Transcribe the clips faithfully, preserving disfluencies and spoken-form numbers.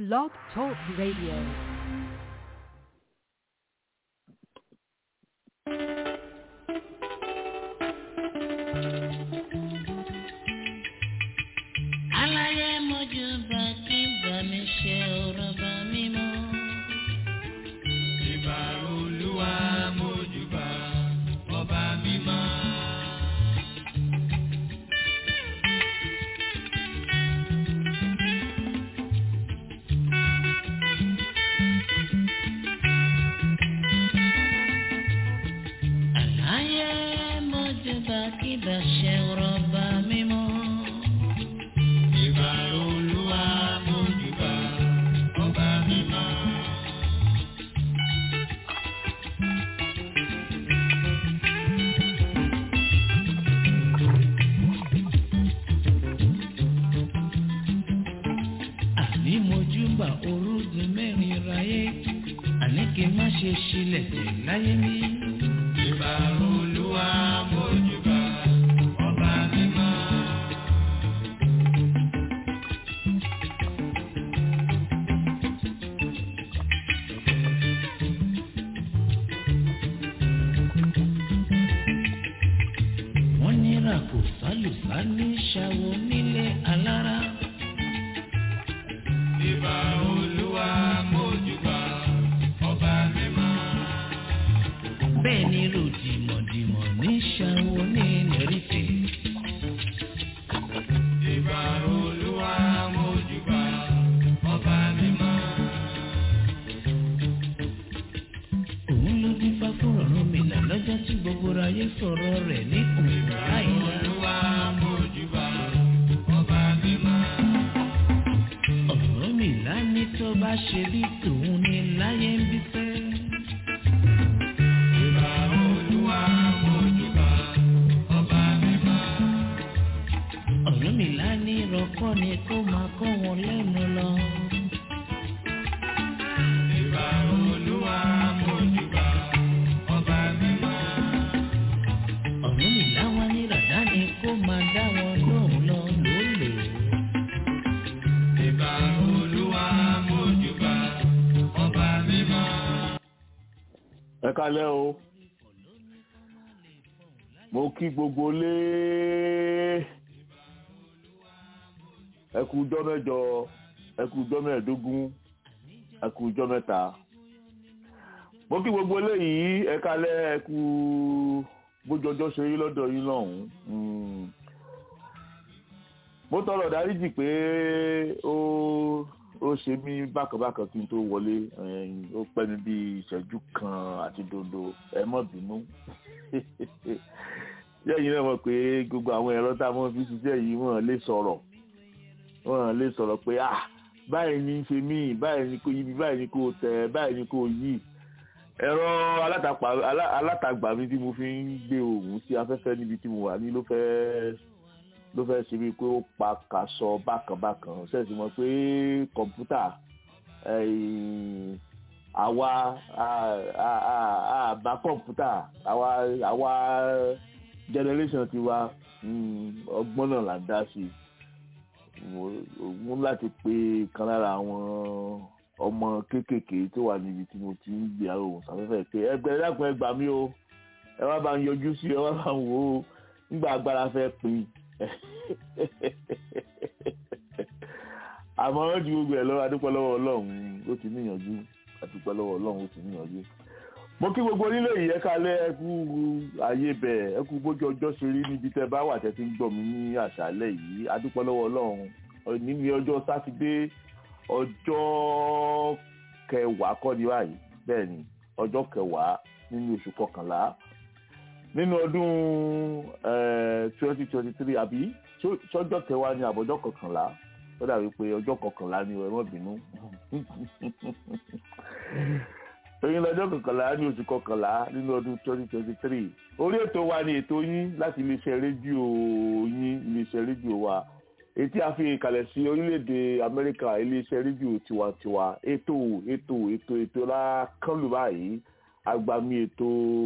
Blog Talk Radio. Aláyé mojú bá kí bá mi ṣe ọ̀rọ̀ bá mi mọ́. Ìbà Olúwa mojú bá ọba mi mọ́. Aláyé mojú bá kí bá ṣe ọ̀rọ̀ bá mi mọ́. Orúgun mẹ́rin ráyé àní kí n má ṣe ṣílẹ̀ tẹ̀ láyé mi. Ìbà Olúwa mójúbà ọba mímọ́. Wọ́n ní ràkò sálùsá ní ṣàwọ nílé alára. Ìbà Olúwa mójúbà ọba mímọ́. Bẹ́ẹ̀ ni ròdìmọ̀dìmọ̀ ní ṣàwọ ní nẹ́rìfẹ̀. Ìbà Olúwa mójúbà ọba mímọ́. Òun ló dín fá fún Ọ̀rúnmìlà lọ́jọ́ tí gbogbo ayé sọ̀rọ̀ rẹ̀ ní òun láìla. Olúwa mójúbà ọba mímọ́. Ọ̀rúnmìlà ní tó bá ṣe bí tòun ní láyé ń bí fẹ́. Ìbà Olúwa mójúbà ọba mímọ́. Ọ̀rúnmìlà ní ìrọ̀kọ́ ni kó máa kọ́ wọn lẹ́nu lọ. Ìbà Olúwa mójúbà ọba mímọ́. Ọ̀rúnmìlà wá ní ràdá ni kó máa dá wọn lóhùn lọ lólè. Ìbà Olúwa mójúbà ọba mímọ́. Ẹ kálẹ́ o, mo kí gbogbo lé, ẹ kú ọjọ́ mẹ́jọ, ẹ kú ọjọ́ mẹ́ẹ̀ẹ́dógún, ẹ kú ọjọ́ mẹ́ta. Mo kí gbogbo lé yìí, ẹ kálẹ́, ẹ kú bójú ọjọ́ ṣe rí lọ́dọ̀ yín lọ́hùn-ún. Mo tọrọ dáríjì pé ó ó ṣe mí bákanbákan kí n tó wọlé, ó pẹ́ mi bí ìṣẹ́jú kan àti dodo, ẹ má bínú. Yẹ́yìn náà mọ̀ pé gbogbo àwọn ẹ̀rọ tá a mọ̀ fi ṣiṣẹ́ yìí wọ́n lè sọ̀rọ̀ wọ́n lè sọ̀rọ̀ pé ah báyìí ní ṣe mí, báyìí ní kò yí mi, báyìí ní kò tẹ̀, báyìí ní kò yí. Ẹ̀rọ alátagbà mi tí mo fi ń gbé ohùn sí afẹ́fẹ́ níbi tí mo wà ní ló fẹ́ ló fẹ́ ṣe bíi pé ó pa kàṣọ bákanbákan ṣẹ́ẹ̀sì mọ̀ pé kọ̀ǹpútà àwa àbá kọ̀ǹpútà àwa àwa generation ti wa ọgbọ́n náà là ń dá sí mú láti pé kan lára àwọn ọmọ kéékèèké tó wà níbi tí mo ti ń gbé ohùn sáfẹ́fẹ́ pé ẹgbẹ́ ẹ̀dàkùn ẹ gbà mí o ẹ wá bá ń yọjú sí ẹ wá bá ń wò ó nígbà agbára fẹ́ pin àmọ́ ó ju gbogbo ẹ̀ lọ́wọ́ adúpẹ́ lọ́wọ́ Ọlọ́run ó ti níyànjú adúpẹ́ lọ́wọ́ Ọlọ́run ó ti níyànjú. Mo kí gbogbo onílé yìí ẹ kálẹ́ ẹ kú ayé bẹ̀ ẹ kú bójú ọjọ́ ṣe rí níbi tẹ́ bá wà tẹ́ ti ń gbọ́ mi ní àṣálẹ́ yìí adúpẹ́ lọ́wọ́ Ọlọ́run. Òní ni ọjọ́ sátidé ọjọ́ kẹwàá kọ́ ni báyìí bẹ́ẹ̀ ni ọjọ́ kẹwàá nínú oṣù kọkànlá nínú ọdún twenty twenty three àbí sọ́jọ́ kẹwàá ní àbọ̀jọ́ kọkànlá ó dàbí pé ọjọ́ kọkànlá ni ẹ má bínú oyin lọ́jọ́ kọkànlá ní oṣù kọkànlá nínú ọdún twenty twenty three orí ètò wa ni ètò yín láti iléeṣẹ́ rédíò yín iléeṣẹ́ rédíò wa ètí a fi kalẹ̀ sí orílẹ̀-èdè Amẹ́ríkà iléeṣẹ́ rédíò tiwantiwa ètò ètò ètò ètò lákànlù báyìí agbami ètò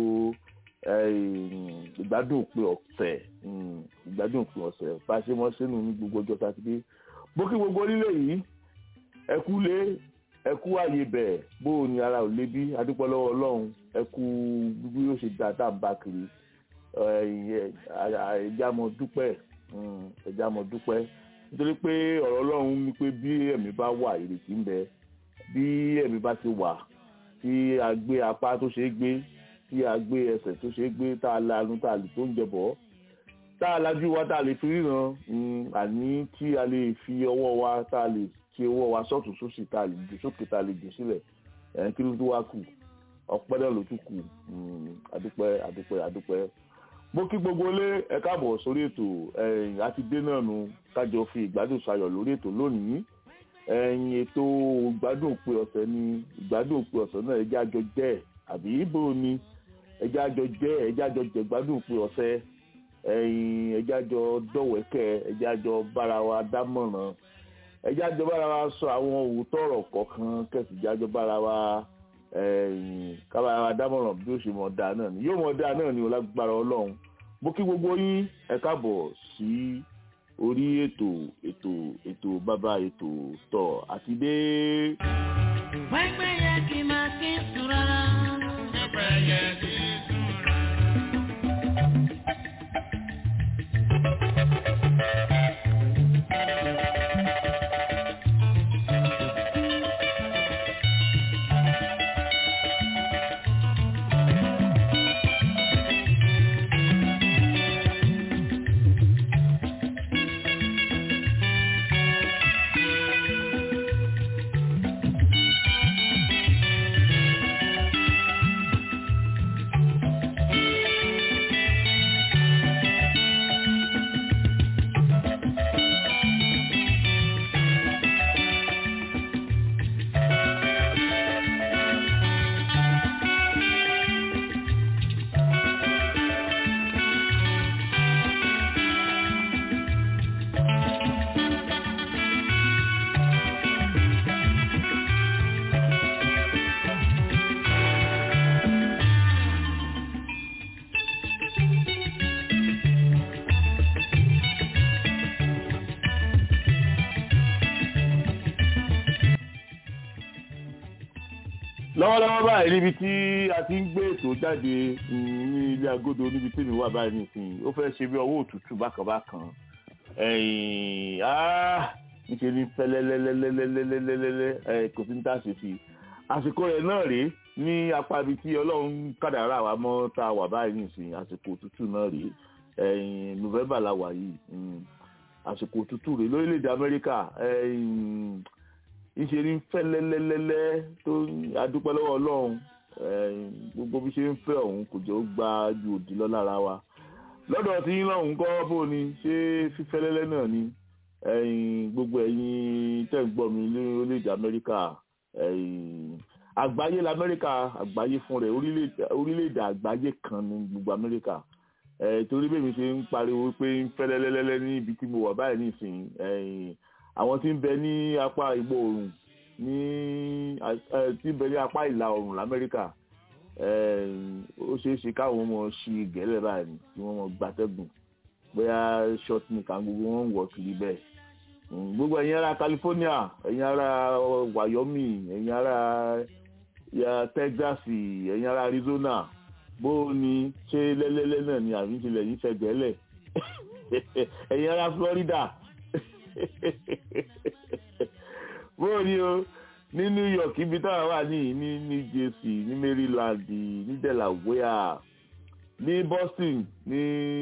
ìgbádùn òpin ọ̀sẹ̀ ìgbádùn òpin ọ̀sẹ̀ bá a ṣe mọ́ sínú ní gbogbo ọjọ́ sátidé bó kí gbogbo orílẹ̀ yìí ẹ kú lé ẹ kú àyè bẹ̀ bó o ní ara ò lé bí adúpẹ́ lọ́wọ́ ọlọ́run ẹ kú bí yóò ṣe dá tá à ń bá kiri ẹ̀já mọ̀ dúpẹ́ ẹ̀já mọ̀ dúpẹ́ nítorí pé ọ̀rọ̀ ọlọ́run ní pé bí ẹ̀mí bá wà ìrètí ń bẹ bí ẹ̀mí bá ti wà tí a gbé apá tó ṣeé gbé tí a gbé ẹsẹ̀ tó ṣeé gbé tá a lanu tá a lè tó ń jẹ bọ̀ tá a lajú wa tá a lè fi ríran àní tí a lè fi ọwọ́ wa tá a lè fi ọwọ́ wa sọ́tún sósì tá a lè jù sókè tá a lè jù sílẹ̀ ẹ̀ kí ló tó wá kù ọpẹ́ náà ló tún kù adúpẹ́ adúpẹ́ adúpẹ́ mo kí gbogbo lé ẹ káàbọ̀ sórí ètò ẹ̀yìn àti dé náà nu kájọ fi ìgbádùn sayọ̀ lórí ètò lónìí ẹ̀yìn ètò ìgbádùn òpin ọ̀sẹ̀ ni ìgbádùn òpin ọ̀sẹ̀ náà ẹjẹ́ àjọ jẹ́ àbí ibo ni ẹjẹ́ àjọ jẹ́ ẹjẹ́ àjọ jẹ́ ìgbádùn òpin ọ̀sẹ̀ ẹ̀yìn ẹjẹ́ àjọ dọ̀wẹ́kẹ̀ ẹjẹ́ àjọ bára wa dámọ̀ràn ẹjẹ́ àjọ bára wa sọ àwọn òótọ́ ọ̀rọ̀ kọ̀ọ̀kan kẹsìjẹ́ àjọ bára wa kábàárà wa dámọ̀ràn bí ó ṣe mọ̀ dáa náà ni yóò mọ̀ dáa náà ni ọlágbára ọlọ́run mo kí gbogbo yín ẹ káàbọ̀ sí orí ètò ètò ètò bàbá ètò tọ̀ àti dé. pẹ́pẹ́ yẹ kí n máa kí n sùn rárá. pẹ́pẹ́ yẹ kí n sùn rárá. lọ́wọ́lọ́wọ́ báyìí níbi tí a ti ń gbé ètò jáde ní ilé agodo níbi tí mi wà báyìí nísìnyí ó fẹ́ ṣe bí ọwọ́ òtútù bákanbákan ẹ̀yìn níṣẹ́ ní fẹ́lẹ́lẹ́lẹ́lẹ́lẹ́lẹ́lẹ́ kò sí ní tàṣe sí i àsìkò rẹ̀ náà rèé ní apá ibi tí ọlọ́run kádàrá wa mọ́ tá a wà báyìí nísìnyí àsìkò òtútù náà rèé ẹ̀yìn November la wà yìí àsìkò òtútù rèé lórílẹ̀‐èdè Amẹ́ríkà ẹ̀yìn ìṣe ní fẹ́lẹ́lẹ́lẹ́lẹ́ tó adúpẹ́ lọ́wọ́ ọlọ́run gbogbo bí ṣe ń fẹ́ ọ̀hún kò jẹ́ ó gba ju òdì lọ lára wa lọ́dọ̀ tí yín lọ́hùn kọ́ bó ni ṣé fífẹ́lẹ́lẹ́ náà ni gbogbo ẹ̀yin tẹ́ ń gbọ́ mi ní orílẹ̀-èdè Amẹ́ríkà àgbáyé l'Amẹ́ríkà àgbáyé fún rẹ̀ orílẹ̀-èdè àgbáyé kan ní gbogbo Amẹ́ríkà torí bẹ́ẹ̀ mi ṣe ń pariwo pé ń fẹ́lẹ́lẹ́lẹ́ ní ibi tí mo wà báyìí nísìnyí àwọn tí ń bẹ ní apá ìgbò oòrùn ní tí ń bẹ ní apá ìlà oòrùn l'Amẹ́ríkà ó ṣeé ṣe káwọn ọmọ ṣì gẹ́lẹ́ báyìí tí wọ́n mọ gbatẹ́gùn bóyá short nìkan gbogbo wọn ń wọ̀ kiri bẹ́ẹ̀ gbogbo ẹ̀yin ará California ẹ̀yin ará Wyoming ẹ̀yin ará Texas ẹ̀yin ará Arizona bó ni ṣé lẹ́lẹ́lẹ́ náà ni àbí tilẹ̀ yín fẹ́ gẹ́lẹ̀ ẹ̀yin ará Florida bóò ni o ní New York ibi táwọn wà ní ní New Jersey ní Maryland ní Delaware ní Boston ní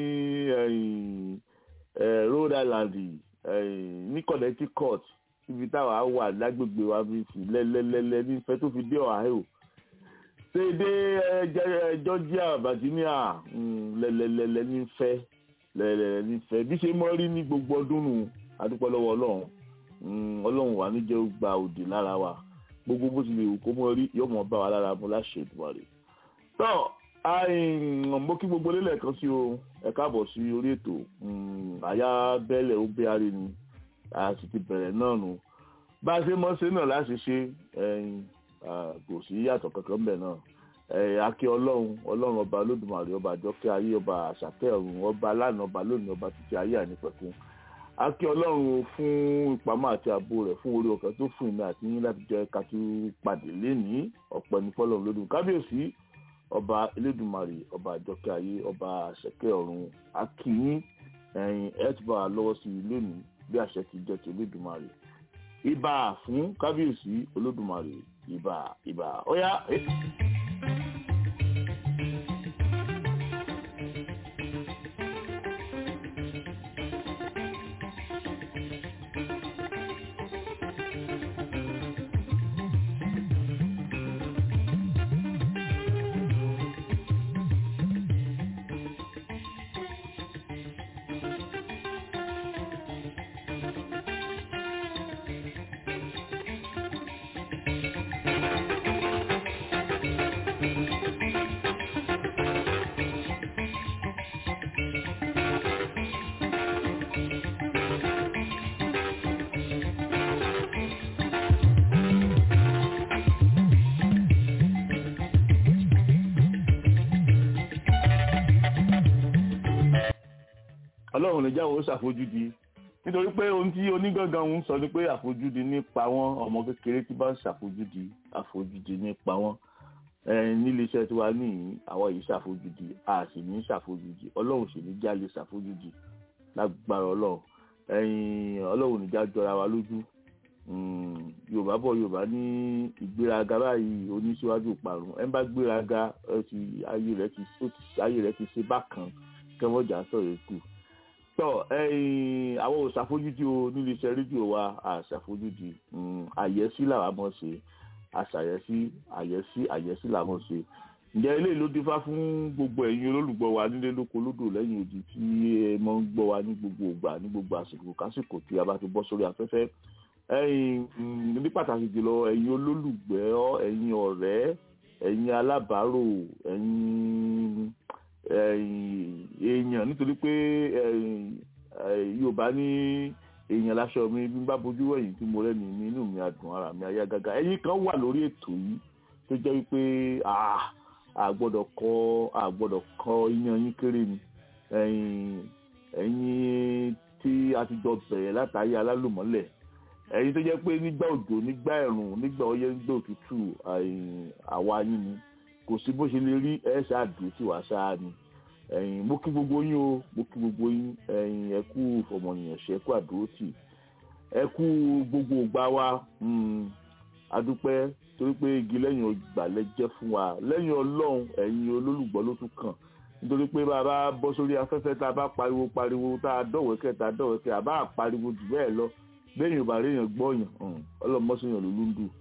Rhode Island ní Connecticut ibi táwọn wà lágbègbè wa fi sí lẹ́lẹ́lẹ́lẹ́ ní ìfẹ́ tó fi dé Ohio ṣé dé Georgia Virginia lẹ́lẹ́lẹ́lẹ́ ní ìfẹ́ lẹ́lẹ́lẹ́ ní ìfẹ́ bí ṣe mọ́ rí ní gbogbo ọdún nù adúpẹ́ lọ́wọ́ ọlọ́run ọlọ́run wà níjẹ́ ó gba òdì lára wa gbogbo bó ti lè wù kó mọ́ rí yóò mọ̀ bá wa lára mu láṣẹ Èdùmàrè. tó mo kí gbogbo lélẹ̀ kan sí o ẹ káàbọ̀ sí orí ètò àyà bẹ́ẹ̀lẹ̀ ó bẹ́ arí ni a sì ti bẹ̀rẹ̀ náà nù bá a ṣe mọ́ ṣe náà láti ṣe kò sí yàtọ̀ kankan bẹ̀ náà akí ọlọ́run ọlọ́run ọba Olódùmarè ọba àjọkẹ́ ayé ọba àṣàkẹ́ ọ̀run ọba lánàá ọba lónìí ọba títí ayé ànípẹ̀kun a kí ọlọ́run fún ìpamọ́ àti ààbò rẹ̀ fún orí ọ̀fẹ́ tó fún ìmọ̀ àti yín láti jẹ́ ká tún pàdé lénìí ọ̀pọ̀ ní fọlọ́run lódùn kábíyèsí ọba elédùmarè ọba àjọkẹ́ ayé ọba àṣẹkẹ́ ọ̀run a kí yín ẹ̀yin ẹ̀ ti bá wa lọ́wọ́ sí i lénìí bí àṣẹ ti jẹ́ ti elédùmarè ìbà fún kábíyèsí olódùmarè ìbà ìbà ọ̀yá. ọlọ́run lè jáwọ́ ṣàfojúdi nítorí pé ohun tí onígangan ń sọ ni pé àfojúdi nípa wọn ọmọ kékeré tí bá ń ṣàfojúdi àfojúdi nípa wọn nílé iṣẹ́ tí wàá ní àwọn yìí ṣàfojúdi a sì ní ṣàfojúdi ọlọ́run sì ní jálè ṣàfojúdi lágbára ọlọ́run ọlọ́run ní já jọra wa lójú yorùbá bọ̀ yorùbá ní ìgbéraga báyìí oníṣíwájú parun ẹ̀ ń bá gbéraga ayé rẹ̀ ti ṣe bákan kẹ́wọ́jà sọ̀rọ̀ èkó tọ́ àwọn òṣàfojúdi o nílé iṣẹ́ rédíò wa àṣàfojúdi àyẹ́sí làwa mọ̀ ṣe àṣàyẹ́sí àyẹ́sí àyẹ́sí làwọn ṣe ǹjẹ́ eléyìí ló dífá fún gbogbo ẹ̀yin olólùgbọ́ wa nílé lóko lódò lẹ́yìn odi tí ẹ mọ́ ń gbọ́ wa ní gbogbo ìgbà ní gbogbo àsìkò kásìkò tí a bá ti bọ́ sórí afẹ́fẹ́ ẹ̀yin ní pàtàkì jùlọ ẹ̀yin olólùgbọ́ ẹ̀yin ọ̀rẹ́ ẹ̀yin alábàárò ẹ̀yin èèyàn nítorí pé Yorùbá ní èèyàn láṣọ mi bí n bá bojú wẹ̀yìn tí mo rẹ́ni mi inú mi adùn ara mi ayá gágá ẹ̀yin kan wà lórí ètò yìí tó jẹ́ wípé àgbọ́dọ̀ kọ́ àgbọ́dọ̀ kọ́ iyán yín kéré ni ẹ̀yin tí a ti jọ bẹ̀rẹ̀ látàrí alálùmọ́lẹ̀ ẹ̀yin tó jẹ́ pé nígbà òjò nígbà ẹ̀rùn nígbà ọyẹ́ nígbà òtútù àwa yín ni kò sí bó ṣe lè rí ẹ ṣáàdùn tí wàá ṣáà ni ẹ̀yin mo kí gbogbo yín o mo kí gbogbo yín ẹ̀yin ẹ kú ọmọnìyàn ṣe ẹ kú àdúrótì ẹ kú gbogbo ògbà wa adúpẹ́ torí pé igi lẹ́yìn ọgbà lẹ jẹ́ fún wa lẹ́yìn ọlọ́run ẹ̀yin olólùgbọ́ ló tún kàn nítorí pé bá a bá bọ́ sórí afẹ́fẹ́ tá a bá pariwo pariwo tá a dọ̀wẹ́kẹ́ tá a dọ̀wẹ́kẹ́ àbá àpariwo jù bẹ́ẹ̀ lọ lẹ́yìn ọba réèyàn gbọ́yàn ọlọ́mọṣẹ́yàn ló ló ń dùn.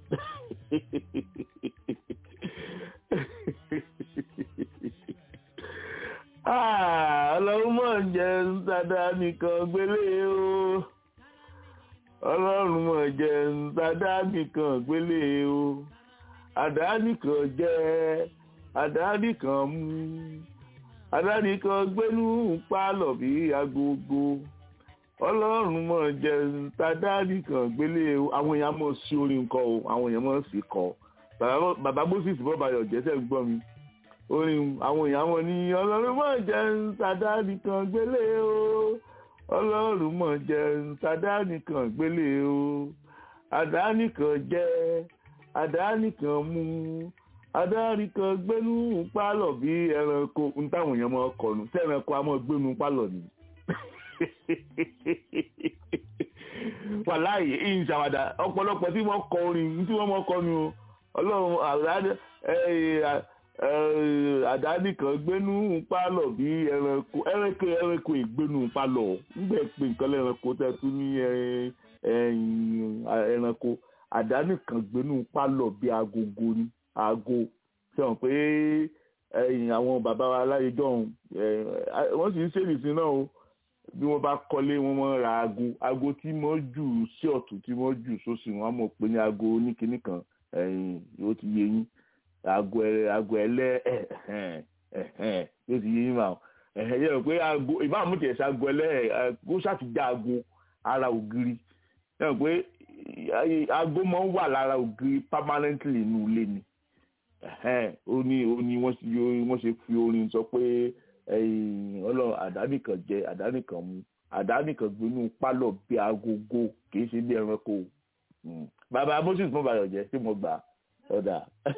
ọlọ́run mọ̀ jẹ́ ń sádà nìkan gbélé o ọlọ́run mọ̀ jẹ́ ń sádà nìkan gbélé o àdá nìkan jẹ́ àdá nìkan mú àdá nìkan gbénú pálọ̀ bí agogo ọlọ́run mọ̀ jẹ́ ń sádà nìkan gbélé o àwọn èèyàn mọ̀ sí orin nǹkan o àwọn èèyàn mọ̀ sí kọ bàbá Moses bọ́bayọ̀ jẹ́sẹ̀ ń gbọ́ mi orin àwọn èèyàn wọn ní ọlọ́run mọ̀ jẹ́ ń sádà nìkan gbélé o ọlọ́run mọ̀ jẹ́ ń sádà nìkan gbélé o àdá nìkan jẹ́ àdá nìkan mú àdá nìkan gbénú pálọ̀ bí ẹranko ń táwọn èèyàn mọ̀ kọnu tí ẹranko a mọ̀ gbénú pálọ̀ ni. wàláyé ìṣàwàdà ọ̀pọ̀lọpọ̀ tí wọ́n kọ orin tí wọ́n mọ̀ kọnu ọlọ́run àdáni kan gbénú pálọ̀ bí ẹranko ẹranko ẹranko ìgbénú pálọ̀ nígbà pé nǹkan lẹ́ranko tẹ́ tún ní ẹranko àdáni kan gbénú pálọ̀ bí agogo ni aago sẹ́wọ̀n pé àwọn bàbá wa láyé jọ̀hún wọ́n sì ń ṣèlè sí náà o bí wọ́n bá kọ́lé wọ́n mọ̀ ra aago aago tí wọ́n jù sí ọ̀tún tí wọ́n jù sósì wọ́n á mọ̀ pé ní aago oníkinní kan yóò ti yé yín aago ẹ aago ẹlẹ yóò ti yé yín máa yẹ rò pé aago ìbámu tiẹ̀ ṣe aago ẹlẹ kó ṣàtijọ́ aago ara ògiri yẹ rò pé aago máa ń wà lára ògiri permanently inú ilé ni ó ní ó ní wọ́n ṣe fi orin sọ pé ọlọ́run àdánìkan jẹ àdánìkan mu àdánìkan gbénú pálọ̀ bí agogo kìí ṣe bí ẹranko bàbá Moses mo bàyọ̀ jẹ́ tí mo gbà ọ̀dà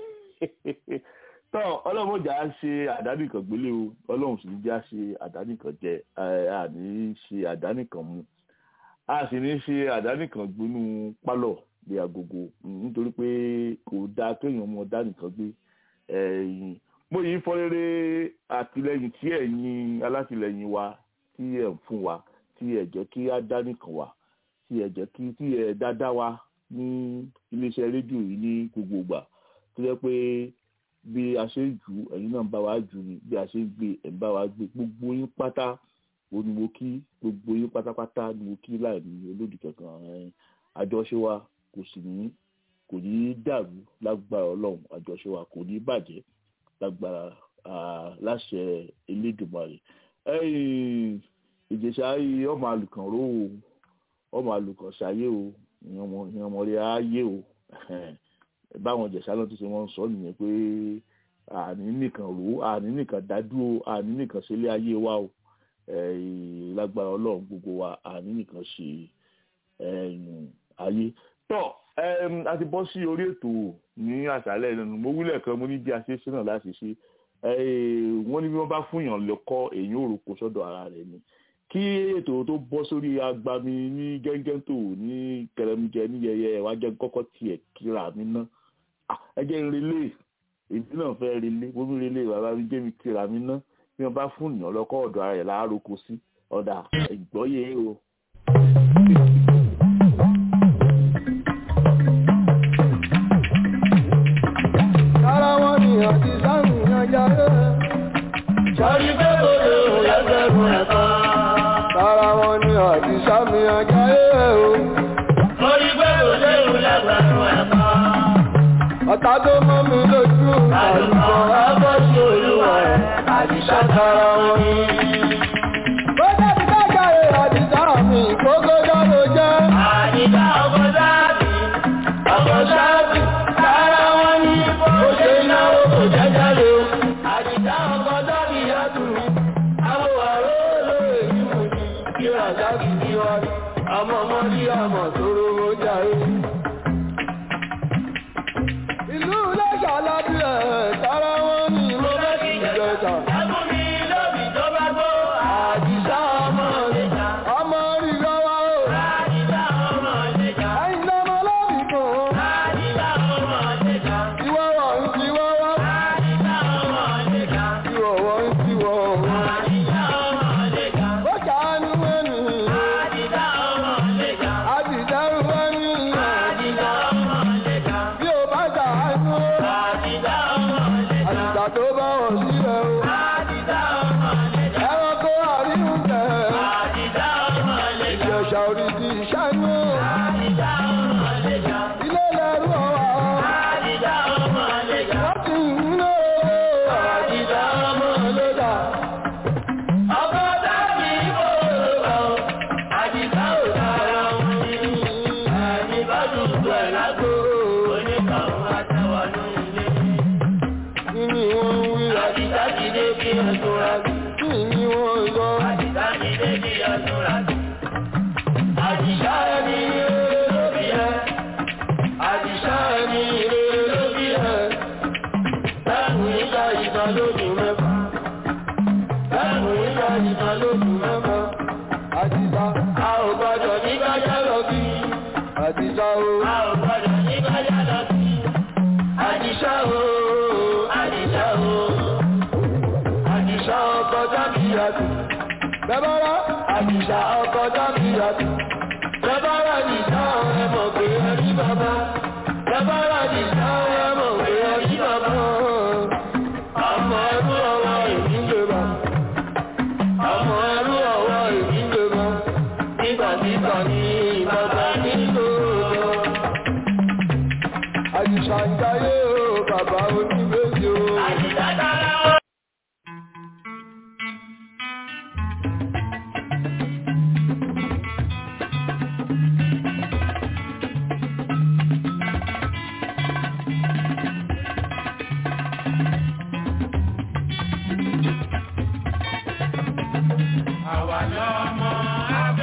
tọ́ ọlọ́run jà á ṣe àdánìkan gbélé o ọlọ́run sì ní já ṣe àdánìkan jẹ àní ṣe àdánìkan mu a sì ní ṣe àdánìkan gbénú pálọ̀ bí agogo nítorí pé kò dáa kéèyàn mọ dánìkan gbé mo yìí fọ́ rere àtìlẹ́yìn tí ẹ̀yin alátìlẹ́yìn wa tí ẹ̀ ń fún wa tí ẹ̀ jẹ́ kí á dánìkan wa tí ẹ̀ jẹ́ kí tí ẹ̀ dáadáa wa ní iléeṣẹ́ rédíò yìí ní gbogbo ìgbà tó jẹ́ pé bí a ṣe ń jù ẹ̀yin náà ń bá wa jù ní bí a ṣe ń gbé ẹ̀ ń bá wa gbé gbogbo yín pátá ó ní mo kí gbogbo yín pátápátá ní mo kí láì ní olódì kankan àjọṣe wa kò sì ní kò ní dàrú lágbára ọlọ́run àjọṣe wa kò ní bàjẹ́ lágbára láṣẹ Elédùmarè Ìjẹ̀ṣà yìí ọmọ àlùkàn ró o ọmọ àlùkàn ṣayé o ìyẹn ọmọ rẹ ayé o báwọn Ìjẹ̀ṣà lọ́n ti ṣe wọ́n sọ nìyẹn pé àní nìkan ró àní nìkan dádúró àní nìkan ṣẹlẹ̀ ayé wa o lágbára ọlọ́run gbogbo wa àní nìkan ṣe ayé tọ́ a ti bọ́ sí orí ètò ní àṣálẹ́ nínú mo wílẹ̀ kan mo ní bí a ṣe ṣe náà láti ṣe wọ́n ní bí wọ́n bá fún yàn lẹ́kọ́ èyí ò roko sọ́dọ̀ ara rẹ̀ ni kí ètò tó bọ́ sórí agbami ní gẹ́gẹ́ntò ní kẹrẹmijẹ ní yẹyẹ ìwájẹ́ kọ́kọ́ tiẹ̀ kíra mi ná ẹ jẹ́ ń relé èmi náà fẹ́ relé mo bí relé bàbá mi jẹ́ mi kíra mi ná bí wọ́n bá fún yàn lọ́kọ́ ọ̀dọ̀ ara rẹ̀ láàárọ̀ kò sí ọ̀dà ìgbọ́yé o. Sọ́rí pé kò lè ò lẹ́gbẹ̀rún ẹ̀kọ́. Sára wọn ni àti sámi ajáyé o. Sọ́rí pé kò lè ò lẹ́gbẹ̀rún ẹ̀kọ́. Ọ̀tá tó mọ́ mi lójú àlùkò ẹgbẹ́ sí olúwa ẹ̀ àti sára wọn ni. Bó jẹ́ ti kájàre àti sáàmì kókó jáde jẹ́. Àdìsá ọkọ̀ sáàbì, ọkọ̀ sáàbì, sára wọn ni. Ó ṣe náwó kò jẹ́ jáde o. Àdìsá ọkọ̀ sáàbì yàtọ̀. Àwọn àrò olóòrè yìí mú ní kí ràzákì ní wáyé. Ọmọ ọmọ ní ọmọ tó rówó jáde. Ìlú lẹ́jà lábí ẹ̀ sára wọn ní ìlú lẹ́kì ìjẹta. Ẹkún mi lóbi tó bá gbó. Àdìsá ọmọ lẹ́jà. Ọmọ rí lọ́wọ́ o. Àdìsá ọmọ lẹ́jà. Ẹyin lọ́mọ lọ́bì kan. Àdìsá ọmọ lẹ́jà. Ìwọ́wọ́ ń ti wọ́wọ́. Àdìsá ọmọ lẹ́jà. Ìwọ́wọ́ ń ti wọ́wọ́. Àdìsá ọmọ lẹ́jà. Ó ṣàánú ẹni. Àdìsá ọmọ lẹ́jà. Àdìsá ọmọ ní. Àdìsá ọmọ lẹ́jà. Bí o bá ṣàánú. Àdìsá ọmọ lẹ́jà. Àdìsá tó bá wọ̀ sílẹ̀ o. Àdìsá ọmọ lẹ́jà. Ẹranko àríwú tẹ̀. Àdìsá ọmọ lẹ́jà. Ìjẹ̀ṣà orí ti ṣánú. Àdìsá ọmọ lẹ́jà. Ilé lẹ́rú ọ̀wà. Àdìsá ọmọ lẹ́jà. Wọ́n ti ń lò ó. Àdìsá ọmọ lẹ́jà. Ọkọ̀ dábì ìbò lọ. Àdìsá ò dára wọn ní. Àdìsá dùdú ẹ̀ lágbo. Oníkàwọn àtẹwà lóyún lé. Kí ni wọ́n ń wí? Àdìsá ti dé kí ọdún rà bí. Kí ni wọ́n ń sọ? Àdìsá ti dé kí ọdún rà bí. Àdìsá ẹni rere ló bí ẹ. Àdìsá ẹni rere ló bí ẹ. Bẹ́ẹ̀ni ìjà ìtàn lójú mẹ́fà. Bẹ́ẹ̀ni ìjà ìtàn lójú mẹ́fà. Àdìsá a ò gbọdọ̀ ní kájá lọ bí. Àdìsá o. A ò gbọdọ̀ ní kájá lọ bí. Àdìsá o. Àdìsá o. Àdìsá ọkọ̀ dábìyàtò. Bẹ́bọ́rọ́ Àdìsá ọkọ̀ dábìyàtò. Bẹ́bọ́rọ́ Àdìsá ẹ mọ̀ pé ẹrí bàbá. Bẹ́bọ́rọ́ Àdìsá ẹ mọ̀ pé ẹrí bàbá. Ọmọ ẹrú ọwọ́ èyí lè bá. Ọmọ ẹrú ọwọ́ èyí lè bá. Nígbàtígbà ní bàbá nílò lọ. Àdìsá ń jayé o, bàbá oníbèjì o. Àdìsá dára o. Àwa lọ́mọ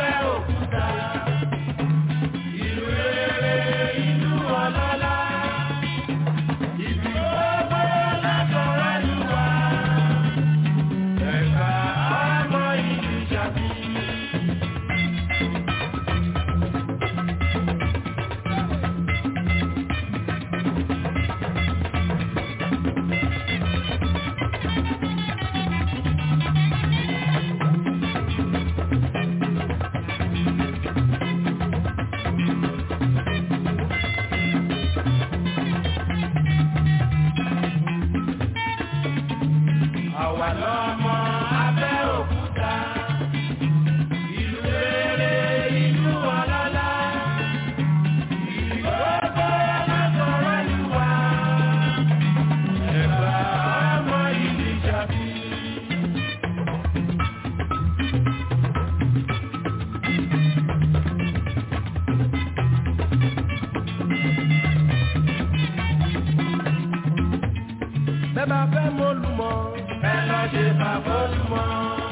bẹ́ẹ̀ bá fẹ́ mọ́lùmọ́ ẹ lọ ṣe fàbọ́lùmọ́.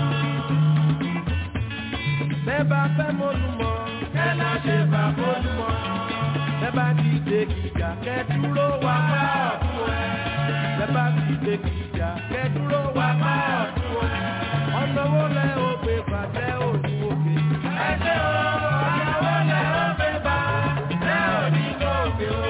bẹ́ẹ̀ bá fẹ́ mọ́lùmọ́ ẹ lọ ṣe fàbọ́lùmọ́. bẹ́ẹ̀ bá ti dé kìjà kẹ́ dúró wá bá ọ̀tún ẹ̀. bẹ́ẹ̀ bá ti dé kìjà kẹ́ dúró wá bá ọ̀tún ẹ̀. ọ̀nà wo lẹ ó gbé bàtẹ́ òní òkè. ẹ ṣe o ọ̀nà wo lẹ ó gbé bá ẹ òní òkè o.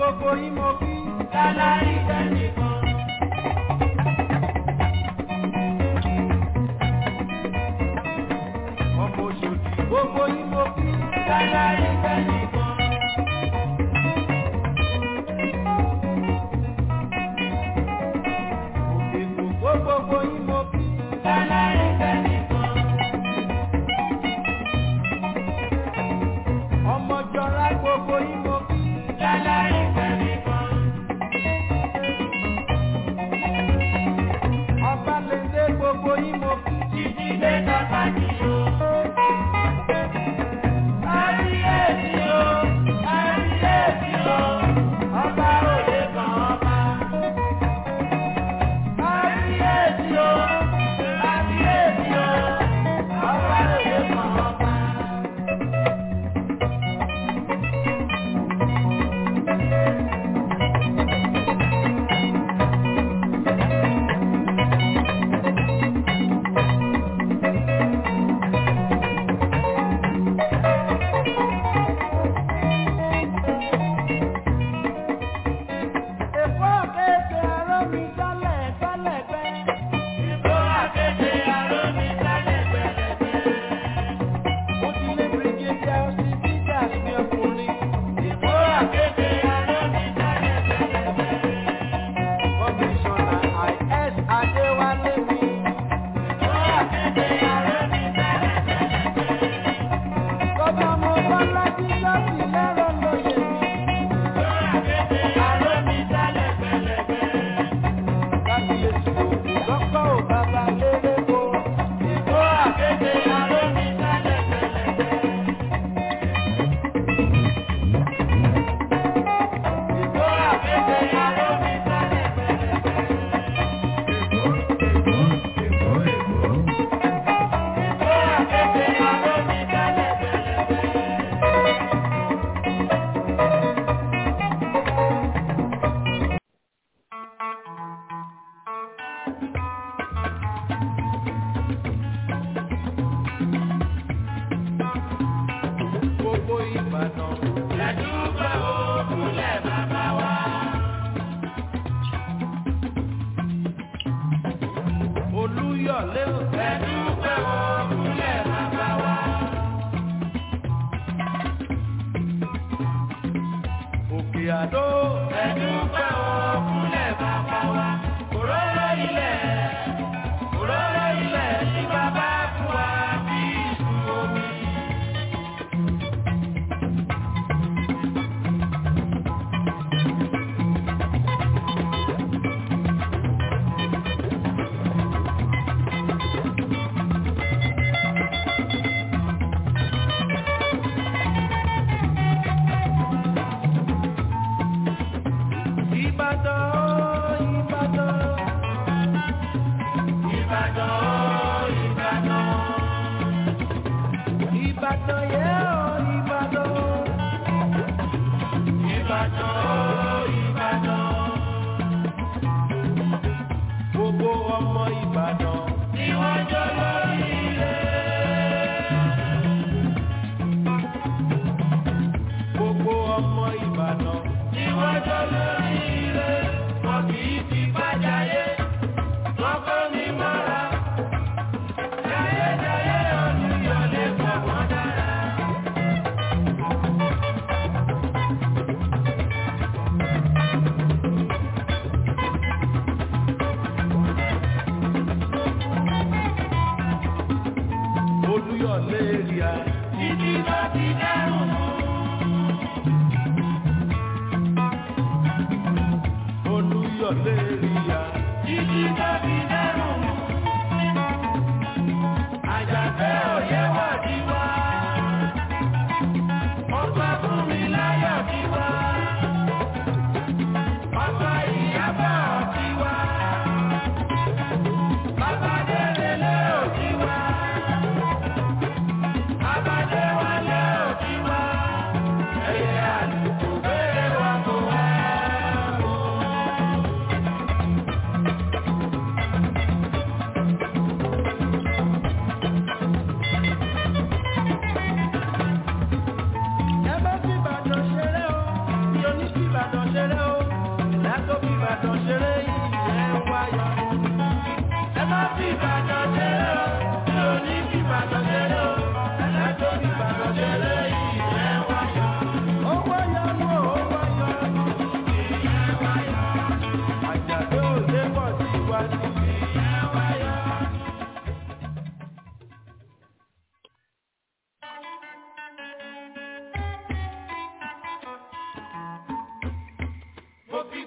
gbogbo yín mo kí. Láláì tẹ́nìkan. Ọmọ Òṣòdì gbogbo yín mo kí. Láláì tẹ́nìkan. Òkèkò gbogbo yín mo kí. Láláì tẹ́nìkan. Ọmọjọra gbogbo yín mo kí. Láláì tẹ́nìkan. Ọbalẹ̀ndé gbogbo yín mo kí. Títí dé tọ́ka ní o. Kábíyèsí o, kábíyèsí o, ọba òye kan ọba. Kábíyèsí o, kábíyèsí o, ọba òye kan ọba.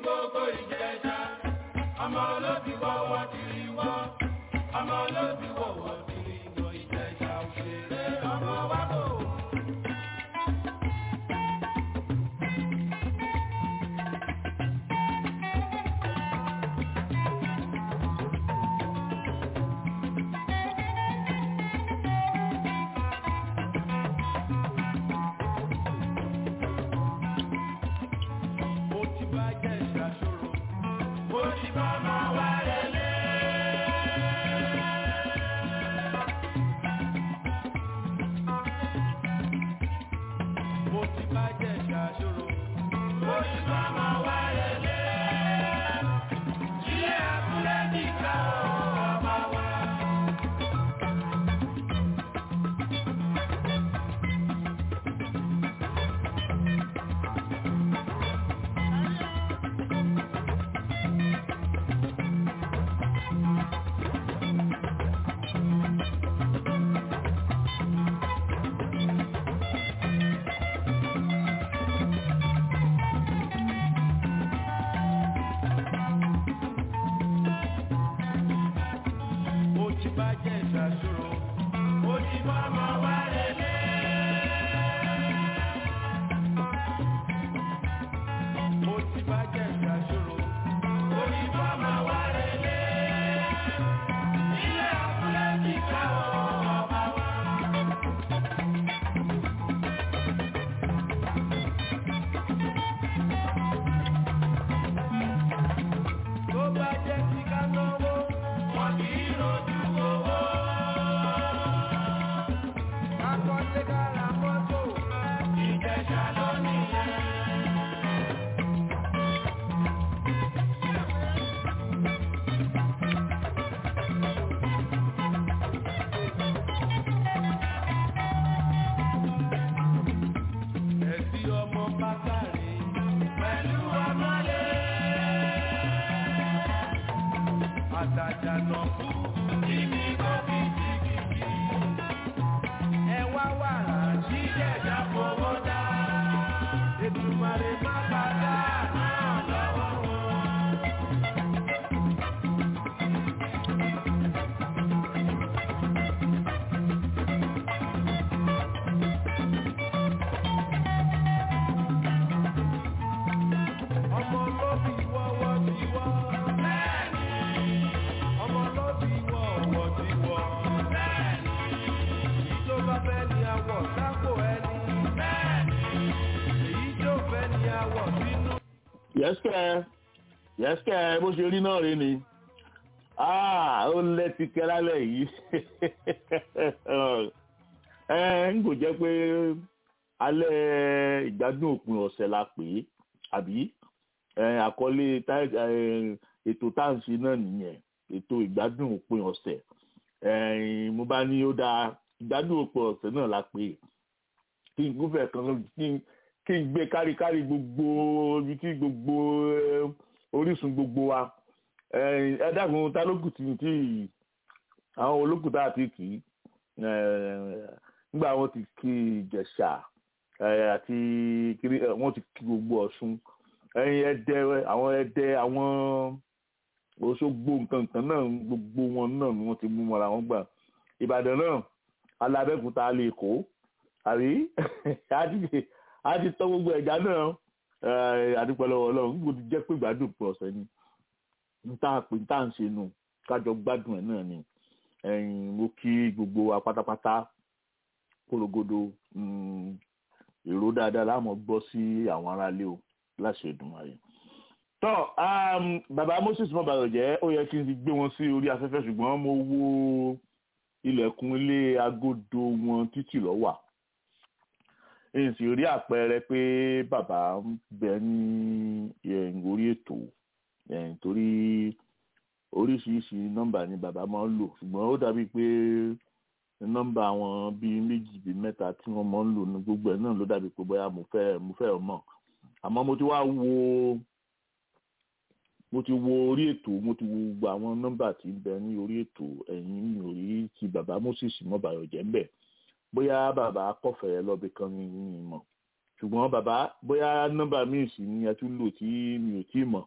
gbogbo Ìjẹ̀ṣà ọmọ olóbì wọ́wọ́ tìrì wọ́ ọmọ olóbì wọ́wọ́ tìrì wọ́ Ìjẹ̀ṣà òṣèré ọmọ wa kò. yẹ́sìkẹ́ yẹ́sìkẹ́ bó ṣe rí náà rí ni ó lẹ́tí kẹ́lálẹ̀ yìí ń kò jẹ́ pé alẹ́ ìgbádùn òpin ọ̀sẹ̀ la pè é àbí àkọlé ètò táǹsì náà nìyẹn ètò ìgbádùn òpin ọ̀sẹ̀ mo bá ní ó dáa ìgbádùn òpin ọ̀sẹ̀ náà la pè é kí n gúnfẹ̀ kan kí n kí n gbé káríkárí gbogbo ibi tí gbogbo orísun gbogbo wa ẹ dákun ta lókùn tí tí àwọn olókùn tá a ti kì í nígbà wọn ti kí Ìjẹ̀ṣà àti wọn ti kí gbogbo Ọ̀ṣun Ẹdẹ àwọn Ẹdẹ àwọn Òṣogbo nǹkan náà gbogbo wọn náà ni wọn ti mú mọ́ra wọn gbà Ìbàdàn náà Alábẹ́òkúta lè kó àrí a ti tọ́ gbogbo ẹ̀já náà àdúpẹ́ lọ́wọ́ Ọlọ́run gbogbo ti jẹ́ pé gbádùn pọ̀ ọ̀sẹ̀ ni níta pé níta ń ṣe nù kájọ gbádùn ẹ̀ náà ni mo kí gbogbo wa pátápátá kórogodo èrò dáadáa láàmú gbọ́ sí àwọn aráalé o láṣẹ Èdùmàrè. tọ́ bàbá Moses Mọ́bàyọ̀jẹ́ ó yẹ kí n ti gbé wọn sí orí afẹ́fẹ́ ṣùgbọ́n mo wo ilẹ̀kùn ilé agodo wọn títì lọ́wà èyí sì rí àpẹẹrẹ pé bàbá ń bẹ ní orí ètò torí oríṣiríṣi nọ́mbà ni bàbá máa ń lò ṣùgbọ́n ó dàbí pé nọ́mbà àwọn bíi méjì bíi mẹ́ta tí wọ́n máa ń lò ní gbogbo ẹ̀ náà ló dàbí pé bóyá mo fẹ́ mo fẹ́ mọ̀ àmọ́ mo ti wá wo mo ti wo orí ètò mo ti wo gbogbo àwọn nọ́mbà tí ń bẹ ní orí ètò ẹ̀yìn mi ò rí ti bàbá Moses Mọ́bàyọ̀jẹ́ ń bẹ bóyá bàbá kọfẹ lọbẹ kan ní ìmọ̀ ṣùgbọ́n bàbá bóyá nọ́mbà míì sì ni a tún lò tí mi ò tí mọ̀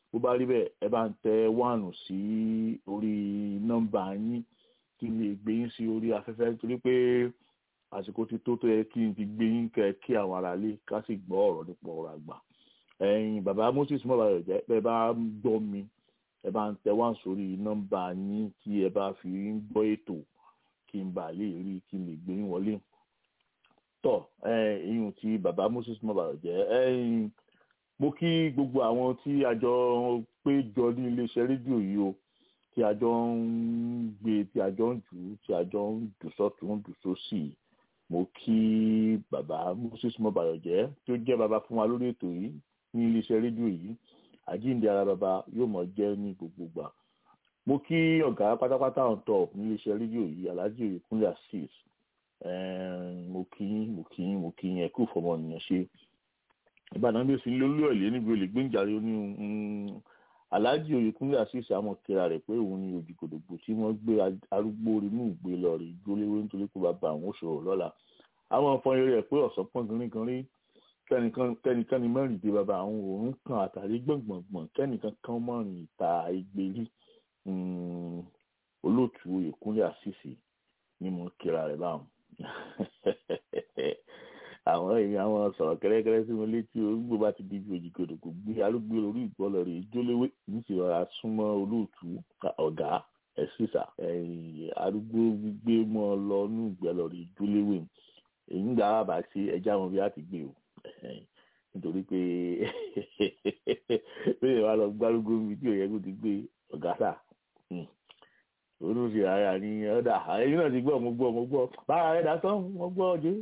bó bá rí bẹ́ẹ̀ ẹ bá ń tẹ wánù sí orí nọ́mbà yín kí n lè gbé yín sí orí afẹ́fẹ́ nítorí pé àsìkò ti tó tó yẹ kí n ti gbé yín kẹ kí àwọn aráalé ká sì gbọ́ ọ̀rọ̀ nípa ọ̀rọ̀ àgbà ẹ̀yin bàbá Moses Mọ́bàyọ̀jẹ́ pé ẹ bá ń gbọ́ mi ẹ bá ń tẹ wá sórí nọ́mbà yín tí ẹ bá fi ń gbọ́ ètò kí n bà lè rí kí n lè gbé yín wọlé tọ ẹ̀yin tí bàbá Moses Mọ́bàyọ̀jẹ́ ẹ̀yin mo kí gbogbo àwọn tí a jọ péjọ ní iléeṣẹ́ rédíò yìí o tí a jọ ń gbé tí a jọ ń jù ú tí a jọ ń jù sọ́tún jù sósì mo kí bàbá Moses Mọ́bàyọ̀jẹ́ tó jẹ́ bàbá fún wa lórí ètò yìí ní iléeṣẹ́ rédíò yìí àjíǹde ara bàbá yóò mọ̀ jẹ́ ní gbogbo gbà mo kí ọ̀gá pátápátá on top ní iléeṣẹ́ rédíò yìí Alhaji Oyèkúnlé Azeez mo kí mo kí mo kí yẹn kú fọmọ nìyẹn ṣe ìbàdàn bí o sì ń lólú ọ̀lẹ́ níbi olè gbẹ́ǹjàre ní Alhaji Oyèkúnlé Azeez àmọ́ kíra rẹ̀ pé òun ni òjìgòdògbò tí wọ́n gbé arúgbó inú ìgbé lọ rí jóléwé nítorí pé bàbá àwọn òṣòro lọ́la àwọn ọ̀fọ̀n rẹ̀ pé ọ̀sán pọ́n kínníkan rí kẹ́nìkan ní mẹ́rin dé bàbá àwọn òórùn kan àtàrí gbọ̀ngbọ̀ngbọ̀n kẹ́nìkan kan mọ́rin ìta ìgbèrí olóòtú Oyèkúnlé Azeez ni mo kíra rẹ̀ báwọn àwọn èèyàn àwọn sọ̀rọ̀ kẹ́rẹ́kẹ́rẹ́ sí mi létí orúgbó bá ti di ibi òjìgòdò kò gbé arúgbó orí ìgbọ́lọ̀ rẹ̀ jóléwé níṣẹ́ rọra súnmọ́ olóòtú ọ̀gá ẹ̀sìsà arúgbó gbígbé mọ́ ọ lọ ní ìgbẹ́lọ̀ rẹ̀ jóléwé èyí ń gbà bá ṣe ẹja wọn bí a ti gbé o nítorí pé bẹ́ẹ̀ wá lọ gbárùgbó mi tí òye kò ti gbé ọ̀gá sà olóòtú ara ní ọ̀dà ẹ̀yìn náà ti gbọ́ mo gbọ́ mo gbọ́ bára rẹ̀ dá sán mo gbọ́ ọjọ́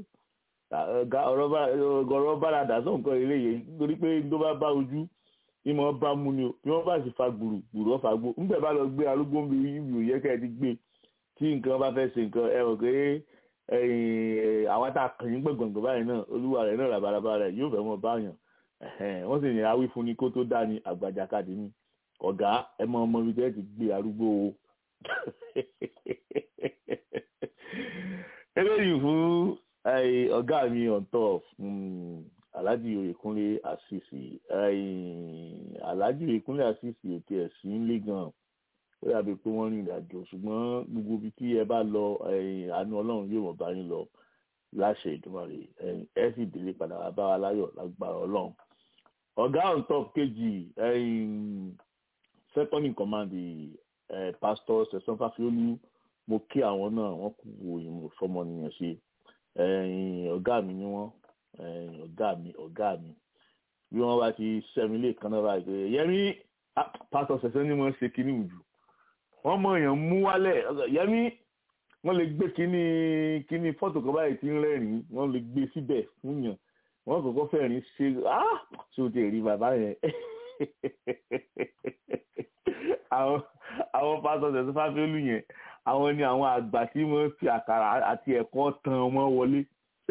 ọ̀rọ̀ bára dà sọ nǹkan eléyè nítorí pé tó bá bá ojú ni mo bá mú ni o bí wọ́n bá sì fa gbùrù gbùrù ọ̀fà gbó ńgbẹ́ bá lọ gbé arúgbó ń bi ibi òye kẹ́ ẹ ti gbé tí nǹkan bá fẹ́ ṣe nǹkan ẹ rò pé àwọn tá a kàn yín gbọ̀ngbọ̀ngbọ̀ báyìí náà olúwa rẹ̀ náà rabaraba rẹ̀ yóò fẹ́ mọ́ báyàn wọ́n sì ní awí fún ni kó tó dá ní àgbàjàkadì ni ọ̀gá ẹ mọ ọmọ ibi tẹ́ ti gbé arúgbó o eléyìí fún ọ̀gá mi on top Alhaji Oyèkúnlé Azeez Alhaji Oyèkúnlé Azeez òkè ẹ̀sìn ńlé gan-an ó yàgbé pé wọ́n rìn ìrìnàjò ṣùgbọ́n gbogbo ibi tí ẹ bá lọ àánú Ọlọ́run yóò mọ̀ bá yín lọ láṣẹ Ìdùmarè ẹ sì délé padà wá bá wa láyọ̀ lágbára Ọlọ́run ọ̀gá on top kejì second in command pastor Sẹ̀san Fáfiolú mo kí àwọn náà wọ́n kú ìmọ̀ fọmọnìyàn ṣe ọ̀gá mi ni wọ́n ọ̀gá mi ọ̀gá mi bí wọ́n bá ti sẹ́mi lè kan náà báyìí yẹmi pásítọ̀ Sẹ̀san ni wọ́n ṣe kíní ìjù wọ́n mọ èèyàn mú wálẹ̀ yẹmi wọ́n lè gbé kíní kíní fọ́tò kan báyìí tí ń rẹ́rìn-ín wọ́n lè gbé síbẹ̀ fún yàn wọ́n kọ́kọ́ fẹ́rin ṣe ṣé o ti rí bàbá yẹn àwọn àwọn pásítọ̀ Sẹ̀san Fáfiolú yẹn àwọn ni àwọn àgbà tí wọ́n fi àkàrà àti ẹ̀kọ́ tan wọn wọlé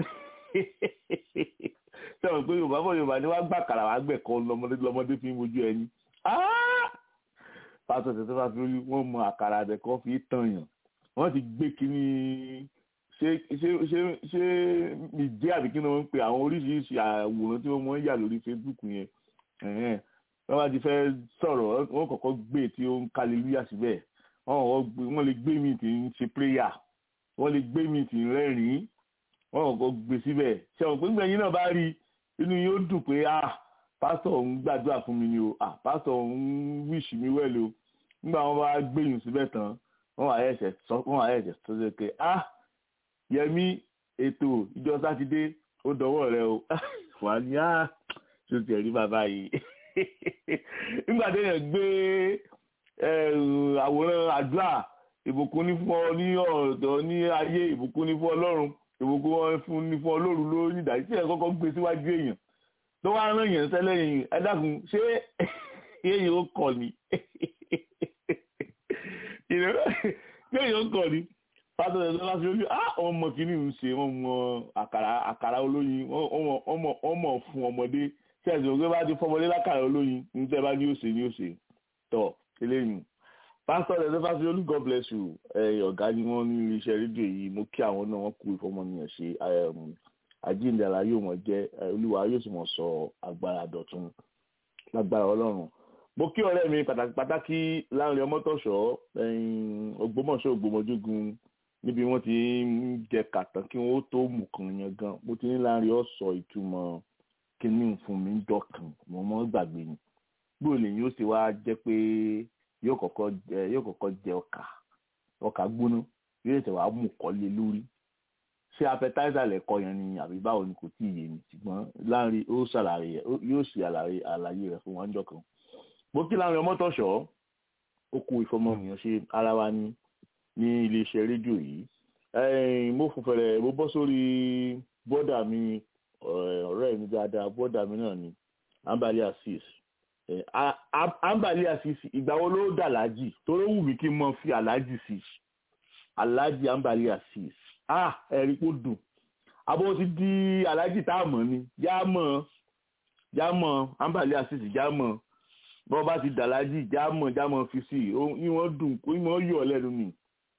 sọ̀rọ̀ pé yorùbá bọ̀ yorùbá ni wọ́n gbà kàrà wọ́n gbẹ̀kọ́ lọ́mọdé lọ́mọdé fi ń wojú ẹni pásítọ̀ Sẹ̀san Fáfiolú wọ́n mọ àkàrà àtẹ̀kọ́ fi tàn yàn wọ́n ti gbé kínní ṣé ṣé ṣé ṣé ìjẹ́ àbí kí ni wọ́n ń pe àwọn oríṣiríṣi àwòrán tí wọ́n mọ̀ ń yà lórí Facebook yẹn wọ́n bá ti fẹ́ sọ̀rọ̀ wọ́n kọ́kọ́ gbé tí ó ń kálílúyà síbẹ̀ wọ́n lè gbé mi tí ń ṣe prayer wọ́n lè gbé mi tí ń rẹ́rìn-ín wọ́n kọ́kọ́ gbé síbẹ̀ ṣé àwọn pé gbẹ̀yìn náà bá rí inú yóò dùn pé ah pásítọ̀ ń gbàdúrà fún mi ni o ah pásítọ̀ ń wíṣì mi wẹ̀lẹ̀ o nígbà wọn bá gbẹ̀yìn síbẹ̀ tán wọ́n wà ẹ̀ṣẹ̀ sọ wọ́n wà ẹ̀ṣẹ̀ sọ pé ah Yẹmí ètò ìjọ sátidé ó dọwọ́ rẹ o wà ní ah ṣé o ti rí bàbá yìí nígbà téèyàn gbé àwòrán àdúrà ìbùkún ní fún ọ ní ọ̀dọ̀ ní ayé ìbùkún ní fún Ọlọ́run ìbùkún fún ní fún Ọlọ́run ló ní ìdájí tí ẹ kọ́kọ́ gbé síwájú èèyàn tó wá rán èèyàn sẹ́lẹ̀ yìí ẹ dákun ṣé èèyàn ó kọ̀ ni ṣé èèyàn ó kọ̀ ni pásítọ̀ Sẹ̀san Fáfiolú ah ọmọ kìíní ń ṣe wọ́n mọ àkàrà àkàrà olóyin wọ́n mọ̀ fún ọmọdé tí ẹ̀sìn ògbé bá ti fọmọdé lákàrà olóyin ní tẹ́ bá ní òsè ní òsè tọ̀ eléyìí pásítọ̀ Sẹ̀san Fáfiolú God bless you ọ̀gá ni wọ́n ní iléeṣẹ́ rédíò yìí mo kí àwọn náà wọ́n kú ìfọmọnìyàn ṣe àjíǹde ara yóò mọ̀ jẹ́ olúwa yóò sì mọ̀ sọ agbára dọ̀tun lágbára Ọlọ́run mo kí ọ̀rẹ́ mi pàtàkì pàtàkì Láńrè Ọmọ́tọ̀ṣọ́ Ògbómọ̀ṣọ́ Ògbómọ̀júgun níbi wọ́n ti ń jẹ kàtàn kí wọ́n tó mú kan yẹn gan mo ti ní Láńrè ó sọ ìtumọ̀ kíní fún mi dọ̀kan mo mọ́ gbàgbé ni bó lè yóò ṣe wá jẹ́ pé yóò kọ́kọ́ jẹ yóò kọ́kọ́ jẹ ọkà ọkà gbóná yóò ṣe wàá mú kọ́lé lórí ṣé appetizer lẹ́kọ́ yẹn ni àbí báwo ni kò tí ì yé mi ṣùgbọ́n Láńrè ó ṣàlàyé yóò ṣe àlàyé rẹ̀ fún wọn dọ̀kan mo kí Láńrè Ọmọ́tọ̀ṣọ́ ó kú ìfọmọnìyàn ṣe ara wa ní ní iléeṣẹ́ rédíò yìí mo fún fẹ̀rẹ̀ mo bọ́ sórí bọ́dà mi ọ̀rẹ́ mi dáadáa bọ́dà mi náà ni Ambali Azeez Ambali Azeez ìgbà wo ló dà lájì tó ló wù mí kí n mọ fi alájì sí alájì Ambali Azeez ah ẹ̀rí kó dùn abọ́ ti di alájì tá a mọ̀ ni já mọ̀ já mọ̀ Ambali Azeez já mọ̀ bọ́ bá ti dàlájì já mọ̀ já mọ̀ fi sí i wọ́n dùn kó wọ́n yọ̀ lẹ́nu mi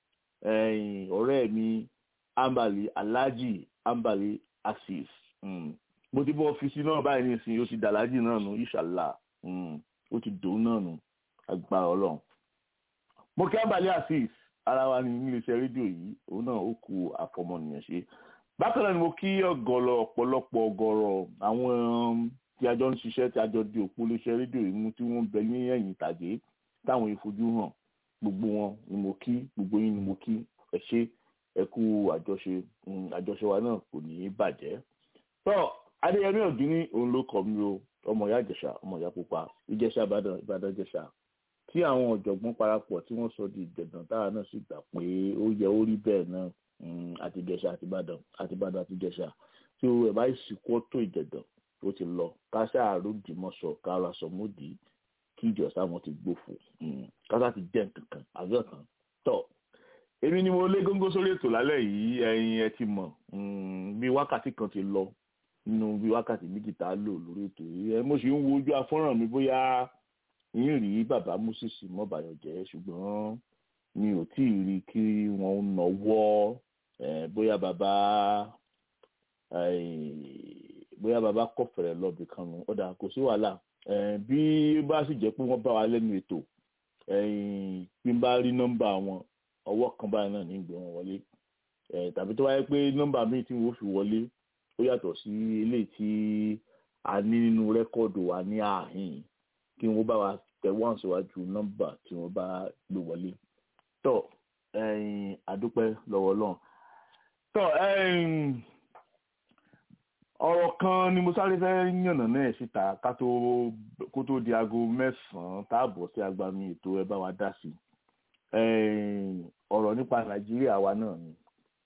ọ̀rẹ́ mi Ambali Alhaji Ambali Azeez mo ti bọ́ ọ́fíìsì náà báyìí nísìnyí ó ti dàlájì náà nù inshallah ó ti dòun náà nù agbára Ọlọ́run mo kí Ambali Azeez ara wa ní iléeṣẹ́ rédíò yìí òun náà ó kú àfọmọnìyàn ṣe bákan náà ni mo kí ọ̀gọ̀rọ̀ ọ̀pọ̀lọpọ̀ ọ̀gọ̀rọ̀ àwọn tí a jọ ń ṣiṣẹ́ tí a jọ di òpó iléeṣẹ́ rédíò yìí mú tí wọ́n bẹ ní ẹ̀yìn ìtàgé táwọn ìfojú hàn gbogbo wọn ni mo kí gbogbo yín ni mo kí ẹ ṣé ẹ kú àjọṣe àjọṣe wa náà kò ní í bàjẹ́. tọ́ Adéyẹmí Ọ̀gíní òun ló kọ́ mi o ọmọ ìyá Ìjẹ̀ṣà ọmọ ìyá pupa Ìjẹ̀ṣà Ìbàdàn Ìbàdàn Ìjẹ̀ṣà tí àwọn ọ̀jọ̀gbọ́n parapọ̀ tí wọ́n sọ di Ìjẹ̀dàn táwa náà sì gbà pé ó yẹ ó rí bẹ́ẹ̀ náà àti Ìjẹ̀ṣà àti Ìbàdàn àti Ìbàdàn àti Ìjẹ̀ṣà tí ẹ̀ bá ìsìnkú tó Ìjẹ̀dàn ó ti lọ káṣá àròdìmọ̀sọ̀ kára sọmọdì kí ìjọsà wọn ti gbófo káṣá ti jẹ́ nǹkan àjọ kan tọ́ èmi ni mo lé góńgó sórí ètò lálẹ́ yìí ẹ̀yin ẹ ti mọ̀ bí wákàtí kan ti lọ nínú bí wákàtí méjì tá a lò lórí ètò yìí ẹ mo sì ń wo ojú afọ́nrán mi bóyá yín rí bàbá Moses Mọ́bàyọ̀jẹ́ ṣùgbọ́n mi ò tí ì rí kí wọ́n náwó bóyá bàbá bóyá bàbá kọfẹ̀rẹ̀ lọ́bì kan nù ọ̀dà kò sí wàhálà bí bá sì jẹ́ pé wọ́n bá wa lẹ́nu ètò bí n bá rí nọ́mbà wọn ọwọ́ kan báyìí náà ní ìgbé wọn wọlé tàbí tó wáyé pé nọ́mbà míì tí wọ́n fi wọlé ó yàtọ̀ sí eléyìí tí a ní nínú rẹ́kọ̀dù wa ní àhín kí wọ́n bá wa tẹ̀ wọ́n síwájú nọ́mbà tí wọ́n bá gbé wọlé tọ́ àdúpẹ́ lọ́wọ́ Ọlọ́run tọ́ ọ̀rọ̀ kan ni mo sáré fẹ́ yànnà náà síta ká tó kó tó di aago mẹ́sàn-án táàbọ̀ sí agbami ètò ẹ bá wa dá sí ọ̀rọ̀ nípa Nàìjíríà wa náà ni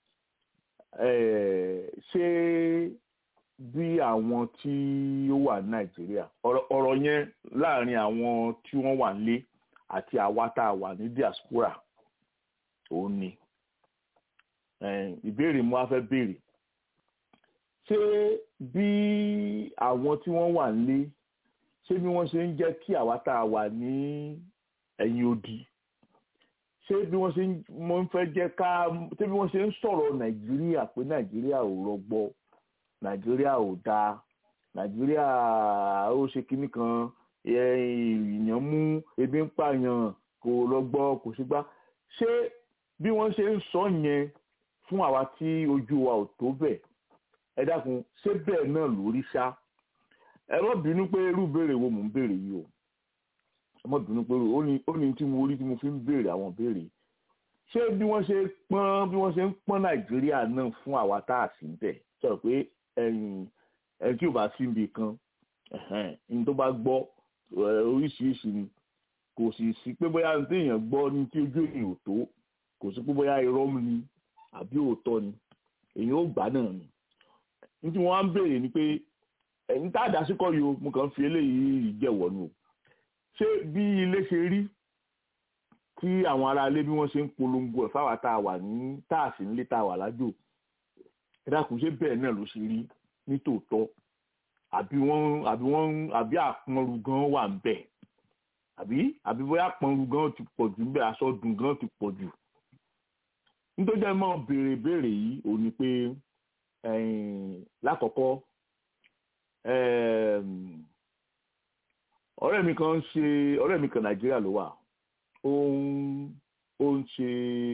ṣé bí àwọn tí ó wà ní Nàìjíríà ọ̀rọ̀ yẹn láàrin àwọn tí wọ́n wà nílé àti àwa tá a wà ní diaspora òun ni ìbéèrè mo wá fẹ́ béèrè ṣé bí àwọn tí wọ́n wà nílé ṣé bí wọ́n ṣe ń jẹ́ kí àwa tá a wà ní ẹ̀yìn odi ṣé bí wọ́n ṣe ń fẹ́ jẹ́ ká ṣé bí wọ́n ṣe ń sọ̀rọ̀ Nàìjíríà pé Nàìjíríà ò rọgbọ Nàìjíríà ò dáa Nàìjíríà ó ṣe kinní kan èèyàn mú ebi ń pààyàn kò rọgbọ kò sí gbá ṣé bí wọ́n ṣe ń sọ yẹn fún àwa tí ojú wa ò tó bẹ́ẹ̀ ẹ dákun ṣé bẹ́ẹ̀ náà lórí ṣá ẹ má bínú pé irú béèrè wo mò ń béèrè yìí o ẹ má bínú pé ó ní ó ní tí mo rí tí mo fi ń béèrè àwọn béèrè ṣé bí wọ́n ṣe pọ́n bí wọ́n ṣe ń pọ́n Nàìjíríà náà fún àwa tá a sì ń bẹ̀ sọ pé ẹ̀yìn ẹ̀ tí ò bá sí ibi kan ẹ̀hìn tó bá gbọ́ oríṣiríṣi ni kò sì sí pé bóyá ní téèyàn gbọ́ ní tí ojú èèyàn ò tó kò sí pé bóyá irọ́ ni àbí òótọ́ ni èèyàn ò gbà náà ni ní tí wọ́n á ń béèrè ni pé ẹ̀yin tá a dá sí kọ́ yìí o mo kàn ń fi eléyìí jẹ̀wọ́ nù ṣé bí ilé ṣe rí tí àwọn ará ilé bí wọ́n ṣe ń polongo ẹ̀ fáwa tá a wà ní tá a sì nílé tá a wà lájò ẹ dákun ṣé bẹ́ẹ̀ náà ló ṣe rí ní tòótọ́ àbí wọ́n àbí wọ́n àbí àpọnru gan wà ń bẹ̀ àbí àbí bóyá àpọnru gan ti pọ̀ jù ń bẹ̀ aṣọ́dún gan ti pọ̀ jù nítorí ẹ máa béèrè béèrè yìí ò ní pé lákọ̀ọ́kọ́ ọ̀rẹ́ mi kan ń ṣe ọ̀rẹ́ mi kan Nàìjíríà ló wà ó ń ó ń ṣe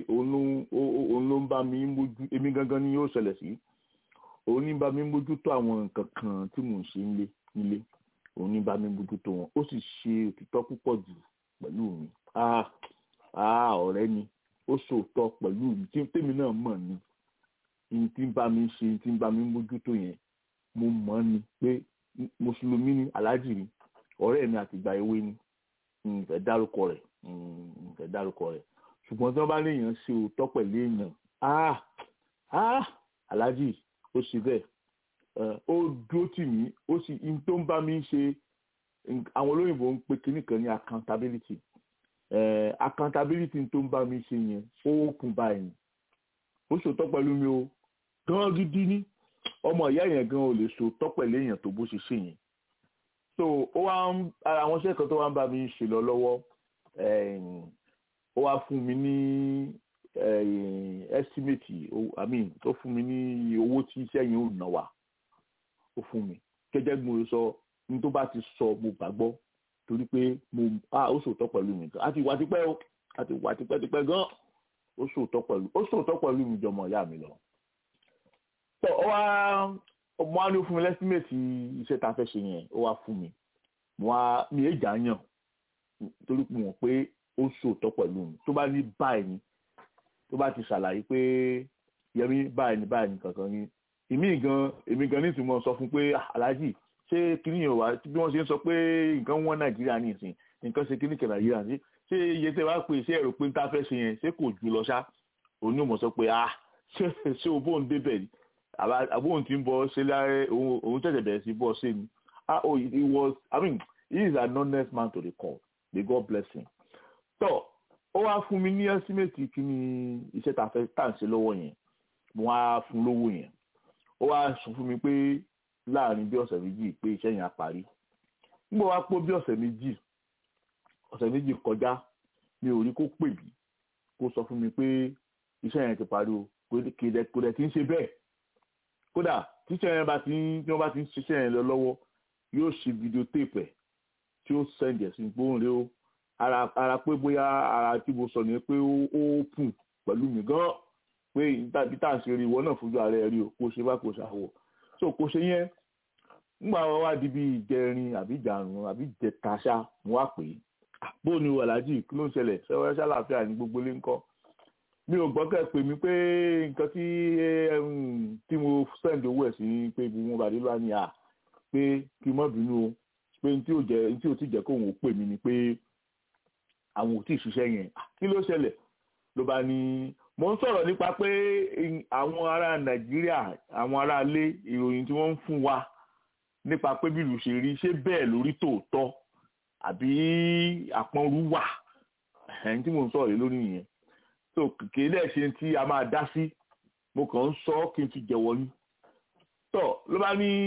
òun ló ń bá mi mójú èmi gangan ni yóò ṣẹlẹ̀ sí òun ní bá mi mójútó àwọn nǹkan kan tí mò ń ṣe nílé nílé òun ní bá mi mójútó wọn ó sì ṣe òtítọ́ púpọ̀ jù pẹ̀lú mi ah ah ọ̀rẹ́ ni ó ṣòótọ́ pẹ̀lú mi tí tèmi náà mọ̀ ni ní tí ń bá mi ṣe tí ń bá mi mójútó yẹn mo mọ̀ ni pé mùsùlùmí ni aláàjì ni ọ̀rẹ́ mi àtìgbà èwe ni ìfẹ́ dárúkọ rẹ̀ ìfẹ́ dárúkọ rẹ̀ ṣùgbọ́n tí wọ́n bá léèyàn ṣe òótọ́ pẹ̀lú èèyàn ah ah aláàjì ó ṣe bẹ́ẹ̀ ó dúró tì mí ó sì in tó ń bá mi ṣe àwọn olóyìnbó ń pe kinní kan ní accountability uh, accountability tó ń bá mi ṣe yẹn ó kún báyìí ó ṣòótọ́ pẹ̀lú mi o gan gidi ní ọmọ ìyá yẹn gan ò lè ṣòótọ́ pẹ̀lú èèyàn tó bó ṣe ṣe yẹn so ó wá ń ara àwọn iṣẹ́ kan tó wá ń bá mi ṣe lọ lọ́wọ́ ó wá fún mi ní estimate i mean tó fún mi ní owó tí iṣẹ́ yẹn ò ná wa ó fún mi gẹ́gẹ́ bí mo sọ ní tó bá ti sọ mo gbàgbọ́ torí pé mo ah ó ṣòótọ́ pẹ̀lú mi àti ìwà tipẹ́ o àti ìwà tipẹ́ tipẹ́ gan ó ṣòótọ́ pẹ̀lú ó ṣòótọ́ pẹ̀lú mi jọmọ ìyá mi lọ. tó ó wá mo á ní ó fún mi lẹ́símẹ̀tì iṣẹ́ tá a fẹ́ ṣe yẹn ó wá fún mi mo á mi èé jà yàn torí pé mo mọ̀ pé ó ṣòótọ́ pẹ̀lú mi tó bá ní báyìí ni tó bá ti ṣàlàyé pé yẹmi báyìí ni báyìí ni kankan ni èmi gan èmi gan ní ìtumọ̀ sọ fún pé aláàjì ṣé kíní yẹn wá bí wọ́n ṣe ń sọ pé nǹkan wọ́n Nàìjíríà ní ìsìn nǹkan ṣe kíní kan Nàìjíríà sí ṣé iye tẹ́ wá pé ṣé ẹ̀rọ pé ń tá fẹ́ ṣe yẹn ṣé kò jù lọ ṣá òun ò mọ̀ sọ pé ah ṣé ṣé o bóun débẹ̀ ni àbóun ti ń bọ̀ ṣe láyé òun tẹ̀sẹ̀ bẹ̀rẹ̀ sí bọ̀ ṣe ni ah oh he was I mean he is an honest man to the call may God bless him. tó ó wá fún mi ní ẹ́símẹ́tì kí ni iṣẹ́ tá a fẹ́ tà ń ṣe lọ́wọ́ yẹn mo wá fún lówó yẹn ó wá sọ fún mi pé láàrin bí ọ̀sẹ̀ méjì pé iṣẹ́ yẹn á parí nígbà wá pọ̀ bí ọ̀sẹ̀ méjì ọ̀sẹ̀ méjì kọjá mi ò rí kó pè mí kó sọ fún mi pé iṣẹ́ yẹn ti parí o kò dẹ̀ kí n ṣe bẹ́ẹ̀ kódà tíṣẹ́ yẹn bá ti ń tí wọ́n bá ti ń ṣiṣẹ́ yẹn lọ lọ́wọ́ yóò ṣe fídíò téèpù ẹ̀ tí ó sẹ́ndì ẹ̀ sí gbóhùn rẹ o ara ara pé bóyá ara tí mo sọ nìyẹn pé ó pùn pẹ̀lú mi gan pé bí tá à ń ṣe rí ìwọ náà fojú ara ẹ rí o kó ṣe bá kó ṣàwọ̀ so kó ṣe yẹn nígbà wọn wá di bí ìjẹrin àbí ìjàrún àbí ìjẹtaṣá mo wá pè é bó ni aláàjì kí ló ń ṣẹlẹ̀ ṣẹ́wọ́n ṣàlàáfíà ní gbogbo ilé ńkọ́ mi ò gbọ́ kẹ́ pè mí pé nǹkan tí tí mo send owó ẹ̀ sí pé ibi wọn bá dé lọ́wọ́ ni à pé kí n má bínú o pé n tí ò jẹ́ n tí ò tí jẹ́ kóun ò pè mí ni pé àwọn ò tí ì ṣiṣẹ́ yẹn kí ló ṣẹlẹ̀ ló bá ní mo ń sọ̀rọ̀ nípa pé àwọn ará Nàìjíríà àwọn ará ilé ìròyìn tí wọ́n ń fún wa nípa pé bí ìlú ṣe rí ṣé bẹ́ẹ̀ lórí tòótọ́ àbí àpọ́nrú wà ẹ̀yìn tí mo ń sọ̀rọ̀ lórí yẹn so kìkì ilé ṣe tí a máa dá sí mo kàn ń sọ kí n ti jẹ̀wọ́ ní. tó ló bá ní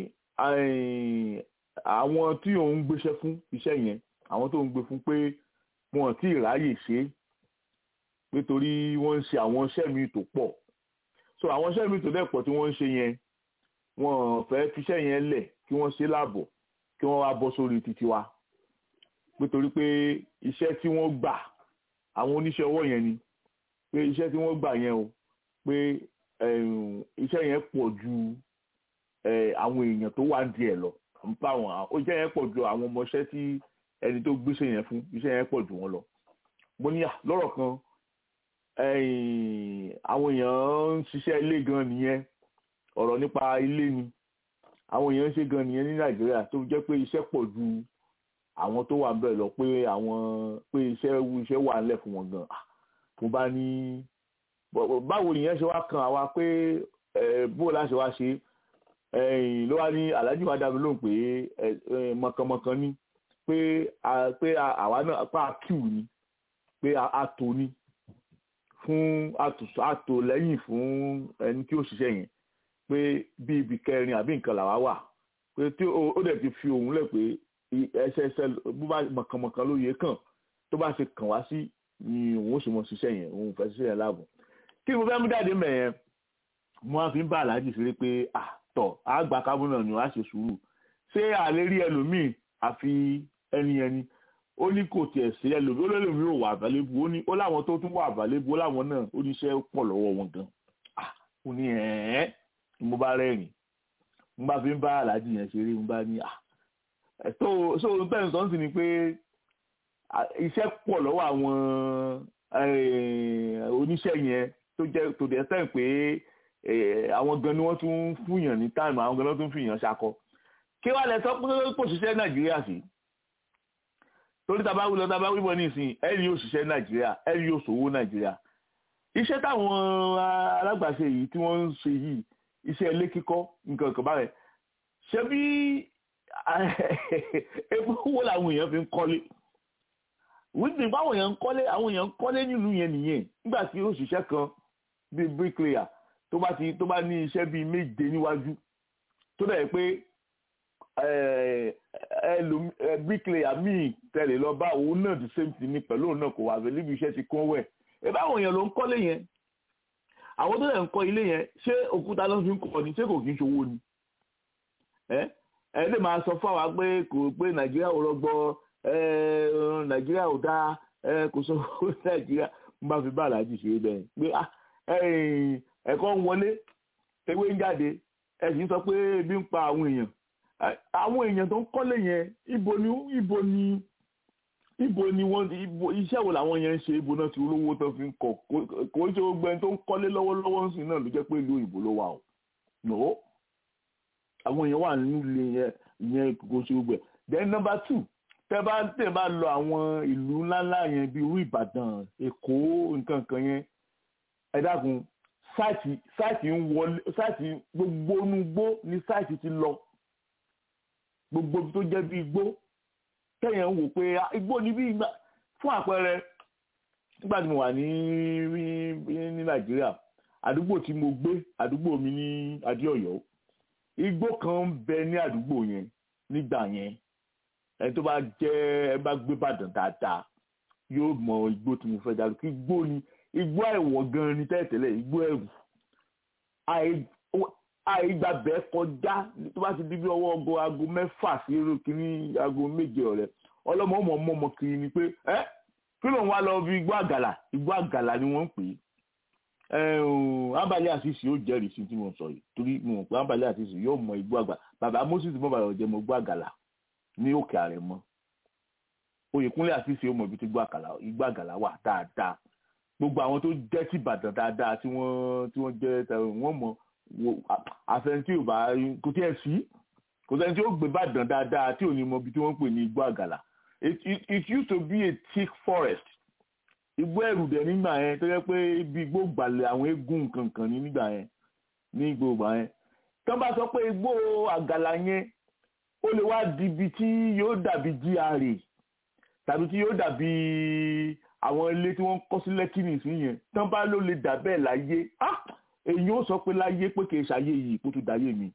àwọn tí òun gbéṣẹ́ fún iṣẹ́ yẹn àwọn tó ń gbé fún pé wọn ò tí ì ráyè ṣe é nítorí wọ́n ń ṣe àwọn iṣẹ́ mi tó pọ̀ so àwọn iṣẹ́ mi tó dẹ̀ pọ̀ tí wọ́n ń ṣe yẹn wọ́n fẹ́ fiṣẹ́ yẹn lẹ̀ kí wọ́n ṣe láàbọ̀ kí wọ́n wá bọ́ sórí títí wa nítorí pé iṣẹ́ tí wọ́n gbà àwọn oníṣẹ́ ọwọ́ yẹn ni pé iṣẹ́ tí wọ́n gbà yẹn o pé iṣẹ́ yẹn pọ̀ ju àwọn èèyàn tó wà díẹ̀ lọ nípa àwọn iṣẹ́ yẹn pọ̀ ju àwọn ọmọọṣẹ́ tí ẹni tó gbéṣẹ́ yẹn fún iṣẹ́ yẹn pọ̀ ju wọn lọ mo ní lọ́rọ̀ kan àwọn èèyàn ń ṣiṣẹ́ ilé gan nìyẹn ọ̀rọ̀ nípa ilé ni àwọn èèyàn ń ṣe gan nìyẹn ní Nàìjíríà tó jẹ́ pé iṣẹ́ pọ̀ ju àwọn tó wà níbẹ̀ lọ pé àwọn pé iṣẹ́ iṣẹ́ wà nílẹ̀ fún wọn gan mo bá ní báwo nìyẹn ṣe wá kan àwa pé bó la ṣe wá ṣe ló wá ní Alhaji wa dá mi lóhùn pé mọ̀kànmọ̀kàn ni pé pé àwa náà pa kíw ni pé àtò ni fún àtò lẹ́yìn fún ẹni tí ó ṣiṣẹ́ yẹn pé bí ibi kẹrin àbí nǹkan làwa wà pé tí ó dẹ̀ ti fi òun lẹ̀ pé ẹsẹsẹ bó bá mọ̀kànmọ̀kàn ló yẹ kàn tó bá ṣe kàn wá sí ni òun ó sì mọ̀ ṣiṣẹ́ yẹn òun fẹ́ ṣiṣẹ́ yẹn láàbò kí ni mo fẹ́ mú jáde mẹ́ yẹn mo á fi ń bá aláàjì ṣeré pé àtọ̀ àgbà kábọ̀ náà ni wàá ṣe sùúrù ṣé àlè rí ẹlòmíì àfi ẹni ẹni ó ní kò tiẹ̀ sí ẹlòmí ó lẹ́lòmí ò wà àbálẹ́bù ó ní ó láwọn tó tún wà àbálẹ́bù ó láwọn náà ó ní iṣẹ́ pọ̀ lọ́wọ́ wọn gan ó ní ẹ̀ẹ́ mo bá rẹ́rìn mo bá fi ń bá aláàjì yẹn ṣeré mo bá ní à so so bẹ́ẹ̀ sọ́n sì ni pé iṣẹ́ pọ̀ lọ́wọ́ àwọn oníṣẹ́ yẹn tó jẹ́ tó dẹ̀ sẹ́yìn pé àwọn gan ni wọ́n tún fúnyàn ní táìmù àwọn gan ni wọ́n tún fúnyàn ṣakọ kí wàá lẹ sọ pé kò ṣiṣẹ́ Nàìjíríà sí torí tá a bá wí lọ tá a bá wí bọ̀ nísìnyí ẹ rí òṣìṣẹ́ Nàìjíríà ẹ rí òṣòwò Nàìjíríà iṣẹ́ táwọn alágbàṣe yìí tí wọ́n ń ṣe yìí iṣẹ́ ilé kíkọ́ nǹkan kan báyẹn ṣé bí epo owó làwọn èèyàn fi ń kọ́lé wíńdì báwọn èèyàn ń kọ́lé àwọn èèyàn ń kọ́lé nílùú yẹn nìyẹn nígbà tí òṣìṣẹ́ kan bíi bricklayer tó bá ti tó bá ní iṣẹ́ bíi méje níwájú tó dẹ̀ pé bricklayer míì tẹ̀lé lọ bá òun náà the same thing ní pẹ̀lú òun náà kò wà bẹ́ẹ̀ níbi iṣẹ́ ti kún wẹ̀ ẹ báwọn èèyàn ló ń kọ́lé yẹn àwọn tó dẹ̀ ń kọ́ ilé yẹn ṣé òkúta ló fi ń kọ́ ni ṣé kò kí ń ṣòwò ni ẹ ẹ lè máa sọ fún àwa pé kò pé Nàìjíríà ò rọgbọ Nàìjíríà ò dáa kò sọ fún Nàìjíríà ń bá fi bá aláàjì ṣe bẹ́ẹ̀ pé ẹ̀kọ́ ń wọlé ewé ń jáde ẹ sì ń sọ pé ebi ń pa àwọn èèyàn àwọn èèyàn tó ń kọ́lé yẹn ibo ni ibo ni ibo ni wọ́n ibo iṣẹ́ wo làwọn yẹn ń ṣe ibo náà ti olówó tó fi ń kọ́ kò ń ṣe gbogbo ẹni tó ń kọ́lé lọ́wọ́lọ́wọ́ ń sìn náà ló jẹ́ pé ìlú òyìnbó ló wà o no àwọn èèyàn wà nínú ilé yẹn ìyẹn kò ṣe gbogbo ẹ̀ then number two tẹ́ bá tẹ́ bá lọ àwọn ìlú ńláńlá yẹn bíi irú Ìbàdàn Èkó nǹkan kan yẹn ẹ dákun sáìtì sáìtì ń wọlé sáìtì gbogbo onúgbó ní sáìtì ti lọ gbogbo tó jẹ́ bí igbó kẹ́yìn ń wò pé igbó ni bí ìgbà fún àpẹẹrẹ nígbà tí mo wà ní ní Nàìjíríà àdúgbò tí mo gbé àdúgbò mi ní Adéọ̀yọ́ igbó kan ń bẹ ní àdúgbò yẹn nígbà yẹn ẹni tó bá jẹ́ ẹ bá gbé Ìbàdàn dáadáa yóò mọ igbó tí mo fẹ́ dárúkọ kí igbó ni igbó ẹ̀wọ̀n gan ni tẹ́lẹ̀tẹ́lẹ̀ igbó ẹ̀rù àìgbàbẹ́ kọjá tó bá ti di bí ọwọ́ ọgọ́ aago mẹ́fà sí eré kínní aago méje ọ̀rẹ́ ọlọ́mọ ọmọ ọmọ ọmọ kiri ni pé ẹ́ kí ló ń wá lọ bí igbó àgàlà igbó àgàlà ni wọ́n ń pè é Ambali Asisi yóò jẹ́rìí sí tí mo sọ yìí torí mo mọ̀ pé Ambali Asisi yóò mọ igbó àgbà bàbá Moses mọ́bàlá ọ̀jẹ̀ mọ igbó àgàlà ní òkè Àrẹ̀mọ Oyèkúnlé Asisi yóò mọ ibi tí igbó àgàlà wà dáadáa gbogbo àwọn tó jẹ́ ti Ìbàdàn dáadáa tí wọ́n tí wọ́n jẹ́ wọ́n mọ̀ àfẹnití ò bá kò tí ẹ sí kò sẹ́ni tí ó gbé Ìbàdàn dáadáa tí ò ní mọ ibi tí wọ́n pè ní igbó àgàlà it it it used to be a thick forest igbó ẹ̀rù dẹ̀ nígbà yẹn tó yẹ pé ibi igbó gbàlẹ̀ àwọn eégún kankan ní nígbà yẹn ní igbó gbà yẹn tí wọ́n bá sọ pé igbó àgàlà yẹn ó lè wá di ibi tí yóò dàbí G R A tàbí tí yóò dàbí àwọn ilé tí wọ́n kọ́ sí Lẹ́kì nìsín yẹn tí wọ́n bá ló lè dà bẹ́ẹ̀ láyé èyí ó sọ pé láyé pé kì í ṣàyè yìí kó tó dayé mi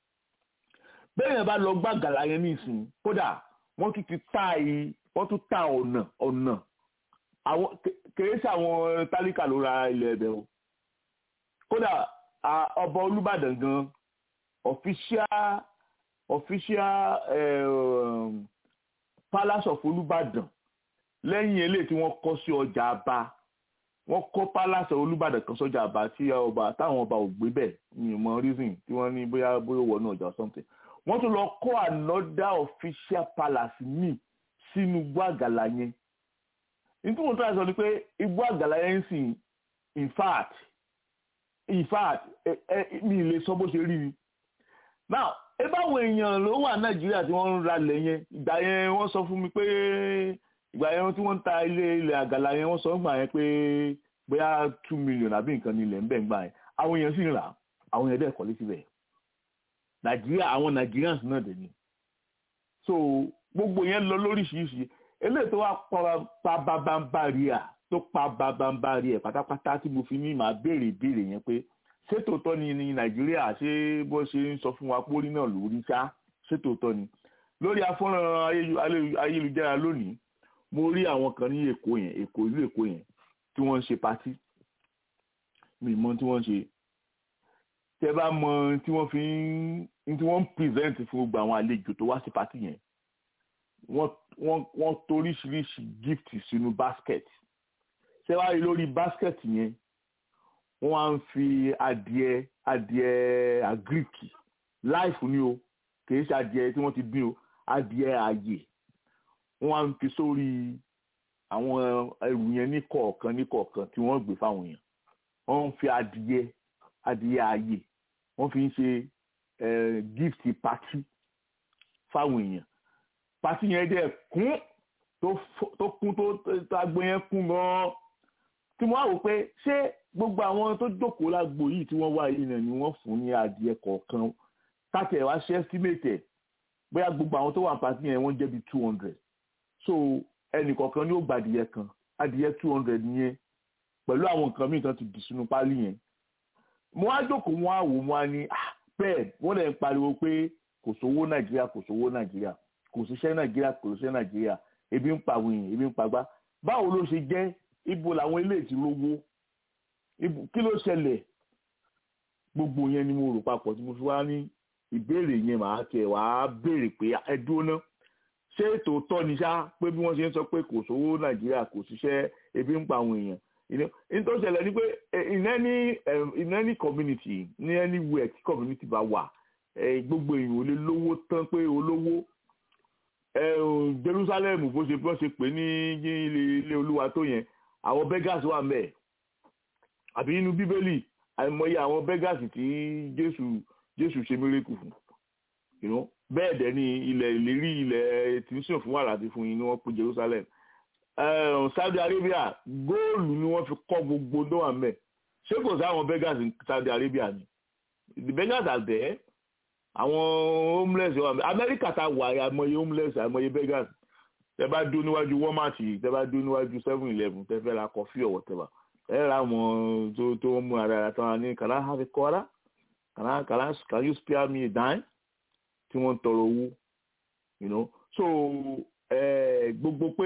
bẹ́ẹ̀ yẹn bá lọ gbá àgàlà yẹn nísìn kódà wọ́n tún ti ta yìí wọ́n tún ta ọ̀nà ọ̀nà àwọn kìí ṣe àwọn tálíkà ló ra ilẹ̀ ẹ̀bẹ̀ o kódà ọba Olúbàdàn gan official official uh, palace of Olúbàdàn lẹ́yìn eléyìí tí wọ́n kọ́ sí ọjà Aba wọ́n kọ́ palace Olúbàdàn kan sọ́jà Aba tí ọba táwọn ọba ò gbé bẹ́ẹ̀ ní ìmọ̀ reason tí wọ́n ní bóyá bóyá wọ̀ náà ọjà or something wọ́n tún lọ kọ́ another official palace míì sínú igbó àgàlà yẹn nítorí wọn tó àìsàn ni pé igbó àgàlà yẹn ń sìn in fact in fact ẹ ẹ mi ì lè sọ bó ṣe rí ni now ẹ báwo èèyàn ló wà Nàìjíríà tí wọ́n ń ralẹ̀ yẹn ìgbà yẹn wọ́n sọ fún mi pé ìgbà yẹn tí wọ́n ń ta ilé ilẹ̀ àgàlà yẹn wọ́n sọ ń gbà yẹn pé bóyá two million àbí nǹkan ní ilẹ̀ ń bẹ̀ ń gbà yẹn àwọn èèyàn sì ń rà àwọn èèyàn dẹ̀ kọ́lé síbẹ̀ Nàìjíríà àwọn Nigerians náà dẹ̀ ni so gbogbo yẹn lọ lóríṣiríṣi eléyìí tó wá pa bábámbárí à tó pa bábámbárí ẹ̀ pátápátá tí mo fi ní màá béèrè ìbéèrè yẹn pé ṣé tòótọ́ ni ní Nàìjíríà ṣé bó ṣe ń sọ fún wa pórí náà lórí ṣá ṣé tòótọ́ ni lórí afọ́nrán ayélujára lónìí mo rí àwọn kan ní Èkó yẹn Èkó ìlú Èkó yẹn tí wọ́n ń ṣe patí mi mọ tí wọ́n ń ṣe tẹ bá mọ tí wọ́n fi ń tí wọ́n ń present fún gbogbo àwọn àlejò tó wá sí patí yẹn wọ́n wọ́n wọ́n toríṣiríṣi gift sínú basket ṣé wàá rí lórí basket yẹn wọ́n á ń fi adìẹ adìẹ àgíríkì láìfù ni o kì í ṣe adìẹ tí wọ́n ti dín o adìẹ ààyè wọ́n á ń fi sórí àwọn ẹrù yẹn ní kọ̀ọ̀kan ní kọ̀ọ̀kan tí wọ́n gbé fáwọn èèyàn wọ́n ń fi adìẹ adìẹ ààyè wọ́n fi ń ṣe gift party fáwọn èèyàn party yẹn dẹ̀ kún tó kún tó agbó yẹn kún gan-an tí mo wá wò pé ṣé gbogbo àwọn tó jókòó lágbo yìí tí wọ́n wá yìí náà ni wọ́n fún ní adìẹ kọ̀ọ̀kan káàkiri wá ṣe estimate bóyá gbogbo àwọn tó wà party yẹn wọ́n jẹ́ bí two hundred so ẹnì kọ̀ọ̀kan ni ó gba adìẹ kan adìẹ two hundred yẹn pẹ̀lú àwọn nǹkan míì kan ti dì sínú pálí yẹn mo wá jókòó mo wá wò mo wá ní bẹ́ẹ̀ wọ́n lè ń pariwo pé kò sówó nàìjíríà kò sówó nàìjíríà kò síṣẹ́ nàìjíríà kò síṣẹ́ nàìjíríà ebi ń pa àwọn èèyàn ebi ń pa gbá báwo ló ṣe jẹ́ ibo làwọn eléyìí ti rówó kí ló ṣẹlẹ̀ gbogbo yẹn ni mo rò papọ̀ tí mo fi wá ní ìbéèrè yẹn màá tẹ̀ wá béèrè pé ẹ dúró ná ṣé tòótọ́ ni ṣá pé bí wọ́n ṣe ń sọ pé kò sówó nàìjíríà kò síṣẹ́ ebi ń pa àwọn èèyàn nítorí ṣẹlẹ̀ ni pé in any in any community ní anywhere tí community bá wà gbogbo èèyàn ò lè lówó tán pé olówó Jerusalem bó ṣe bó ṣe pè ní ilé olúwa tó yẹn àwọn beggars wà ńbẹ̀ àbí inú bíbélì àìmọye àwọn beggars tí Jésù Jésù ṣe miracle fún bẹ́ẹ̀ dẹ̀ ni ilẹ̀ ìlérí ilẹ̀ tí ń sìn fún wàrà àti fún yín ni wọ́n pè Jerusalem. Uh, Saudi Arabia góòlù ni wọ́n fi kọ́ gbogbo tó wà ńbẹ̀ ṣé kò sí àwọn beggars ní Saudi Arabia ni the beggars are there àwọn homeless wà ńbẹ̀ America ta wà àìmọye homeless àìmọye beggars tẹ bá dún níwájú Walmart tẹ bá dún níwájú seven eleven tẹ fẹ́ ra coffee or whatever ẹ ra àwọn tó tó mú ara ara tán ní can I have a quarter can I can I can you spare me a dime tí wọ́n ń tọrọ owó you know so. Gbogbo pé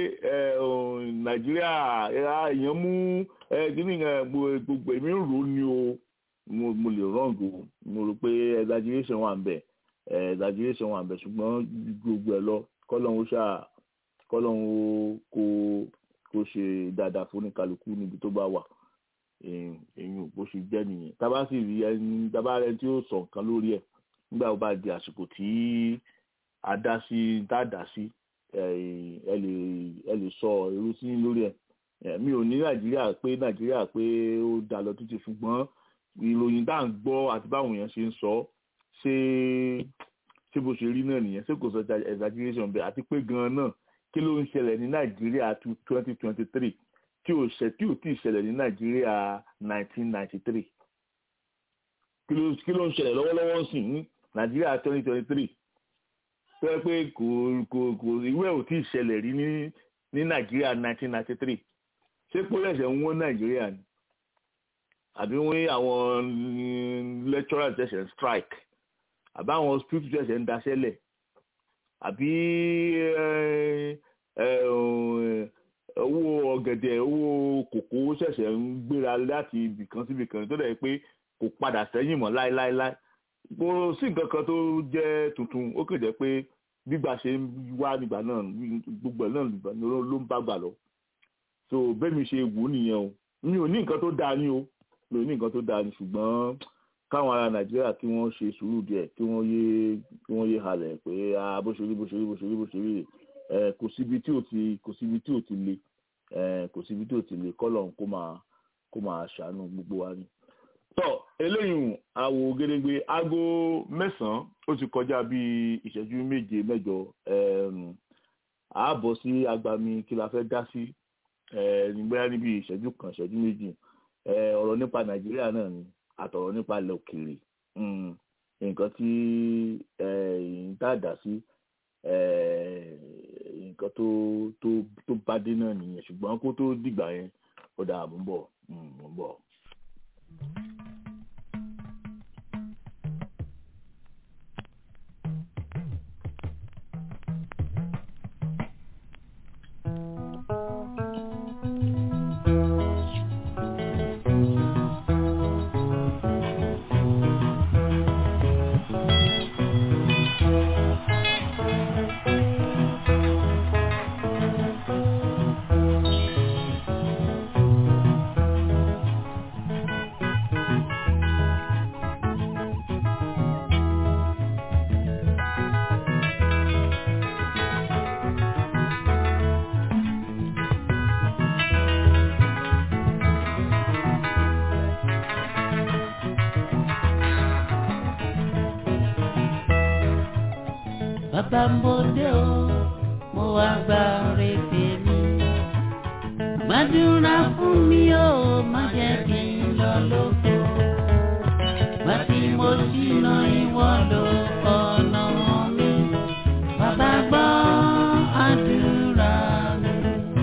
Nàìjíríà èèyàn mú kíní gbogbo èmi ń rò ó ní o mo lè rọ́ǹgò mo rò pé exaggeration wà ń bẹ̀ exaggeration wà ń bẹ̀ ṣùgbọ́n gbogbo ẹ̀ lọ kọ́lọ́hún ṣáà kọ́lọ́hún kó kó ṣe dáadáa fún oníkálukú níbi tó bá wà èyí bó ṣe jẹ́ nìyẹn tábà sì rí ẹni tábà rẹ tí ó sọ nǹkan lórí ẹ̀ nígbà tó bá di àsìkò tí a dá sí tá a dá sí ẹ lè ẹ lè sọ irú sí lórí ẹ mi ò ní nàìjíríà pé nàìjíríà pé ó dá lọ títí ṣùgbọ́n ìròyìn tá à ń gbọ́ àti báwọn èèyàn ṣe ń sọ ṣé ṣé bó ṣe rí náà nìyẹn ṣé kò sọ exaggeration bẹ́ẹ̀ àti pé gan-an náà kí ló ń ṣẹlẹ̀ ní nàìjíríà twenty twenty three tí ò ṣe tí ò tí ì ṣẹlẹ̀ ní nàìjíríà nineteen ninety three kí ló kí ló ń ṣẹlẹ̀ lọ́wọ́lọ́wọ́ sí ní nàìjíríà twenty twenty three tó yẹ pé kò kò kò ìwé ò tí ì ṣẹlẹ̀ rí ní ní nàìjíríà nineteen ninety three ṣé pólẹ̀ṣẹ̀ ń wọ́n nàìjíríà ni àbí wọ́n àwọn lecturers ṣẹ̀ṣẹ̀ ń strike àbí àwọn hospital ṣẹ̀ṣẹ̀ ń daṣẹ́lẹ̀ àbí owó ọ̀gẹ̀dẹ̀ owó kòkó ṣẹ̀ṣẹ̀ ń gbéra láti ibìkan sí ibìkan tó dẹ̀ pé kò padà sẹ́yìn mọ́ láéláéláé kò sí nǹkan kan tó jẹ́ tuntun ó kàn jẹ́ pé gbígbà ṣe ń wá nígbà náà gbogbo ẹ̀ náà ló ń bá gbà lọ so bẹ́ẹ̀ mi ṣe wò ó nìyẹn o mi ò ní nǹkan tó dáa ní o mi ò ní nǹkan tó dáa ní ṣùgbọ́n káwọn ará nàìjíríà kí wọ́n ṣe sùúrù díẹ̀ kí wọ́n yé kí wọ́n yé halẹ̀ pé bó ṣe rí bó ṣe rí bó ṣe rí bó ṣe rí kò síbi tí ò ti kò síbi tí ò ti le kò síbi tí ò ti le kọ́lọ̀ kó máa kó máa ṣàánú gbogbo wa ni. tọ́ eléyìí àwò gédégbé aago mẹ́sàn-án ó ti kọjá bíi ìṣẹ́jú méje mẹ́jọ ààbọ̀ sí agbami kí la fẹ́ dá sí nígbà níbi ìṣẹ́jú kan ìṣẹ́jú méjì ọ̀rọ̀ nípa nàìjíríà náà ni àtọ̀rọ̀ nípa ilẹ̀ òkèèrè nǹkan tí ń tàdá sí nǹkan tó tó tó bá dé náà nìyẹn ṣùgbọ́n kó tó dìgbà yẹn ó dáa mú bọ̀ mú bọ̀. bàbá ń bòde o mo wá gba retí mi. Gbàdúrà fún mi o má jẹ́ kí n lọ lóko. Gbà tí mo ṣìnà ìwọ lọ ọ̀nà mi. Bàbá gbọ́ àdúrà mi.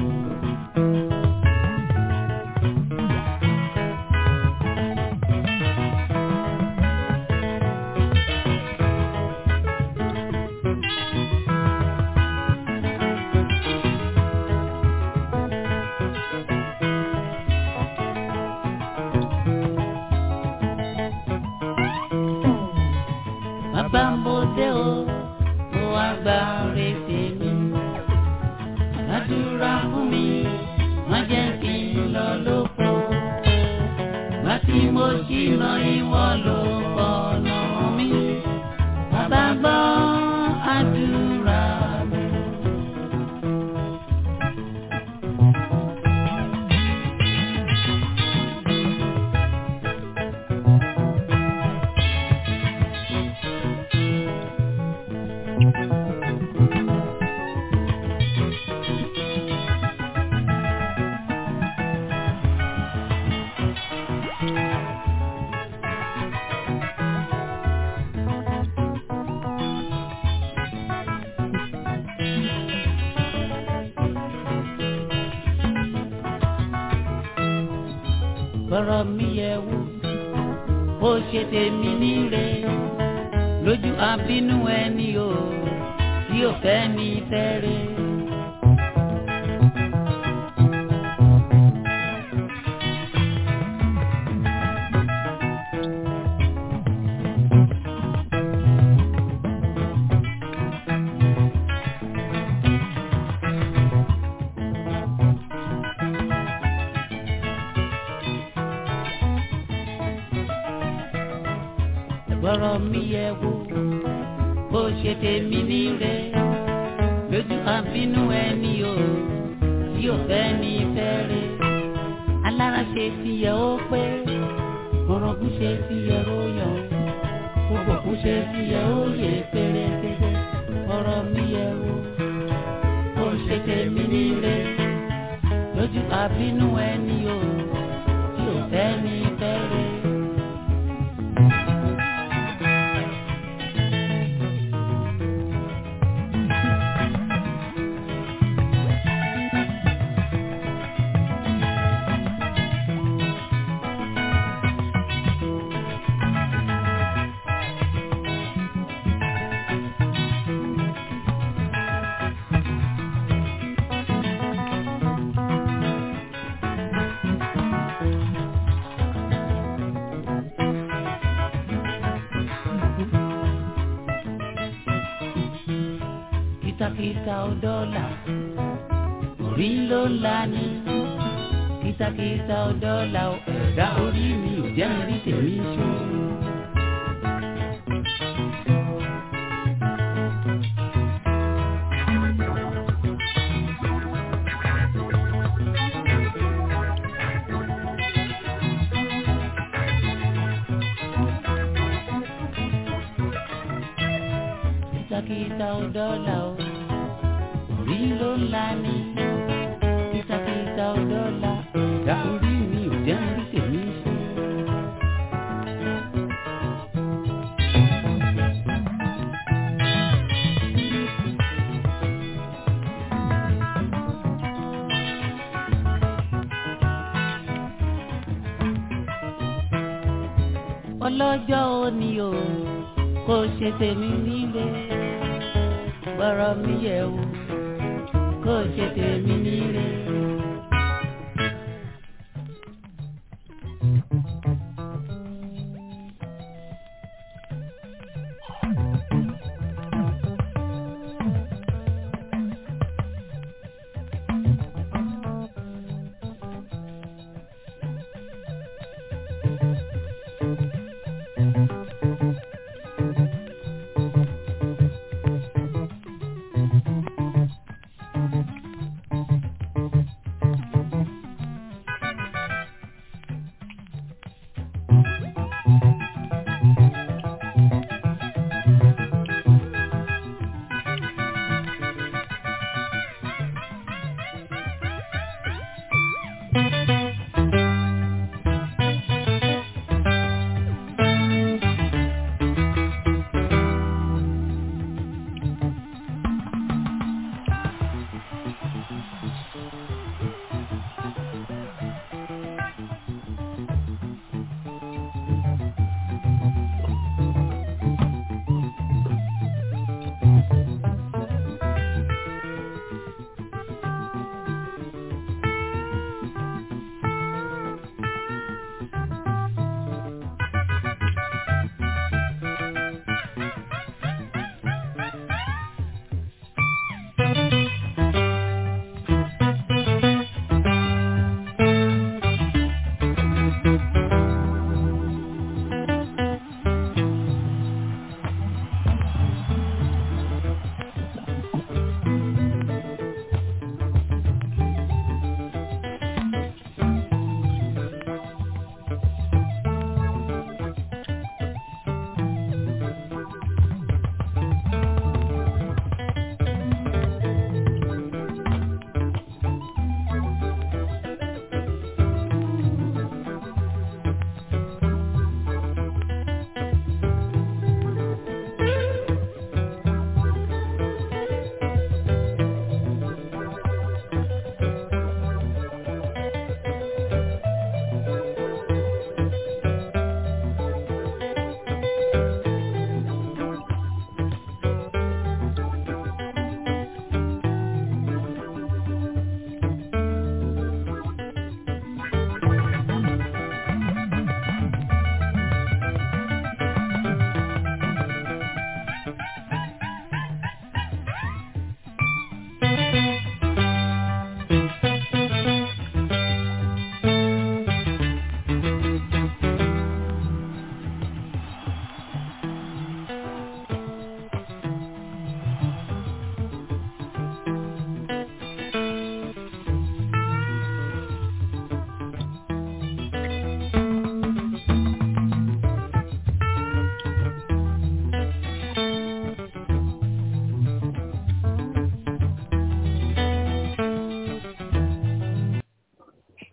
Bàbá ń bòde o mo wá gba retí mi. Àdúrà fún mi má jẹ́ kí n lọ lóko. Gbà tí mo ṣìnà ìwọ ló ọ̀nà mi. Bàbá gbọ́ àdúrà mi. Bọ̀rọ̀ mi yẹ̀ wò ó ṣe tèmi níre lójú àbínú ẹni o tí ò fẹ́ ní fẹ́rẹ̀. Bọ̀rọ̀ mi yẹ̀ wò ó ṣe tèmi níre lójú àbínú ẹni o tí ò fẹ́ ní fẹ́rẹ̀. Alára ṣe ti yẹ ó pé orogún ṣe ti yẹ ó yọ gbogbo kú ṣe ti yẹ ó yẹ pérépéré. Bọ̀rọ̀ mi yẹ̀ wò ó ṣe tèmi níre lójú àbínú ẹni o tí ò fẹ́ ní fẹ́rẹ̀. Kìtàkìtà ò dọ́là orí ló ń la ní. Kìtàkìtà ò dọ́là ẹ̀dá orí mi ò jẹ́ mi rí tèmi ṣó. Kìtàkìtà ò dọ́là orí ló ń la ní. Kìtàkìtà ò dọ́là ẹ̀dá orí mi ò jẹ́ mi rí tèmi ṣó. Ọlọ́jọ́ òní o kò ṣe tèmi nílé. Bọ̀rọ̀ mi yẹ̀ wò kò ṣe tèmi nílé.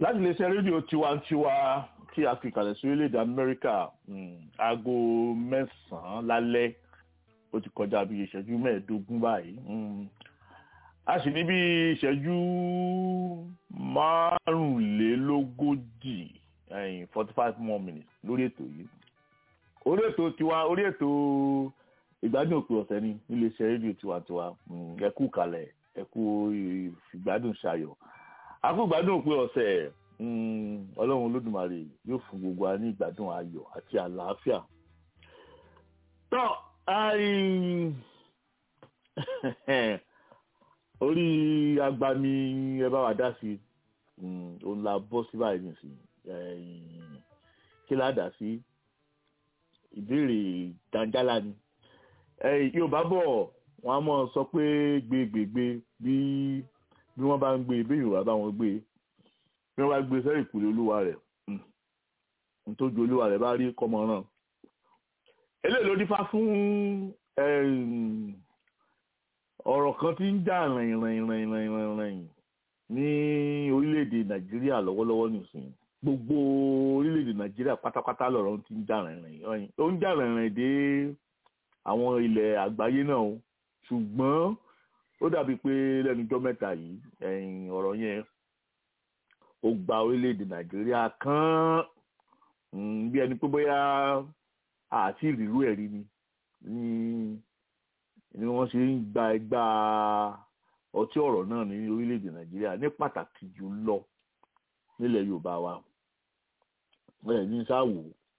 láti lè ṣe rédíò tiwantiwa tí a fi kalẹ̀ sí orílẹ̀-èdè Amẹ́ríkà aago mẹ́sàn-án lálẹ́ ó ti kọjá bí ìṣẹ́jú mẹ́ẹ̀ẹ́dógún báyìí a sì ní bí ìṣẹ́jú márùnlélógójì forty five more minutes lórí ètò yìí orí ètò tiwa orí ètò ìgbádùn òpin ọ̀sẹ̀ ni níléeṣẹ́ rédíò tiwantiwa ẹ kú kalẹ̀ ẹ kú ìgbádùn ṣayọ̀ a kú ìgbádùn òpin ọ̀sẹ̀ ọlọ́run olódùmarè yóò fún gbogbo wa ní ìgbádùn ayọ̀ àti àlàáfíà tó orí agbami ẹ bá wa dá sí òun la bọ́ sí báyìí nìsín kí la dá sí ìbéèrè danjala ni Yorùbá bọ̀ wọ́n á mọ̀ sọ pé gbégbègbè bí bí wọ́n bá ń gbé bí Yorùbá bá wọn gbé bí wọ́n bá gbé sẹ́yìn ìkùlé olúwa rẹ̀ nítorí olúwa rẹ̀ bá rí kọ́mọ náà eléyìí ló dífá fún ọ̀rọ̀ kan tí ń jà rìn rìn rìn rìn rìn rìn ní orílẹ̀-èdè Nàìjíríà lọ́wọ́lọ́wọ́ nìsín gbogbo orílẹ̀-èdè Nàìjíríà pátápátá lọ̀rọ̀ ti ń jà rìn rìn ó ń jà rìn rìn dé àwọn ilẹ̀ àgbáyé náà o ṣùgbọ́n ó dàbí pé lẹ́nujọ́ mẹ́ta yìí ẹ̀yìn ọ̀rọ̀ yẹn ó gba orílẹ̀-èdè Nàìjíríà kan bí ẹni pé bóyá àti ìrírú ẹ̀rí ni ni wọ́n ṣe ń gba ẹgbà ọtí ọ̀rọ̀ náà ní orílẹ̀-èdè Nàìjíríà ní pàtàkì jù lọ nílẹ̀ Yorùbá wa bẹ́ẹ̀ ní sáwò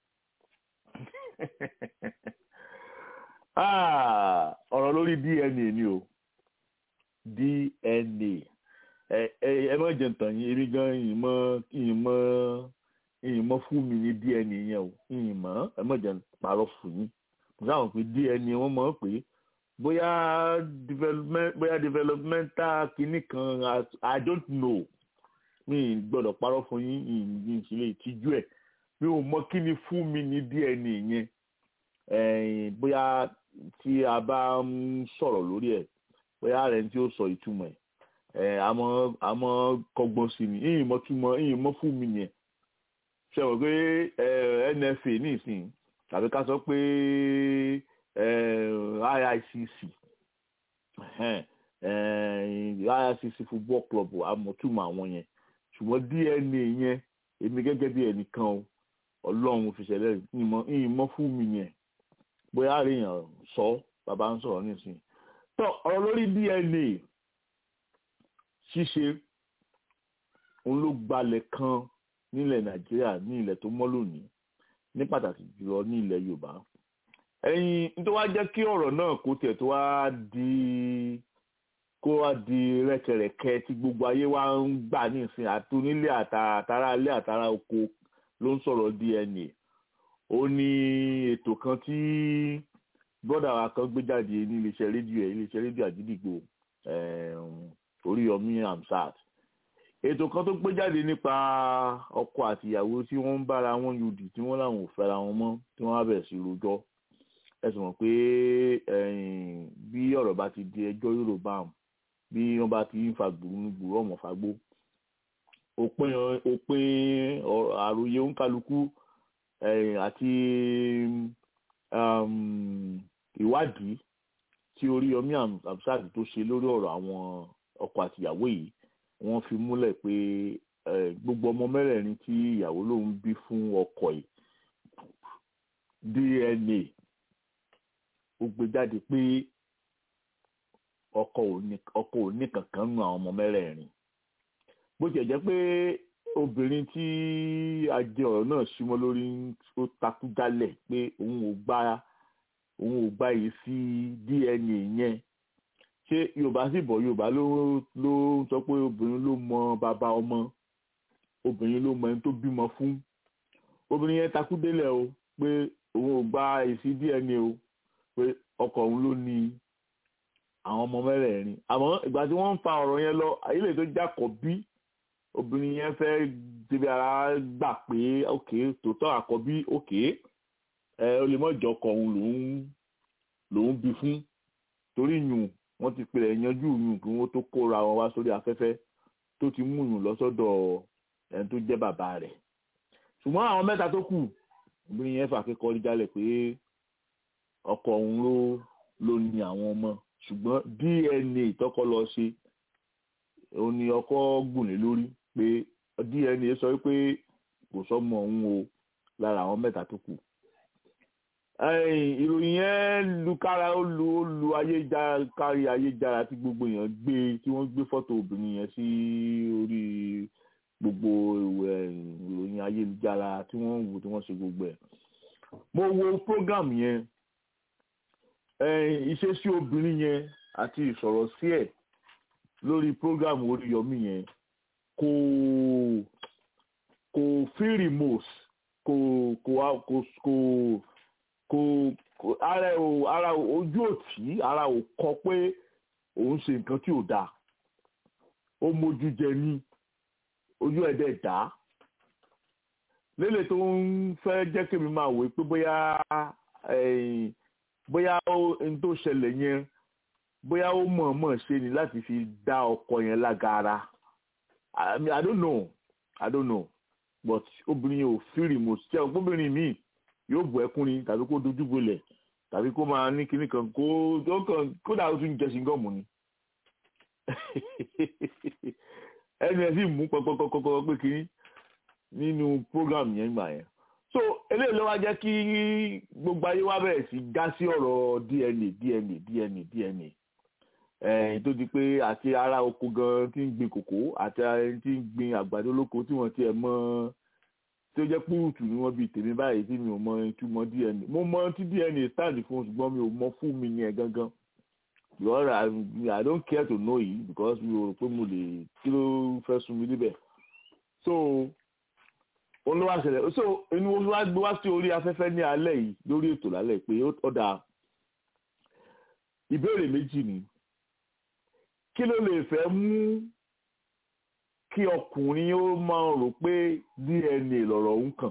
ọ̀rọ̀ lórí D N A ni o D N A ẹ má jẹ́ ntàn yín èmi gan ìmọ̀ ìmọ̀ ìmọ̀ fún mi ní D N A yẹn o ìmọ̀ ẹ má jẹ́ parọ́ fún yín mo sáwọn pé D N A wọ́n mọ̀ pé bóyá development bóyá developmental kìíní kan I don't know mi gbọ́dọ̀ parọ́ fún yín ìyìn ìṣẹ̀lẹ̀ ìtìjú ẹ̀ mi ò mọ̀ kí ni fún mi ní D N A yẹn bóyá tí a bá ń sọ̀rọ̀ lórí ẹ̀ bóyá rẹ̀ tí ó sọ ìtumọ̀ ẹ̀ àmọ́ àmọ́ kọ́gbọ́n sí mi ìyìn mọ́ túmọ̀ ìyìn mọ́ fún mi yẹn ṣe wọ́n pé N F A ní ìsìn tàbí ká sọ pé I I C C I I C C football club àmọ́túmọ̀ àwọn yẹn ṣùgbọ́n D N A yẹn èmi gẹ́gẹ́ bí ẹnìkan o ọlọ́run fi ṣẹlẹ̀ ìyìn mọ́ fún mi yẹn bóyá àríyàn sọ bàbá ń sọ̀rọ̀ nísìnyí tó ọ̀rọ̀ lórí D N A ṣíṣe òun ló gbalẹ̀ kan nílẹ̀ Nàìjíríà ní ilẹ̀ tó mọ́ lónìí ní pàtàkì jùlọ ní ilẹ̀ Yorùbá ẹ̀yin tó wá jẹ́ kí ọ̀rọ̀ náà kó tẹ̀ tó wá di kó wá di rẹ́kẹrẹ́kẹ́ tí gbogbo ayé wa ń gbà nísìnyí àtúnílé àtàrà ilé àtàrà oko ló ń sọ̀rọ̀ D N A ó ní ètò kan tí bọ́dà wa kan gbé jáde ní iléeṣẹ́ rédíò ẹ̀ iléeṣẹ́ rédíò àjídìgbò Oríyọmí Hamzat ètò kan tó gbé jáde nípa ọkọ àti ìyàwó tí wọ́n ń bára wọn yòdì tí wọ́n làwọn ò fẹ́ra wọn mọ́ tí wọ́n á bẹ̀rẹ̀ sí rojọ́ ẹ sì mọ̀ pé bí ọ̀rọ̀ bá ti di ẹjọ́ Yorùbá bí wọ́n bá ti ń fa gbùrùgbùrù ọmọ fagbó òpin òpin àròyé òǹkálukú àti ìwádìí tí Oríyọmí Hamzat tó ṣe lórí ọ̀rọ̀ àwọn ọkọ àti ìyàwó yìí wọ́n fi múlẹ̀ pé gbogbo ọmọ mẹ́rẹ̀ẹ̀rin tí ìyàwó lòun bí fún ọkọ yìí D N A ó gbé jáde pé ọkọ ò ní kankan nù àwọn ọmọ mẹ́rẹ̀ẹ̀rin bó tiẹ̀ jẹ́ pé obìnrin tí a jẹ ọ̀rọ̀ náà símọ́ lórí ó takú jálẹ̀ pé òun ò gbà òun ò gbà yìí sí D N A yẹn ṣé Yorùbá sì bọ̀ Yorùbá ló ló ń sọ pé obìnrin ló mọ bàbá ọmọ obìnrin ló mọ ẹni tó bímọ fún obìnrin yẹn takú délẹ̀ o pé òun ò gbà èsì D N A o pé ọkọ òun ló ní àwọn ọmọ mẹ́rẹ̀ẹ̀rin àmọ́ ìgbà tí wọ́n ń fa ọ̀rọ̀ yẹn lọ ilé tó jákọ̀ bí obìnrin yẹn fẹ́ débi ara gbà pé òkè tòótọ́ àkọ́bí òkè ẹ ó lè mọ̀jọ́ ọkọ òun lòún lòún bí fún torí yùn wọ́n ti pèrè yanjú yùn kí wọ́n tó kóra wọn wá sórí afẹ́fẹ́ tó ti mú yùn lọ́sọ́dọ̀ ẹni tó jẹ́ bàbá rẹ̀ ṣùgbọ́n àwọn mẹ́ta tó kù obìnrin yẹn fà kékọ́ rí jálẹ̀ pé ọkọ òun ló ló ní àwọn ọmọ ṣùgbọ́n D N A tọ́kọ lọ ṣe òun ni ọkọ gùn lé lórí pé D N A sọ pé kò sọ́mọ òun o lára àwọn mẹ́ta tó kù. ìròyìn yẹn lu kára ó lu ó lu ayéjára kárí ayéjára tí gbogbo èèyàn gbé tí wọ́n gbé fọ́tò obìnrin yẹn sí orí gbogbo ìròyìn ayélujára tí wọ́n ń wò tí wọ́n ṣe gbogbo ẹ̀. mo wo program yẹn ìṣesí obìnrin yẹn àti ìsọ̀rọ̀ sí ẹ̀ lórí program Oríyọmí yẹn kò kò feel remorse kò kò kò kò kò ara ò ara ojú òtí ara ò kọ pé òun ṣe nǹkan tí ò dáa ó mójú jẹ ní ojú ẹ̀ dẹ̀ dá lélẹ̀ tó ń fẹ́ jẹ́ kí mi máa wò pé bóyá bóyá ohun tó ṣẹlẹ̀ yẹn bóyá ó mọ̀ọ́mọ̀ ṣe ni láti fi dá ọkọ yẹn lágara I mean, I don't know I don't know but obìnrin yóò fírì mo ṣe ọgbọ́n obìnrin míì yóò bọ̀ ẹkún ni tàbí kó dojú bolẹ̀ tàbí kó máa ní kinní kan kó kódà ó tún jẹ ṣingọ́ọ̀mù ni ẹni ẹ sì mú pọpọpọpọ pé kínní nínú program yẹn gbà yẹn so eléyìí ló wá jẹ́ kí gbogbo ayé wá bẹ̀rẹ̀ sí dá sí ọ̀rọ̀ D N A D N A D N A D N A ẹ̀ẹ́n tó di pé àti ará oko gan tí ń gbin kòkó àti ẹni tí ń gbin àgbàdo lóko tí wọ́n tiẹ̀ mọ̀ tó jẹ́ púrùtù ni wọ́n bíi tèmi báyìí tí mi ò mọ ìtumọ̀ D N A mo mọ tí D N A stand fún ṣùgbọ́n mi ò mọ fún mi ní ẹ̀ gangan because I, I don't care to know it because mi ò rò pé mo lè kí ló fẹ́ sún mi níbẹ̀ so olówó àṣẹlẹ̀ so inú wọn wá gbé wá sí orí afẹ́fẹ́ ní alẹ́ yìí lórí ètò lálẹ́ pé ó dà ìbéèrè méjì ni kí ló lè fẹ́ mú kí ọkùnrin ó máa rò pé D N A lọ̀rọ̀ òun kàn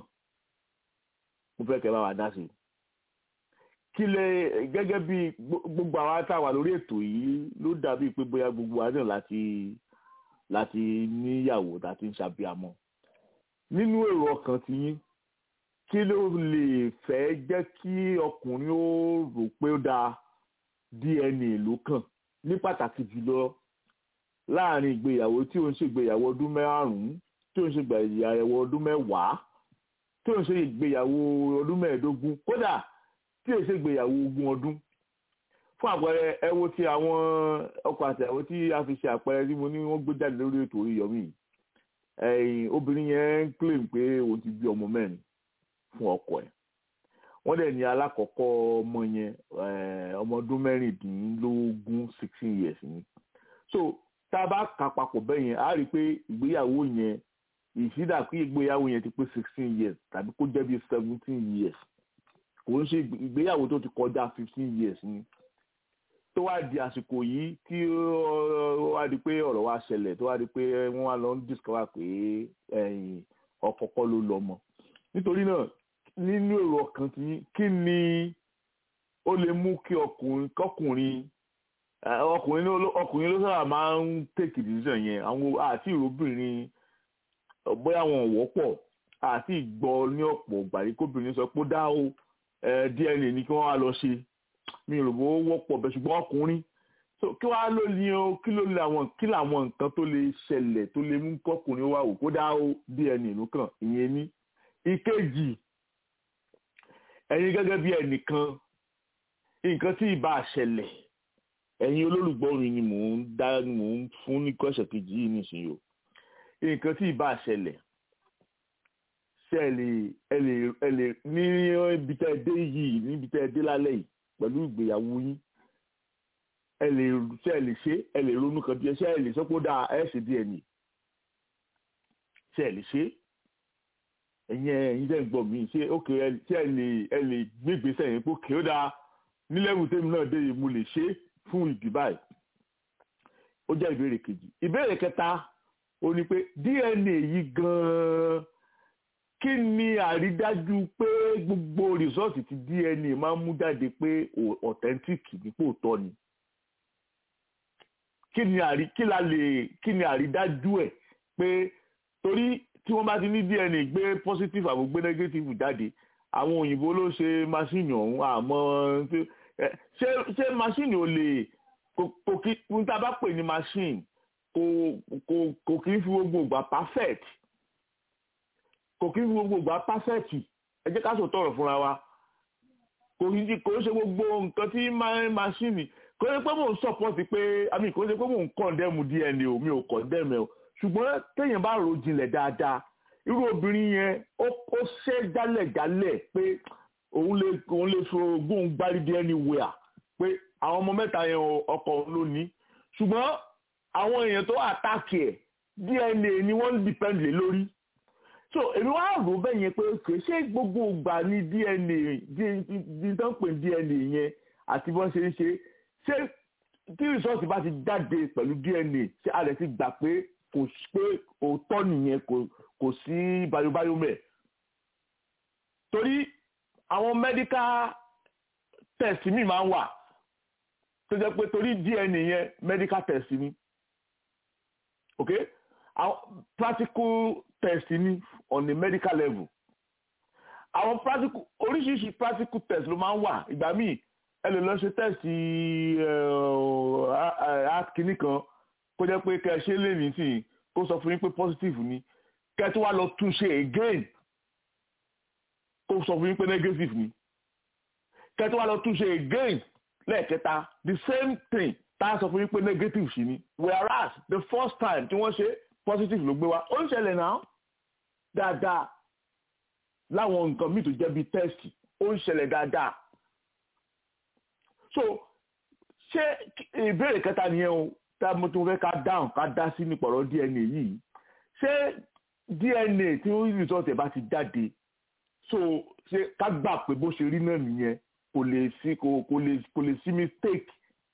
mo fẹ́ kẹ́ bá wa dá sí i kí lè gẹ́gẹ́ bí gbogbo àwọn àtàwà lórí ètò yìí ló dàbí pé bóyá gbogbo wa náà láti láti níyàwó láti ń ṣàbíamọ nínú èrò ọkàn ti yín kí ló lè fẹ́ jẹ́ kí ọkùnrin ó rò pé ó dáa D N A ló kàn ní pàtàkì jùlọ láàrin ìgbéyàwó tí ó ń ṣe ìgbéyàwó ọdún márùn-ún tí ó ń ṣe ìgbéyàwó ọdún mẹ́wàá tí ó ń ṣe ìgbéyàwó ọdún mẹ́ẹ̀ẹ́dógún kódà tí ó ń ṣe ìgbéyàwó ogún ọdún fún àpẹẹrẹ ẹ wo ti àwọn ọkọ àti àwọn tí a fi ṣe àpẹẹrẹ tí mo ní wọ́n gbé jáde lórí ètò Oríyọmí ẹ̀yìn obìnrin yẹn ń claim pé òun ti bí ọmọ mẹ́rin fún ọkọ ẹ̀ wọ́n dẹ̀ ní alákọ̀ọ́kọ́ ọmọ yẹn ọmọ ọdún mẹ́rìndínlógún sixteen years ni so tá a bá kà papọ̀ bẹ́ẹ̀ yẹn a rí i pé ìgbéyàwó yẹn ìṣídà kí ìgbéyàwó yẹn ti pé sixteen years tàbí kó jẹ́ bí seventeen years kò ń ṣe ìgbéyàwó tó ti kọjá fifteen years ni tó wá di àsìkò yìí tí ó wá di pé ọ̀rọ̀ wá ṣẹlẹ̀ tó wá di pé wọ́n wá lọ ń discover pé ọkọ kọ́ ló lọ́mọ nítorí náà nínú èrò ọkàn tí kí ni ó lè mú kí ọkùnrin kọkùnrin ọkùnrin ló ọkùnrin ló sábà máa ń take decision yẹn àwọn àti ìròbìnrin bóyá wọn wọ́pọ̀ àti ìgbọ́ ní ọ̀pọ̀ ìgbà yìí kóbìnrin sọ pé ó dá o D N A ni kí wọ́n wá lọ ṣe mi rò bó wọ́pọ̀ bẹ́ẹ̀ ṣùgbọ́n ọkùnrin so kí wàá ló ní o kí ló lè àwọn kí làwọn nǹkan tó lè ṣẹlẹ̀ tó lè mú kọkùnrin wá wò kó dá o D N A ló kàn ìyẹn ní ìkejì ẹ̀yin gẹ́gẹ́ bí ẹnìkan nǹkan tí ì bá ṣẹlẹ̀ ẹ̀yin olólùgbọ́ mi ni mò ń dá mò ń fún ní kọ́ṣẹ̀ kejì yìí nísìnyí o nǹkan tí ì bá ṣẹlẹ̀ ṣe ẹ lè ẹ lè ẹ lè ní ibi tẹ́ ẹ dé yìí níbi tẹ́ ẹ dé lálẹ́ yìí pẹ̀lú ìgbéyàwó yín ẹ lè ṣe ẹ lè ṣe ẹ lè ronú kan bí ẹ ṣe ẹ lè sọ pé ó dáa ẹ ṣe D N A ṣe ẹ lè ṣe ẹ̀yin ẹ̀yin jẹ́ gbọ́ mi ṣe ókè ṣe ẹ lè ẹ lè gbé ìgbésẹ̀ yẹn pé ókè ó dáa nílẹ̀wù tèmi náà dé yìí mo lè ṣe fún ìdí báyìí ó jẹ́ ìbéèrè kejì ìbéèrè kẹta ó ní pé D N A yìí gan-an kí ni àrídájú pé gbogbo rìsọ́ọ̀tì tí D N A máa ń mú jáde pé authentic nípò tọ́ ni kí ni àrí kí la lè kí ni àrídájú ẹ̀ pé torí tí wọ́n bá ti ní D N A gbé positive àbò gbé negative jáde àwọn òyìnbó ló ṣe machine ọ̀hún àmọ́ ṣé ṣé machine ò lè kò kí n tá a bá pè ní machine kò kò kò kí n fi gbogbo ìgbà perfect kò kí n fi gbogbo ìgbà perfect ẹ jẹ́ ká sọ tọrọ fúnra wa kò ní kò ṣe gbogbo nǹkan tí machine kò ṣe pé mò ń support pé àmì kò ṣe pé mò ń condemn D N A o mi ò condemn ẹ o ṣùgbọ́n téèyàn bá rò jinlẹ̀ dáadáa irú obìnrin yẹn ó ó ṣe jálẹ̀jálẹ̀ pé òun lè òun lè so ogún gbárídé anywhere pé àwọn ọmọ mẹ́ta yẹn ọkọ ló ní ṣùgbọ́n àwọn èèyàn tó àtàkì ẹ̀ D N A ni wọ́n depend lé lórí so èmi wá rò bẹ́ẹ̀ yẹn pé kì í ṣe gbogbo ìgbà ní D N A di tán pè D N A yẹn àti bọ́n ṣe ń ṣe ṣé tí rìsọ́ọ̀tì bá ti jáde pẹ̀lú D N A ṣé a lè ti gbà pé kò pé òótọ́ nìyẹn kò kò sí bayobayo mẹ́ torí àwọn medical test mi máa ń wà tó jẹ́ pé torí D N A yẹn medical test ni ok àwọn practical test ni on a medical level àwọn practical oríṣiríṣi practical test ló máa ń wà ìgbà míì ẹ lè lọ ṣe test kìíní kan kó jẹ́ pé kẹ́ ẹ ṣe lè ní sí kó sọ fún yín pé positive ni kẹ́ ẹ tí wàá lọ tún ṣe again kó sọ fún yín pé negative ni kẹ́ ẹ tí wàá lọ tún ṣe again lẹ́ẹ̀kẹta the same thing tá a sọ fún yín pé negative sí ni whereas the first time tí wọ́n ṣe positive ló gbé wá ó ń ṣẹlẹ̀ náà dáadáa láwọn nǹkan míì tó jẹ́ bíi test ó ń ṣẹlẹ̀ dáadáa so ṣé ìbéèrè kẹta nìyẹn o tá mo tún fẹ́ ká dáhùn ká dá sí nípa ọ̀rọ̀ D N A yìí ṣé D N A tí result ẹ̀ bá ti jáde so ṣé ká gbà pé bó ṣe rí náà nìyẹn kò lè sí kò kò lè kò lè sí mistake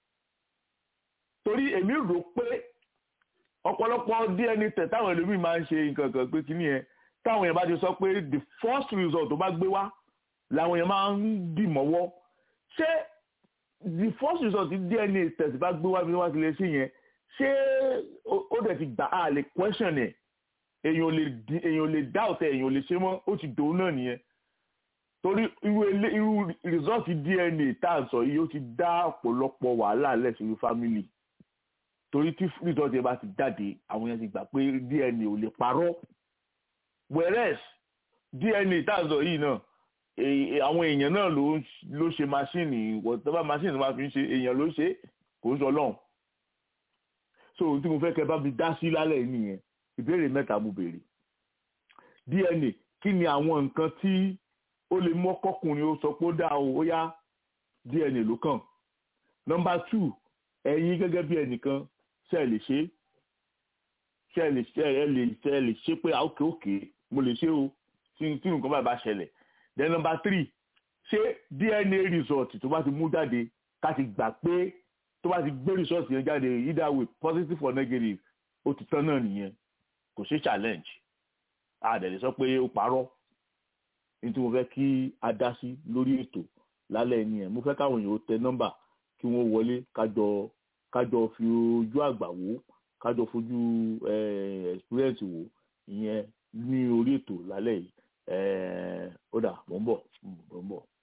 torí èmi rò pé ọ̀pọ̀lọpọ̀ D N A tẹ̀ táwọn ẹlòmíì máa ń ṣe nǹkan kan pé kíní yẹn táwọn yẹn bá ti sọ pé the first result tó bá gbé wá làwọn yẹn máa ń dì mọ́wọ́ ṣé the first result tí D N A test bá gbé wá bí wọ́n ti lè ṣe yẹn ṣé ó dẹ̀ ti gbà á lè question ẹ̀ èèyàn ò lè èèyàn ò lè doubt ẹ̀ èèyàn ò lè ṣe mọ́ ó ti dòun náà nìyẹn torí irú irú result D N A tá à ń sọ yìí ó ti dá ọ̀pọ̀lọpọ̀ wàhálà lẹ̀ sí family torí tí result yẹn bá ti jáde àwọn yẹn ti gbà pé D N A ò lè parọ́ whereas D N A tá à ń sọ yìí náà àwọn èèyàn náà ló ló ṣe máṣíìnì whatever máṣíìnì máa fi ń ṣe èèyàn ló ṣe kò ń sọ lọ́hùn so tí mo fẹ́ kẹ́ bá mi dá sí lálẹ́ nìyẹn ìbéèrè mẹ́ta mo béèrè D N A kí ni àwọn nǹkan tí ó lè mú ọkọkùnrin ó sọ pé ó dá o ó yá D N A ló kàn number two ẹ̀yin gẹ́gẹ́ bí ẹnìkan ṣe ẹ lè ṣe ṣe ẹ lè ṣe ẹ lè ṣe ẹ lè ṣe pé òkè òkè mo lè ṣe o tí tí nǹkan bá bá ṣẹlẹ̀ then number three ṣé D N A result tó bá ti mú jáde ká ti gbà pé tó bá ti gbé result yẹn jáde either way positive or negative ó ti tán náà nìyẹn kò ṣe challenge àdẹ̀lẹ̀ sọ pé ó parọ́ ní tí mo fẹ́ kí a dá sí lórí ètò lálẹ́ nìyẹn mo fẹ́ káwọn èèyàn ó tẹ nọ́mbà kí wọ́n wọlé kájọ kájọ fi ojú àgbà wò kájọ fojú experience wò ìyẹn ní orí ètò lálẹ́ yìí ó dà mò ń bọ̀ mò ń bọ̀.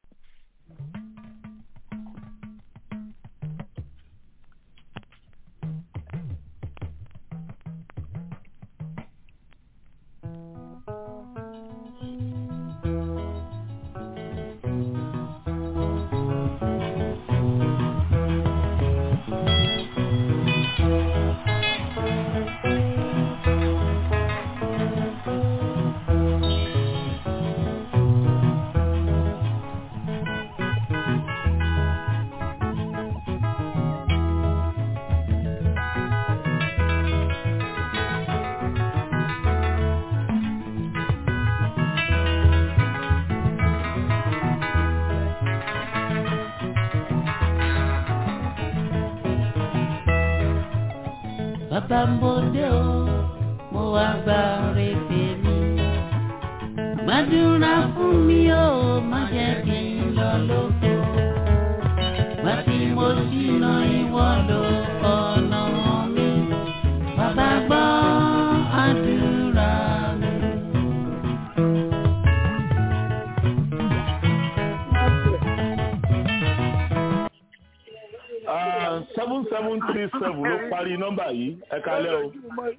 bàbá ń bòde o mo wá gba rèébè mi gbàdúrà fún mi o má jẹ́ kí n lọ lóko gbà tí mo ṣìnà ìwọ lọ ọ̀nà mi bàbá gbọ́ àdúrà mi. seven seven three seven ló parí nọ́mbà yìí ẹ kálẹ́ o.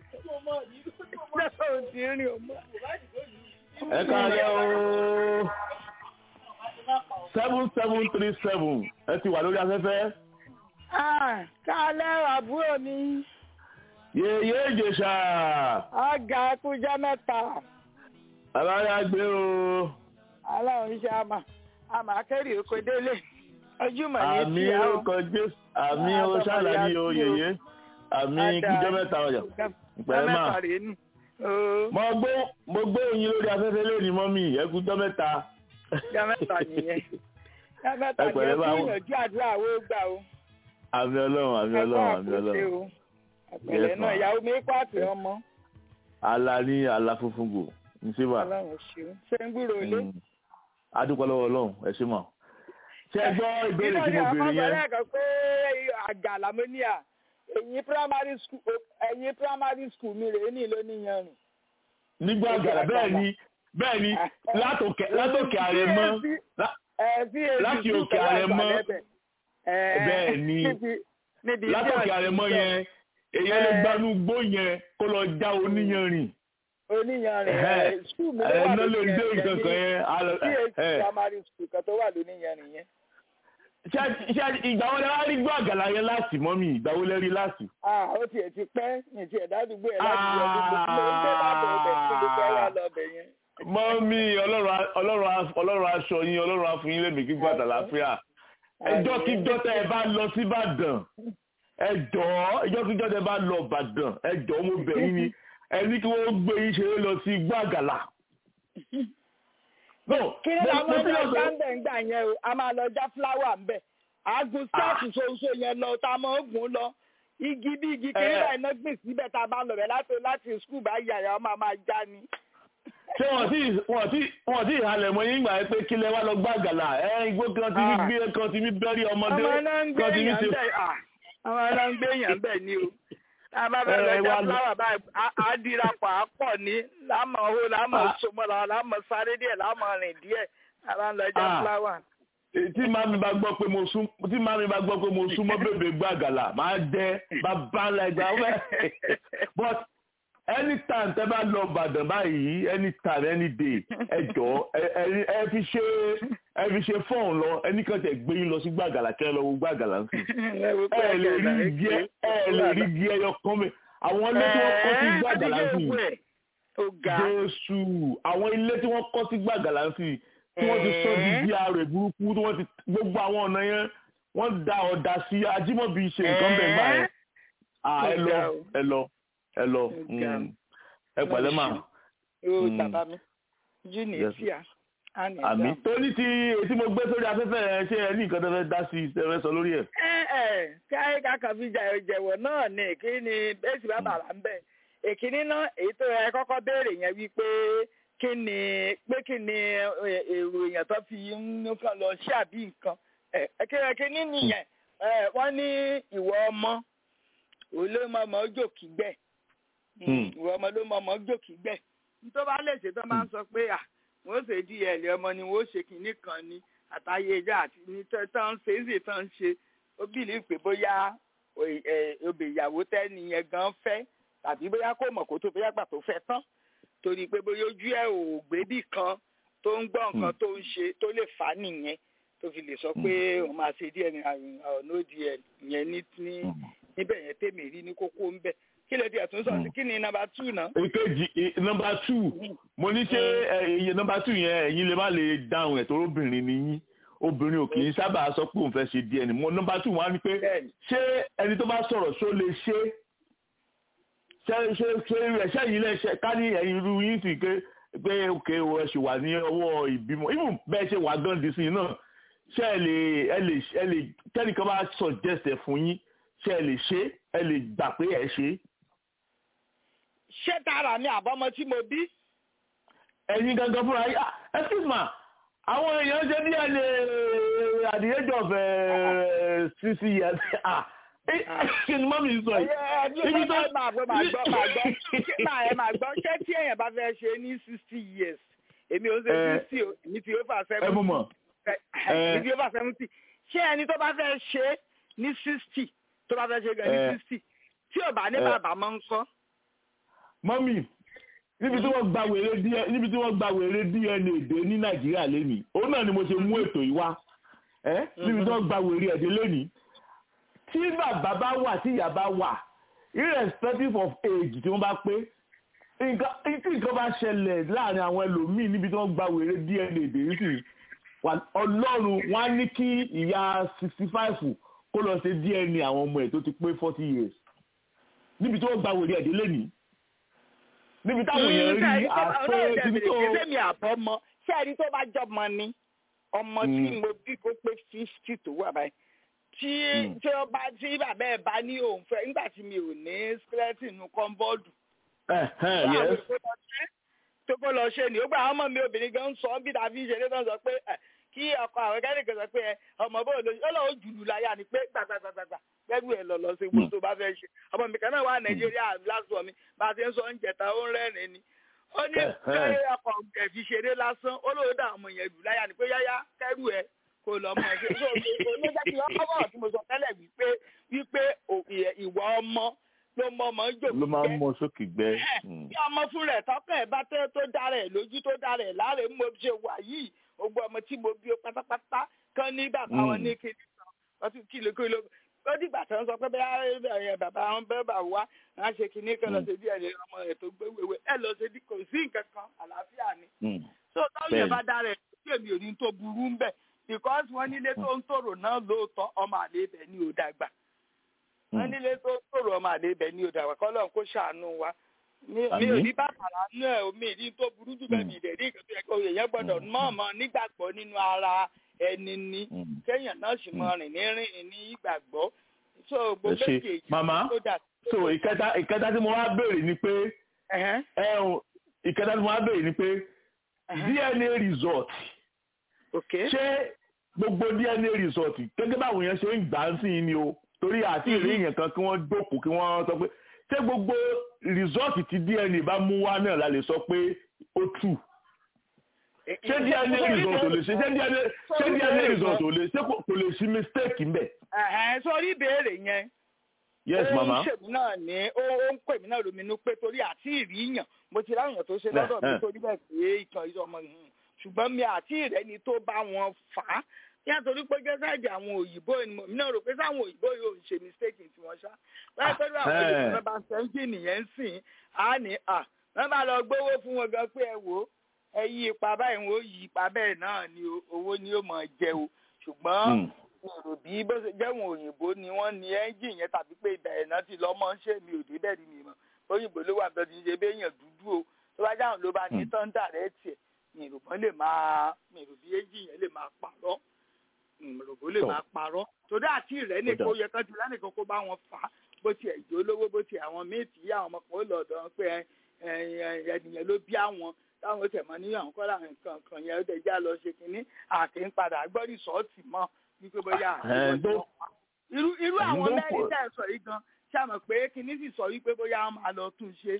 ẹ kálẹ́ o seven seven three seven ẹ ti wà lórí afẹ́fẹ́. kálẹ́ àbúrò mi. yèyé ìjèṣà. ọ̀gá kújọ́ mẹ́ta. aláya gbé o. aláwọ̀ iṣẹ́ àmà àmà akẹ́rì oko délé ojúmọ̀ ní àmì orúkọ jésù àmì o ṣàlàyé o yèyé àmì kújọ́ mẹ́ta ọ̀yà pẹ̀lẹ́ mà. mo gbé mo gbé oyin lórí afẹ́fẹ́ lónìí mọ́mì ẹ kújọ́ mẹ́ta. kújọ́ mẹ́ta nìyẹn kújọ́ mẹ́ta nìyẹn kí ìyànjú àdúrà wo gbà o. àmì ọlọ́run àmì ọlọ́run àmì ọlọ́run. àpẹẹrẹ náà ìyàwó mi kó àpè ọmọ. ala ní ala funfun gò ní síbà. ọlọ́run ṣeun ṣé ń gbúrò ilé. adúpọ̀ lọ́wọ́ ọlọ́run ẹ ṣé mọ̀. ṣé ẹ gbọ́ ìbéèrè tí mo béèrè yẹn. ìbéèrè kan pé àjà làmúníà ẹ̀yìn primary school ẹ̀yìn primary school mi rèé ní ìlú níyanrìn. nígbà àgàlà bẹ́ẹ̀ ni bẹ́ẹ̀ ni látòkè látòkè àrẹ̀mọ láti òkè àrẹ̀mọ bẹ́ẹ̀ ni látòkè àrẹ̀mọ yẹn èyàn lè gbanú gbó yẹn kó lọ já oníyanrìn. oníyanrìn ẹ skul mi ló wà lórí yẹn ní primary school kan tó wà lóníyanrìn yẹn. ṣé ìgbà wo lẹ wá rí gbọ́ àgàlà yẹn láti mọ́mì ìgbà wo lẹ rí láti. ó tiẹ̀ ti pẹ́ ní tiẹ̀ dádúgbò ẹ̀ láti yọ gbogbo ló ń tẹ́ látọ̀ ọbẹ̀ tí ló fẹ́ wà lọ́bẹ̀ yẹn. mọ́mì ọlọ́run aṣọ yín ọlọ́run á fún yín lẹ́mìí gígùn àtàlàáfíà ẹjọ́ kíjọ́ tẹ́ ẹ bá lọ sí Ìbàdàn ẹ jọ̀ọ́ ẹjọ́ kíjọ́ tẹ́ ẹ bá lọ Ìbàdàn ẹ jọ̀ọ́ mo bẹ̀ yín ni ẹ ní kí wọ́n gbé yín ṣeré lọ sí igbó àgàlà. kí ni àwọn ọmọ ọjà ń bẹ̀ ń gbà yẹn o a máa lọ já fúláwà ń bẹ̀ àgùn stẹ́ẹ̀tì ṣoṣo yẹn lọ tá a máa ń gùn lọ igi bí igi kiri báyìí náà gbìn síbẹ̀ tá a bá lọ bẹ̀ láti láti skul bá yàrá ọmọ máa já ni. ṣé wọ́n ti wọ́n ti wọ́n ti ìhalẹ̀ mọ́ yín gbà pé kílẹ̀ wá lọ gbá àgàlà ẹ igbó kan ti ní gbé kan ti ní bẹ́rí ọmọdé kan ti ní ṣe. àwọn ará ń gbé èèyàn bẹ́ẹ̀ ni o a bá bẹ lọ já fúláwà báyìí á dira pa á pọ̀ ní láàmú owó láàmú sọmọlá láàmú sáré díẹ̀ láàmú rìn díẹ̀ a bá ń lọ já fúláwà. tí màmí bá gbọ́ pé mo sún tí màmí bá gbọ́ pé mo sún mọ́ bèbè gbàgàlà máa jẹ́ bàbá lẹ́gbàá wẹ́ but anytime tẹ́ bá lọ Ìbàdàn báyìí anytime any day ẹ jọ ẹ fi ṣe ẹ fi ṣe fọ́ọ̀n lọ ẹnìkan tẹ̀ gbé yín lọ sí gbàgàlà kẹ́ lọ wo gbàgàlà ń sìn ẹ lè rí igi ẹ lè rí igi ẹyọ kan mi àwọn ilé tí wọ́n kọ́ sí gbàgàlà ń sìn Jésù àwọn ilé tí wọ́n kọ́ sí gbàgàlà ń sìn tí wọ́n ti sọ di bí ààrẹ burúkú tí wọ́n ti gbogbo àwọn ọ̀nà yẹn wọ́n da ọ̀dà sí Ajímọ̀bí ṣe nǹkan bẹ̀ gbà yẹn ẹ lọ ẹ lọ ẹ lọ ẹ pẹ̀lẹ́ mà. o bàbá mi júnìfíà àmì tó ní ti ètí mo gbé sórí afẹ́fẹ́ yẹn ṣé ẹ ní nǹkan tó fẹ́ dá sí ẹ fẹ́ sọ lórí ẹ̀. ẹ ẹ káyé kankan fi jẹ̀wọ̀ náà ni kí ni bẹ́ẹ̀sì bá bàrà ń bẹ̀ èkíní náà èyí tó ẹ kọ́kọ́ béèrè yẹn wípé kí ni pé kí ni èrò èèyàn tó fi ń kàn lọ ṣé àbí nǹkan ẹ̀kẹ́rẹ́kẹ́ nínú yẹn wọ́n ní ìwọ ọmọ olóòmọ ọmọ jòkì gbẹ ìwọ ọmọ ló mọ ọmọ jòkì gbẹ tó bá lè ṣe tó máa ń sọ pé à wọ́n ṣe di ẹ̀lẹ́ ọmọ ni wọ́n ṣe kìíní kan ní àtàyè ẹja àti ní tán ṣe é sì tán ṣe ó bìlì pé bóyá obì ìyàwó tẹ́ni yẹn gan fẹ́ tàbí bóyá kò mọ̀ kó tó bóyá gbà tó fẹ́ tán torí pé bóyá ojú ẹ̀ ò gbébì kan tó ń gbọ́ nǹkan tó ń ṣe tó lè fà á nìyẹn tó fi lè sọ pé òun máa ṣe díẹ̀ ní ọ̀nà díẹ̀ yẹn ní níbẹ̀ yẹn tèmi rí ní kókó ń bẹ̀ kí lè tiẹ̀ tún sọ sí kí ni nọ́mbà two náà. èkejì nọ́mbà two mo ní ṣe ẹyẹ nọ́mbà two yẹn ẹ̀yin lè má lè dáhùn ẹ̀ tó obìnrin ni yín obìnrin ò kì í sábà sọ pé òun fẹ́ ṣe díẹ̀ ni mo nọ́mbà two wọn á ní pé ṣé ẹni tó bá sọ̀rọ̀ ṣó lè ṣe ṣe ṣe ṣe rẹ̀ ṣẹ́yìn lẹ́ ṣe ká ní ẹ̀yin irú yín sì pé pé òkè o ẹ ṣì wà ní ọwọ́ ìbímọ even bẹ́ẹ̀ ṣe wà gan dísìn náà ṣé ẹ lè ẹ lè ẹ lè tẹ́nìkan bá suggest ẹ̀ fún yín ṣé ẹ lè ṣe ẹ lè gbà pé ẹ ṣe. ṣé tààrà ni àbọ̀mọ tí mo bí. ẹ̀yin gangan fúnra yín excuse me àwọn èèyàn ṣe díẹ̀ lè at the age of sixty years kí ni mọ́mí sọ yìí. ibi tó máa gbọ́ máa gbọ́ máa gbọ́ máa ẹ máa gbọ́ ṣé tí èèyàn bá fẹ́ ṣe ní sixty years èmi ò ń ṣe sixty o èmi ti over seventy. ẹ mú mọ̀ èmi ti over seventy ṣé ẹni tó bá fẹ́ ṣe ní sixty tó bá fẹ́ ṣe gan ní sixty tí ò bá ní bàbá mọ́ ń kọ́. mọ́mì níbi tí wọ́n gba wèrè díẹ̀ níbi tí wọ́n gba wèrè D N A dé ní nàìjíríà lẹ́nìí òun náà ni mo ṣe mú ètò yìí wá níbi tí wọ́n gba wèrè ẹ̀dẹ́ lẹ́nìí tí bàbá bá wà tí ìyá bá wà irrespective of age tí wọ́n bá pé nǹkan tí nǹkan bá ṣẹlẹ̀ láàrin àwọn ẹlòmíì níbi tí wọ́n gba wèrè D N A dé nísìnyí ọlọ́run wọn á ní kí ìyá sixty five kó lọ ṣe D N A àwọn ọmọ ẹ̀ tó ti pé forty years níbi tí wọ́n gba wèrè ẹ̀dẹ́ lẹ́nìí níbi táwọn èèyàn rí àpẹ níbi tó. ṣé mi àbọ̀ mọ ṣé ẹni tó bá jọmọ ni ọmọ tí mo bí kó pé fifty tó wà báyìí tí tí ó bá tí bàbá ẹ̀ bá ní òun fẹ́ nígbà tí mi ò ní skeleton nu kọ́ńbọ́ọ̀dù. tó kó lọ ṣe ni ó gba àwọn ọmọ mi obìnrin gan sọ bí dàbí ìṣẹ̀lẹ̀ tó ń sọ pé kí ọkọ àwọn kẹ́rìnkẹ́ sọ pé ọmọ bó lóyún ó lọ́wọ́ jùlù láyà ni pé gbàgbàgbàgbà gbẹ́rù ẹ̀ lọ lọ sí gbogbo tó bá fẹ́ ṣe ọmọ mi kan náà wà nàìjíríà lásìkò mi bá a ti ń sọ ń jẹta ó ń rẹ́rìn ni ó ní kẹ́rẹ́ ọkọ̀ ẹ̀ fi ṣeré lásán ó lóò dá ọmọ yẹn lù láyà ni pé yáyá kẹ́rù ẹ̀ kò lọ mọ̀ ẹ́ ṣe olójẹ́ kí ọkọ̀ bọ̀ tí mo sọ tẹ́lẹ̀ wípé wípé ìwà ọmọ ló mọ ọmọ jòkó ló máa ń mọ sókè gbẹ. bí ọmọ fún rẹ̀ tọ́kọ̀ ẹ̀ bá tẹ́ tó dára ẹ̀ lójú tó dára ẹ̀ láre mo ṣe wà yìí gbogbo ọmọ tí mo bí pátápátá kan ní bàbá wọn ní kí ni kìlò kìlò ó dìgbà tó ń sọ pé bẹ́ẹ̀ bàbá wọn bẹ́ẹ̀ bà wá wọn á ṣe kìíní kan lọ sí díẹ̀ ní ọmọ rẹ̀ tó gbé wéwé ẹ lọ sí kò sí nǹkan kan àlàáfíà ni. tó táwọn yẹn bá dára ẹ̀ tí èmi ò ní tó burú ń bẹ̀ because wọ́n nílé tó ń tòrò náà lóòótọ́ ọmọ àlè ibẹ̀ ni ò dàgbà wọ́n nílé tó ń tòrò ọmọ àlè ibẹ̀ ni ò dàgbà kọ́ lọ́n kó ṣàánú wa mi ò ní bàtàrà nú ẹ̀ omi ìdí tó burú jù bẹ́ẹ̀ mi ìdẹ̀rí ìkàtúnyẹ kó yẹn gbọ́dọ̀ mọ̀ọ́mọ́ nígbàgbọ́ nínú ara ẹni ni kéèyàn náà sì mọ rìn ní rìn ní ìgbàgbọ́ so gbogbo kejì tó dà. so ìkẹta ìkẹta tí mo wá béèrè ni pé ẹ̀hún ìkẹta tí mo wá béèrè ni pé D N A result ṣé gbogbo D N A result gẹ́gẹ́ báwo yẹn ṣe ń gbà ń sìn ni o torí àti ìrí èèyàn kan kí wọ́n jókòó kí wọ́n sọ pé ṣé gbogbo result tí D N A bá mú wá náà la lè sọ pé ó true ṣé D N A result ò lè ṣe ṣé D N A ṣé D N A result ò lè ṣé kò lè ṣí mistake ńbẹ. sọrí ìbéèrè yẹn yes mama ó ń ṣèmí náà ní ó ń pè mí náà lóminú pé torí àti ìríyàn mo ti ráyàn tó ṣe lọ́dọ̀ mi torí bẹ́ẹ̀ pé ìtàn ìṣọmọ yìí ṣùgbọ́n mi àti ìrẹ́ni tó bá wọn fà á nítorí pé gẹ́gẹ́ àwọn òyìnbó ni mo náà rò pé sáwọn òyìnbó yóò ń ṣe mistake tí wọ́n ṣá báyìí pẹ̀lú àwọn òyìnbó bá sẹ́ńjìnì yẹn ń sìn á ní à wọ́n bá lọ gbówó fún wọn gan pé ẹ wò ó ẹ yí ipa báyìí wọn ó yí ipa bẹ́ẹ̀ náà ni owó ni ó mọ̀ jẹ o ṣùgbọ́n èrò bí bó ṣe jẹ́wọ̀n òyìnbó ni wọ́n ní ẹ́ńjìn yẹn tàbí pé ìbẹ̀rẹ̀ náà ti lọ́mọ ń ṣe mi ò dé bẹ́ẹ̀ ni mi mọ̀ òyìnbó ló wà bẹ́ẹ̀ ti ṣe bí èèyàn dúdú o tó bá dáhùn ló bá ní tọ́ńdà rẹ̀ tiẹ̀ mi ò bọ́n lè máa mi ò bí ẹ́ńjìn yẹn lè máa parọ́ ìrògbò lè máa parọ́ torí àti ìrẹ́ nìkan ó yẹ kán ti lánìkan kó bá wọn fà á bó tiẹ̀ jó lówó bó tiẹ̀ àwọn méètì yá àwọn ọmọkùnrin lọ́dọ̀ pé ẹnìyẹn ló bí àwọn táwọn tẹ̀ mọ́ níyàwó kọ́ làwọn nǹkan kan yẹn ó dẹ̀ já lọ ṣe kínní àti ń padà gbọ́ rìsọ́ọ̀tì mọ́ wípé bóyá irú irú àwọn mẹ́rin tẹ̀ sọ yìí gan ṣàmọ̀ pé kínní sì sọ wípé bóyá wọn máa lọ tún ṣe.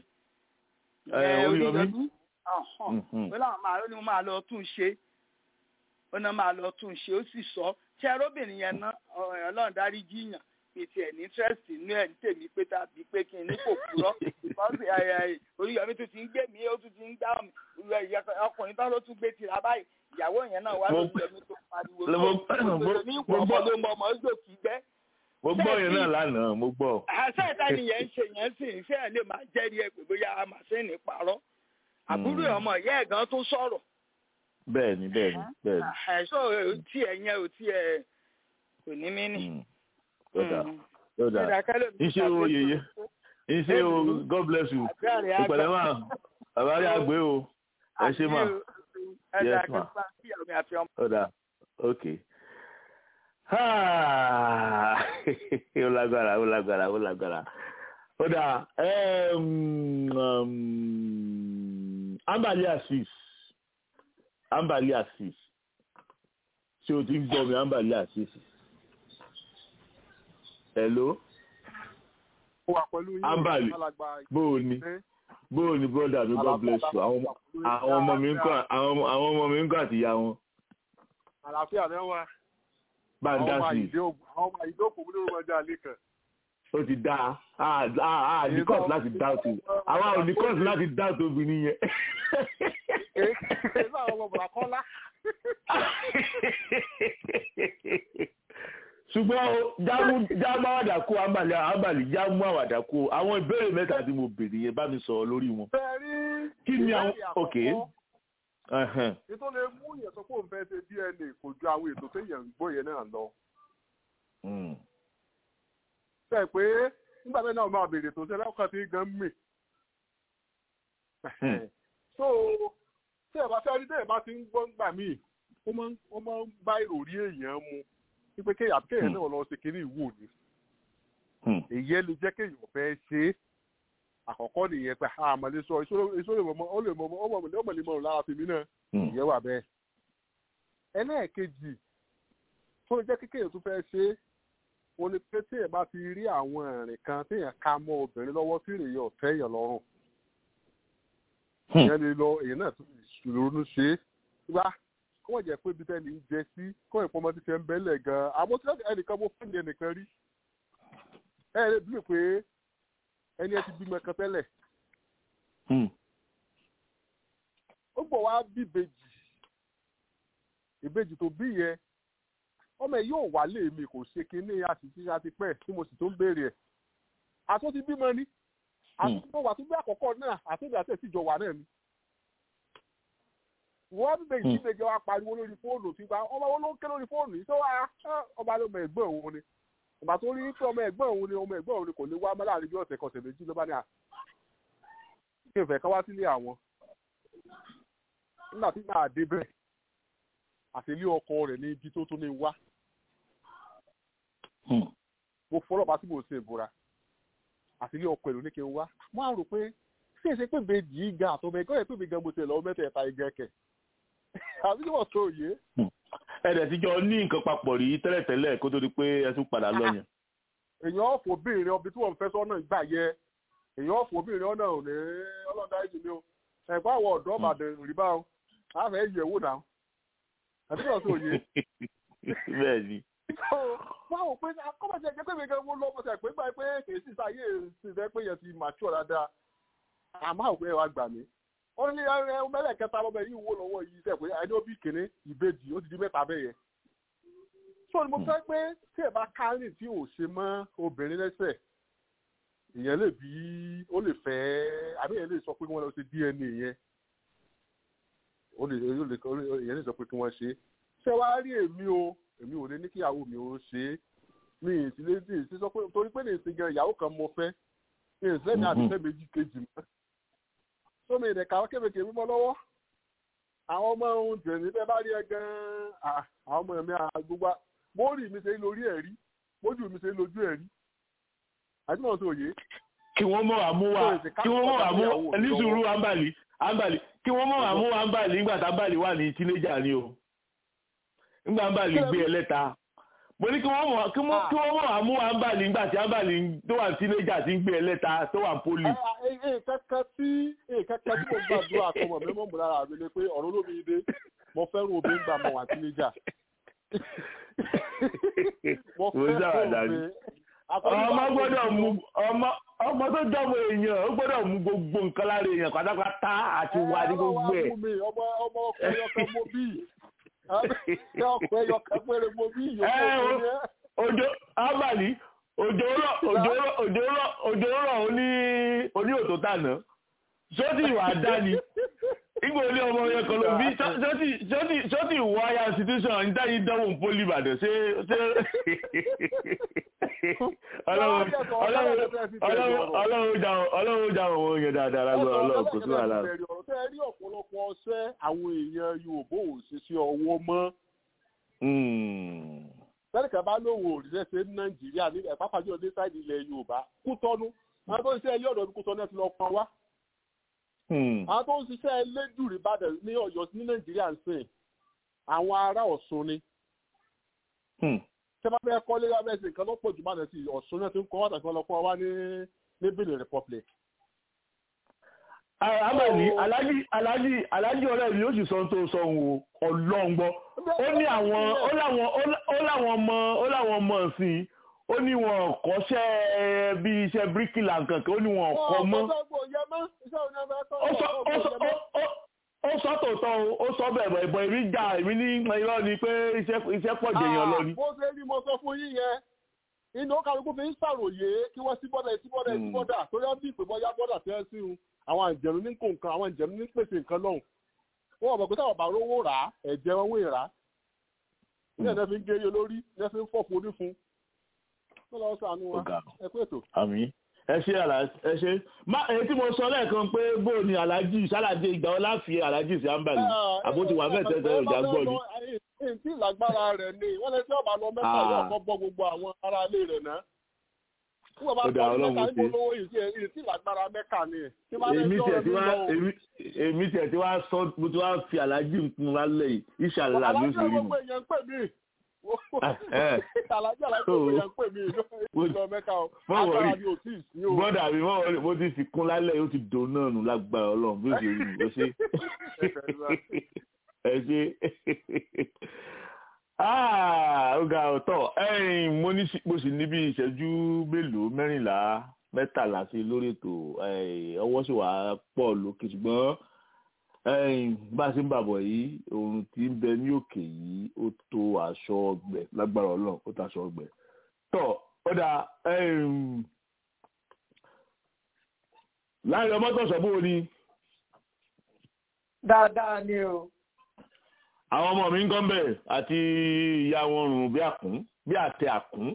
Oríyọmí pé láwọn máa ló ní wọn máa lọ tún ṣe ó náà máa lọ tún ṣe ó sì sọ ṣé ẹrọbìnrin yẹn ná Ọlọ́run dárí jíyàn pé tiẹ̀ ní interest inú ẹ̀ ní tèmi pé tàbí pé kí n ní kò kúrọ́ because Oríyọmí tó ti ń gbé mi ó tún ti ń gbá mi ọkùnrin tán ló tún gbé tìrà báyìí ìyàwó yẹn náà wá lórí ẹ̀mí tó pariwo ní ìwọ ọmọ ló mọ ọmọ ọjọ́ kì í gbẹ́. mo gbọ́ yẹn náà lánàá mo gbọ́. àṣẹ ìta nìyẹn ń ṣe yẹn sì ń ṣe ẹ̀ lè máa jẹ́rìí ẹ̀ pé bóyá màṣẹ́ni parọ́ àbúrò ọmọ ìyá ẹ̀ gan tó sọ̀rọ̀. bẹ́ẹ̀ni bẹ́ẹ̀ni bẹ́ẹ̀ni. ẹ̀ṣọ́ tí ẹ̀ yẹn ò tí ẹ̀ kò ní mí nì. yọ̀dà yọ̀dà iṣẹ́ o yeye iṣẹ́ o God bless you ìpẹ̀lẹ́ máa bàbá rí àgbẹ̀ o ẹ ṣe mà yes ma yọ̀dà ok. ó lágbára ó lágbára ó lágbára ó dà Ambali Azeez Ambali Azeez ṣé o ti ń gbọ́ mi Ambali Azeez hello Ambali bóò ni bóò ni brother mi God bless you àwọn ọmọ mi ń kọ́ àwọn ọmọ mi ń kọ́ àti ìyá wọn. àlàáfíà náà wà. bá ń dá sí i. àwọn ọmọ ìdókòwò ní ọmọ ọjà àlékàn. ó ti dáa a ní kọ́ọ̀sì láti dáàtò àwa ò ní kọ́ọ̀sì láti dáàtò obìnrin yẹn. èyí náà ọmọ bàbá kọ́lá. ṣùgbọ́n jámú àwàdàkú àbàlì àbàlì jámú àwàdàkú àwọn ìbéèrè mẹ́ta tí mo béèrè yẹn bá mi sọ̀rọ̀ lórí wọn. kí ni àwọn ok. ètò lè mú yẹn sọ pé òun fẹ́ ṣe D N A kò ju àwọn ètò téèyàn ń gbọ́ yẹn náà lọ. ṣe pé nígbà mẹ́ta náà máa béèrè tó ṣe lọ́kàn tí gan mì. so tí ẹ bá fẹ́ rí bẹ́ẹ̀ bá ti ń gbọ́ ńgbà míì ó máa ń bá ìròrí èèyàn mu wípé kéèyàn kéèyàn náà lọ ṣe kiri ìwò ni èyí lè jẹ́ kéèyàn fẹ́ ṣe é àkọ́kọ́ nìyẹn pé àmọ́ lè sọ ìṣòro ìmọ̀ ó lè mọ ọmọ mi ọmọ lè mọ lára tèmi náà ìyẹn wà bẹ́ẹ̀. ẹlẹ́ẹ̀kejì tó jẹ́ kéèyàn tó fẹ́ ṣe é ó ní pé téèyàn bá ti rí àwọn ìrìn kan téèyàn ká mọ́ obìnrin lọ́wọ́ tí ìrìn yẹn ọ̀tẹ́ èèyàn lọ́rùn ìyẹn lè lọ èèyàn náà tún ìṣòro ṣe é wá kọ́ jẹ́ pé ibi tẹ́ni ń jẹ sí kọ́ ìpọ́nmọ́ ti fẹ́ ń bẹ́lẹ̀ gan-an àmọ́ tí ẹnìkan mo fẹ́ ní ẹnìkan rí ẹ ẹ bí mi pé ẹni ẹ ti bímọ kan tẹ́lẹ̀ ó gbọ́ wá bí ìbejì ìbejì tó bí yẹn ọmọ ẹ yóò wá lé mi kò ṣe kinní àṣìṣe àti pẹ́ tí mo sì tó ń béèrè ẹ̀ àtó ti bímọ ni àti tó wà tó bí àkọ́kọ́ náà àti ìgbà tẹ̀ síjọ wà náà ni wọ́n bí bèjì bèjì wa pariwo lórí fóònù tí gba ọmọ wọn ló ń ké lórí fóònù yìí tó wá ọba ló mọ ẹ̀gbọ́n òun ni ìgbà tó rí pé ọmọ ẹ̀gbọ́n òun ni ọmọ ẹ̀gbọ́n òun ni kò lè wá mọ́ láàrin bí ọ̀sẹ̀ kọ̀ọ̀sẹ̀ méjì ló bá ní à kí n fẹ́ ká wá sílé àwọn nígbà tí màá dé bẹ́ẹ̀ àti ilé ọkọ rẹ̀ ní ibi tó tó ní wá mo fọlọ́pàá tí mo ṣe ìbúra àti ilé ọkọ ẹ̀ ló ní kí n wá wọ́n á rò pé ṣé èsì pé bèjì yìí ga àtọ́mọ ẹ̀gbọ́n ẹ̀ pé mi gan mo tẹ̀ lọ́wọ́ mẹ́tẹ̀ẹ̀ta igẹ̀kẹ̀ àbí tí wọ́n sọ òye. ẹ̀rẹ̀ tíjọ ní nǹkan papọ̀ rí tẹ́lẹ̀tẹ́lẹ̀ kó tó di pé ẹ tún padà lọ yẹn. èèyàn ọ̀fọ̀ obìnrin ọbí tí wọ́n fẹ́ sọ́nà ìgbà yẹ èèyàn ọ̀fọ̀ obìnrin ọ̀nà ò ní ọlọ́dà ìjì ni o ẹ̀gbọ́n àwọn ọ̀dọ́ ọ̀bàdàn rí bá o àfẹ́ yẹ̀ wò náà àbí tí wọ́n sọ òye. bẹ́ẹ̀ ni. wọ́n ò pé akọ́mọ̀tì ẹ̀jẹ̀ pé mi gan mo lọ mo tẹ̀ pé gbà pé kì í sì sáyé sì fẹ́ pé yẹn ti mature dáadáa àmọ́ àwọn ẹ̀ wá gbà mí ó ní ẹ mẹ́lẹ̀ kẹta lọ́mọ yìí wó lọ́wọ́ yìí sẹ́ pé ẹni ó bí kìíní ìbejì ó ti di mẹ́ta bẹ́ẹ̀ yẹn. so ni mo fẹ́ pé tí ẹ bá kárìn tí ò ṣe mọ́ obìnrin lẹ́sẹ̀ ìyẹn lè bí ó lè fẹ́ àbí ìyẹn lè sọ pé wọ́n lọ ṣe D N A yẹn ó lè ìyẹn lè sọ pé kí wọ́n ṣe ṣé wàá rí èmi o èmi ò lè ní kíyàwó mi ò ṣe é mi ì sí lé sí sí sọ pé torí pé ní ìsìn gan ìyàwó kan mo fẹ́ mi ì sẹ́ni àti fẹ́ méjì kejì mọ́ sómi ìdẹ̀ka kébèké mímọ́ lọ́wọ́ àwọn ọmọ ohun tẹ̀lé bẹ́ẹ̀ bá rí ẹ gan-an àwọn ọmọ mi àgbogbo mórí mi ṣe lórí ẹ̀ rí mójú mi ṣe lójú ẹ̀ rí àdúgbò tó yé. kí wọ́n mọ̀ àmúwá kí wọ́n mọ̀ àmúwá nísùúrú àǹbàlì àǹbàlì kí wọ́n mọ̀ àmúwá àǹbàlì nígbà tá àǹbàlì wà ní tínéjà ni o nígbà àǹbàlì gbé ẹ lẹ́ta mo ní kí wọ́n mọ̀ kí wọ́n mọ̀ àmúwá àǹbàlì nígbà tí àǹbàlì tó wà ní tínéjà ti ń gbé ẹ lẹ́ta tó wà ní pólì. kẹ́kẹ́ tí kẹ́kẹ́ tí mo gbàdúrà àtọmọ mi mọ̀ mú lára mi ni pé ọ̀rọ̀ olómi dé mo fẹ́ràn obìnrin gbà mọ̀ wà tínéjà. mo fẹ́ràn obìnrin ọmọ gbọ́dọ̀ mú ọmọ ọmọ tó jọmọ èèyàn ó gbọ́dọ̀ mú gbogbo nǹkan lára èèyàn pátápátá àti wà ní gbogbo ẹ̀. ọmọ ọmọ ọkọ ẹyọkẹ mo bí ọkọ ẹyọkẹ péré mo bí ìyókù ọkọ yẹn. ojo abali òjò rọ̀ òjò rọ̀ òjò rọ̀ òjò rọ̀ oní oní òtò tànà sọ́tì ìwà dání ìgbò ní ọmọ yẹn kan ló bí sọ́tì sọ́tì sọ́tì ìwọ aya institution níta yìí dánwò ń pólì ìbàdàn ṣé ṣé ọlọ́run ọlọ́run ọlọ́run jà wọ́n yẹn dáadáa lágbára ọlọ́run kò sí wàhálà. ṣé ẹ rí ọ̀pọ̀lọpọ̀ ọṣẹ́ àwọn èèyàn Yorùbá ò ṣe sí ọwọ́ mọ́. sẹ́nìkan bá lóun ò ríṣẹ́ ṣe ní Nàìjíríà ní ẹ̀pápájọ́ ní sáìdì ilẹ̀ Yorùbá Kútọ́nù àwọn tó ń ṣe ilé ọ̀dọ́ ní Kútọ́nù ẹ̀ ti lọ pọn wá. àwọn tó ń ṣiṣẹ́ ẹlẹ́dùrú Ìbàdàn ní Ọ̀yọ́ ní Nàìjíríà ń sìn àwọn ará Ọ̀ṣun ni. ṣé bá fẹ́ kọ́lé lábẹ́ ṣe nǹkan lọ́pọ̀ jù máa nà sí Ọ̀ṣun náà ti ń kọ́ wá tàbí ọlọ́pọ̀ wá ní ní Benin Republic. Àbẹ̀ní alájí alájí alájí ọ̀rẹ́ mi yóò sì sọ tó sọ òun ọlọ́ngbọ́ ó ní àwọn ó láwọn ó láwọn ọmọ ó láwọn ọmọ sí ó ní wọn kọ́ṣẹ́ bí iṣẹ́ bíríkìlà kankan ó ní wọn kọ́ mọ́. ó sọ tòótọ́ ó sọ bẹ̀rẹ̀ ìbọn èmi jà èmi ní irọ́ ni pé iṣẹ́ pọ̀ jẹ̀yàn lọ ni. bó ṣe rí mo sọ fún yín yẹn inú kálukú fi ń ṣàròyé kí wọ́n sí bọ́dà sí bọ́dà sí bọ́dà tó yọ bí ìpè bọ́yá bọ́dà tẹ́ sí un àwọn àjẹ̀rù ní kó nǹkan àwọn àjẹ̀rù ní pèsè nǹkan lọ́hùn wọ́n ọ̀bọ̀ pé táwọn bá rówó rà á ẹ̀jẹ̀ wọn wé rà á ní ẹ̀dẹ́ fi ń gé olórí ní ẹ̀ fi ń fọ́ forí fún tó lọ́wọ́ sànú wa ẹ pé ètò. àmín ẹ ṣe ẹ ṣe má èyí tí mo sọ lẹ́ẹ̀kan pé bó ni aláàjì sálàdé ìgbà wọn láfi aláàjì sí àǹbàlì àbótí wà mẹ́tẹ̀ẹ̀ tẹ̀ ìjà gbọ́ ni. èyí tí ìlágbára rẹ̀ ni wọ́n lè tí ọba lọ mẹ́ta yóò kọ́ bọ́ gbogbo àwọn ará ilé rẹ̀ náà. tí wọ́n bá tọ́ ní mẹ́ta níbo lówó èyí tí ìlágbára mẹ́ka ni. èmi tiẹ̀ tí wàá sọ mo ti wá fi aláàjì ń kun lálẹ́ yìí ìṣàlẹ̀ àbí òṣèré mi. alájà alájà tó yẹ ń pè mí ìlọ mẹ́ka o agbára ni ò tí ì sí o. bọ́dà mi mo ti fi kún lálẹ́ yóò ti dòun náà nù lágbára ọlọ́run bí ó ṣe rí mi ó ṣe ẹ ṣe ó ga ọ̀tọ̀ mo ní mo sì níbi ìṣẹ́jú mélòó mẹ́rìnlá mẹ́tàlá sí lórí ètò ọwọ́ sì wà pọ̀ lókè ṣùgbọ́n bá a ṣe ń bàbọ̀ yìí oòrùn tí ń bẹ ní òkè yìí ó tó aṣọ ọgbẹ lágbára ọlọ́run ó tó aṣọ ọgbẹ tọ́ ó dà láàrin ọmọ tó sọ bó o ní. dáadáa ni o. àwọn ọmọ mi ń gán bẹ̀ àti ìyá wọn rùn bí àkún bí àtẹ àkún.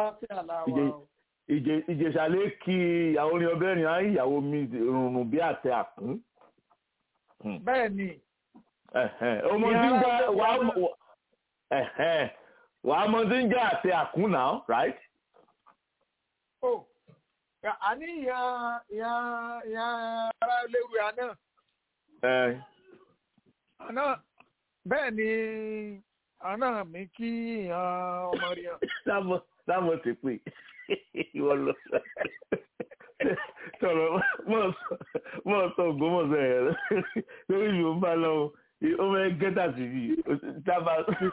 ìjẹ̀ṣàlẹ̀ kí ìyàwó ní ọbẹ̀ rìn á ìyàwó mi rùn bí àtẹ àkún. bẹ́ẹ̀ ni. ọmọ tí ń jẹ́ wàá mọ tí ń jẹ́ àtẹ àkún náà right. oh àní ìyá ìyá ìyá ara léwu ìyá náà. àná bẹ́ẹ̀ ni àná mi kí ìyá ọmọ rí hàn. sábọ̀ sábọ̀ ti pè ìwọ lọ sọ̀rọ̀ mọ̀ sọ ògbómọ̀sọ̀ ẹ̀ lórí ìlú ń bá lọ ó fẹ́ gẹ́tà sí i sábà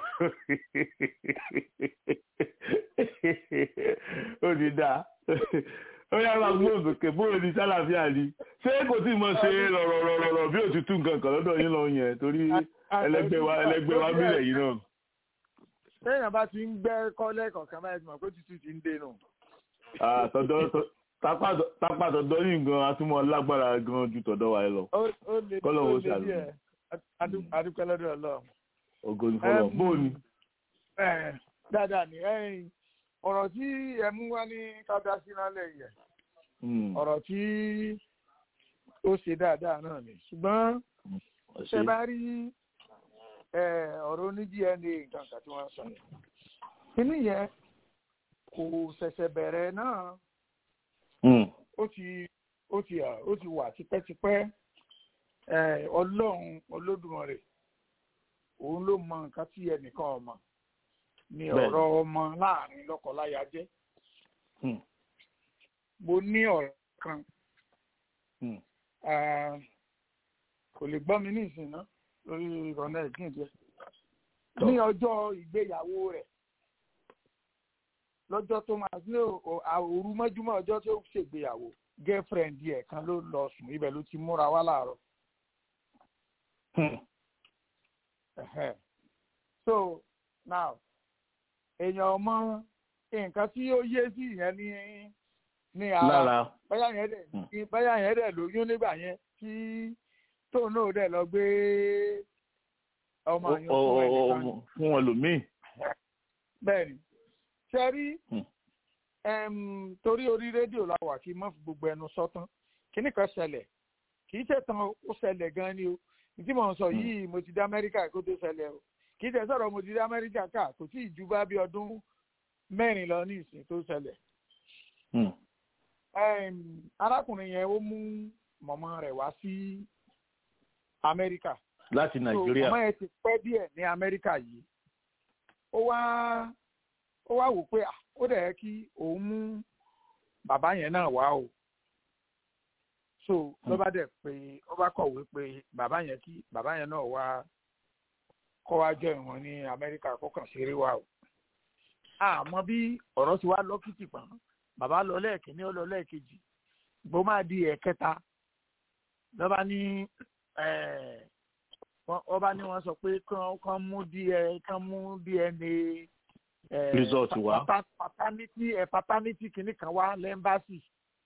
ó ti dá ó yá máa gbóhùn sókè bóyá ní sálàfíà ni ṣé kò tí mo ṣe rọ̀rọ̀rọ̀rọ̀ bí òtútù nǹkan kan lọ́dọ̀ yín lọ yẹn torí ẹlẹgbẹ́ wa ẹlẹgbẹ́ wa mílẹ̀ yìí náà. téèyàn bá ti ń gbẹ́ kọ́lẹ́ kọ̀ọ̀kan báyìí ti mọ̀ pé tútù ti ń dé nù. tápà tọ̀dọ̀ yìí gan atúmọ̀ lágbára gan ju tọ̀dọ̀ wa lọ. kọ́lọ̀ wo ṣàlùmí. adúpẹ́ lọ́dọ̀ Ọlọ́run. ògo ni fọlọ́ bóòni. dáadáa ni ọ̀rọ̀ tí ẹ mú wá ní kábíyá sí lálẹ́ yẹn ọ̀rọ̀ tí ó ṣe dáadáa náà ni ṣùgbọ́n ṣe bá rí ọ̀rọ̀ ní D N A nǹkan kan tí wọ́n sọ yẹn kíní yẹn kò ṣẹ̀ṣẹ̀ bẹ̀rẹ̀ náà ó ti ó ti ó ti wà tipẹ́tipẹ́ Ọlọ́run Olódùmarè òun ló mọ nǹkan tí ẹnìkan ò mọ̀ ni ọ̀rọ̀ ọmọ láàrin lọ́kọláya jẹ́. mo ní ọ̀rọ̀ kan kò lè gbọ́ mi ní ìsìn náà lórí ìrọ̀nà ẹ̀gbìn díẹ̀. ní ọjọ́ ìgbéyàwó rẹ̀ lọ́jọ́ tó máa ní òru mọ́júmọ́ ọjọ́ tó ṣègbéyàwó girlfriend ẹ̀ kan ló lọ sùn ibẹ̀ ló ti múra wá láàárọ̀. so now èèyàn ọmọ nǹkan tí ó yé sí ìyẹn ní ní ara báyà yẹn dẹ̀ báyà yẹn dẹ̀ lóyún nígbà yẹn tí tóun náà dẹ̀ lọ gbé ọmọ yẹn fún ẹnìkan fún ẹlòmíì. bẹ́ẹ̀ni ṣe rí torí orí rédíò la wà kí n má fi gbogbo ẹnu sọ́tán kíní kan ṣẹlẹ̀ kì í ṣètàn ó ṣẹlẹ̀ gan ni o tí mò ń sọ yìí mo ti dé Amẹ́ríkà kó tó ṣẹlẹ̀ o kì í tẹ̀ sọ̀rọ̀ mo ti dé Amẹ́ríkà ká kò tí ì ju bá bí ọdún mẹ́rin lọ ní ìsìn tó ṣẹlẹ̀. arákùnrin yẹn ó mú mọ̀mọ́ rẹ̀ wá sí Amẹ́ríkà. láti Nàìjíríà. mọ̀mọ́ yẹn ti pẹ́ díẹ̀ ní Amẹ́ríkà yìí. ó wá ó wá wò pé ó dẹ̀ yẹ kí òun mú bàbá yẹn náà wá o. so ló bá dẹ̀ pé ó bá kọ̀wé pé bàbá yẹn kí bàbá yẹn náà wá kọ́ wá jọ ìwọ̀n ní Amẹ́ríkà kọ́kàn ṣeré wa o. àmọ́ bí ọ̀rọ̀ ti wá lọ́kìtì pọ̀n bàbá lọ lẹ́ẹ̀kíní ó lọ lẹ́ẹ̀kejì bó máa di ẹ̀kẹta lọ́ba ní ọba ní wọ́n sọ pé kán mú kán mú D N A result wá paternity paternity kìíní kan wá lẹ́ńbàṣì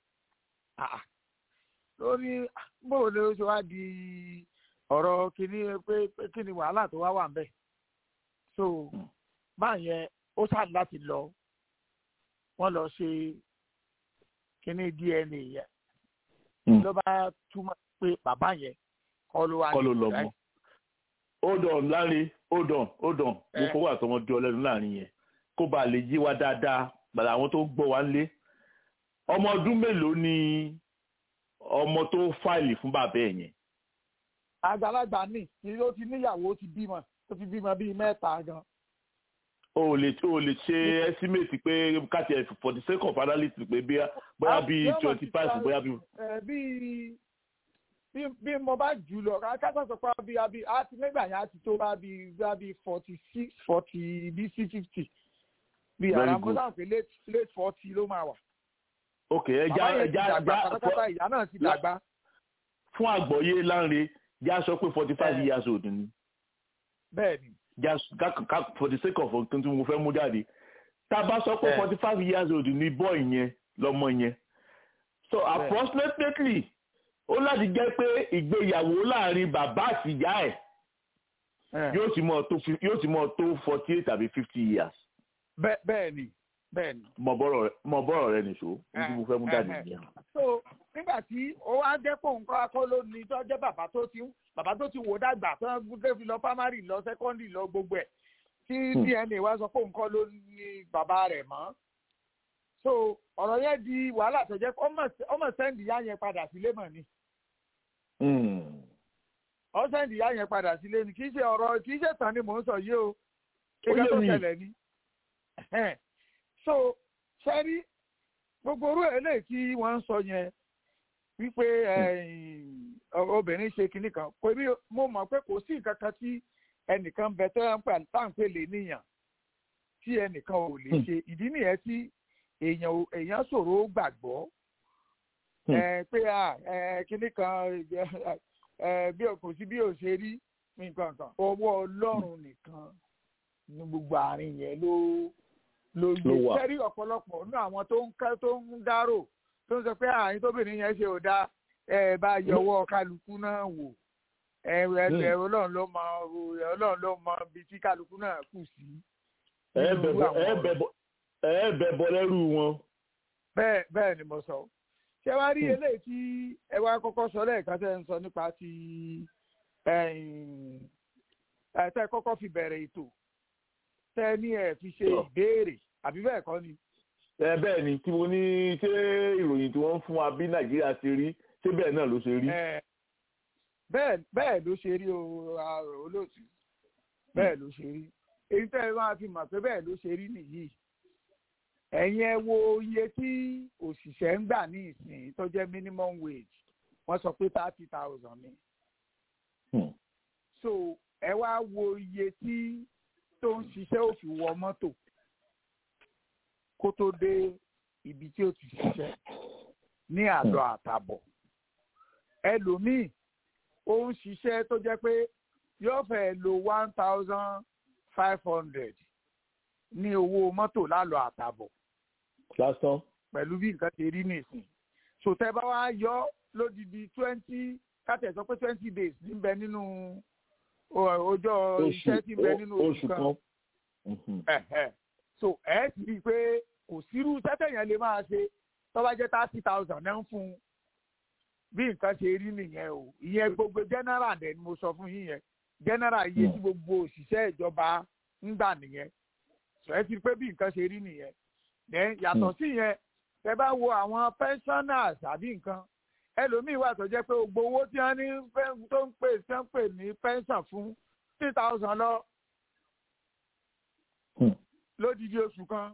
lórí bóun ni ó ṣe wá di ọ̀rọ̀ kìíní pé kí ni wàhálà tó wá wà ń bẹ̀ so báyẹn ó ṣáà láti lọ wọ́n lọ ṣe kìíní D N A yẹn ló bá túmọ̀ pé bàbá yẹn kọ́ ló wá ní ìgbà yẹn. hold on láre hold on hold on mo fọwọ́ àtọmọdé ọlẹ́nu láàrin yẹn kó bá lè yí wa dáadáa gbàdá àwọn tó gbọ́ wa lé ọmọ ọdún mélòó ni ọmọ tó fáìlì fún bàbá ẹ̀ yẹn. àgbàlagbà ní kí ló ti níyàwó ó ti bímọ ó ti bímọ bíi mẹ́ta gan. o lè o lè ṣe estimate pé káti ẹ̀ for the sake of analysis pé bóyá bíi twenty five bóyá bíi. bí bí mo bá jù lọ kákàtà sọ pé bí abi àti nígbà yẹn àti tó bá bí bí forty six forty bí sí fifty bí ara mo sáà pé late late forty ló máa wà. ok ẹja ẹja ẹja ìyá náà ti dàgbà. fún àgbọ́yé Lánre já sọ pé forty five years old ni. bẹ́ẹ̀ni. já for the sake of ohun tí mo fẹ́ mú jáde tá a bá sọ pé forty five years old ni boy yẹn lọ́mọ yẹn so approximately ó láti jẹ́ pé ìgbéyàwó láàrin bàbá àti ìyá ẹ̀ yóò ti mọ̀ tó yóò ti mọ̀ tó forty eight tàbí fifty years. bẹ́ẹ̀ni bẹ́ẹ̀ni. mọ bọ́rọ̀ rẹ nìṣó ní mo fẹ́ mú jáde nìyẹn. so nígbà tí ó wá jẹ́ pé nǹkan akọ́ ló ní tó jẹ́ bàbá tó ti bàbá tó ti wò dàgbà tó ń gbé fi lọ primary lọ secondary lọ gbogbo ẹ̀ tí D N A wá sọ pé nǹkan ló ní bàbá rẹ̀ mọ́. so ọ̀rọ̀ yẹn di wàhálà tó jẹ́ ọmọ sẹ́ndì yá yẹn padà sílé mọ̀ ni. ọ sẹ́ndì yá yẹn padà sílé ni kì í ṣe ọ̀rọ̀ kì í ṣe tán ni mò ń sọ yìí o kékeré tó ṣẹlẹ̀ ni. so sẹ́rí gbogbo orú eléyìí tí wọ́n ń sọ yẹn wípé obìnrin ṣe kinní kan pé mo mọ̀ pé kò sí nǹkan kan tí ẹnìkan bẹ tó ń pè táǹpẹ̀ lè níyàn tí ẹnìkan ò lè ṣe ìdí nìyẹn tí èèyàn èèyàn ṣòro gbàgbọ́ pé kinní kan bí kò sí bí ò ṣe rí nǹkan kan ọwọ́ Ọlọ́run nìkan ní gbogbo àárín yẹn ló ló yẹ sẹ́rí ọ̀pọ̀lọpọ̀ nínú àwọn tó ń ká tó ń dárò tó ń sọ pé àyín tóbìnrin yẹn ṣe ò dáa ẹ bá yọwọ́ kálukú náà wò ẹ ẹ Ọlọ́run ló mọ Ọlọ́run ló mọ ibi tí kálukú náà kù sí. ẹ bẹ bọ lẹ́rù wọn. bẹ́ẹ̀ bẹ́ẹ̀ ni mo sọ ṣé wàá rí eléyìí tí ẹ wá kọ́kọ́ sọ lẹ́ẹ̀kan tẹ́ ń sọ nípa ti ẹ tẹ́ kọ́kọ́ fi bẹ̀rẹ̀ ètò tẹ́ ní ẹ fi ṣe ìbéèrè àbí bẹ́ẹ̀ kọ́ ni. ẹ bẹ́ẹ̀ ni tí mo ní ṣé ìròyìn tí wọ́n ń fún wa bí Nàìjíríà ṣe rí ṣé bẹ́ẹ̀ náà ló ṣe rí. bẹ́ẹ̀ bẹ́ẹ̀ ló ṣe rí olóòtú bẹ́ẹ̀ ló ṣe rí èyí tẹ́ ẹ máa fi mọ̀ pé bẹ́ẹ̀ ló ṣe rí nìyí ẹ̀yin ẹ wo iye tí òṣìṣẹ́ ń gbà ní ìsìn tó jẹ́ minimum wage wọ́n sọ pé thirty thousand ni. so ẹ wá wo iye tí tó ń ṣiṣẹ́ ó fi wọ mọ́tò kó tó dé ibi tí ó ti ṣiṣẹ́ ní àlọ́ àtàbọ̀ ẹlòmíì ó ń ṣiṣẹ́ tó jẹ́ pé yóò fẹ́ lo one thousand five hundred ní owó mọ́tò lálọ́ àtàbọ̀ lásán pẹ̀lú bí nǹkan ṣe rí nìsín so tẹ́ bá wá yọ lódìdí twenty kátẹ̀ sọ pé twenty days níbẹ̀ nínú ọjọ́ iṣẹ́ tí ń bẹ nínú oṣù kan so ẹ ti rí i pé kò sírú tẹ́tẹ̀ yẹn lè máa ṣe tó bá jẹ́ thirty thousand náà ń fún un bí nǹkan ṣe rí nìyẹn o ìyẹn gbogbo general dẹ̀ ni mo sọ fún yín yẹn general iye tí gbogbo òṣìṣẹ́ ìjọba ń gbà nìyẹn so ẹ ti rí i pé bí nǹkan ṣe rí nìyẹn then yàtọ̀ sí yẹn tẹ́ bá wo àwọn pensioners àbí nǹkan ẹlòmíín wà tó jẹ́ pé gbogbo owó tí wọ́n ní tó ń pè tí wọ́n ń pè ní pension fún three thousand lọ lódìdí oṣù kan.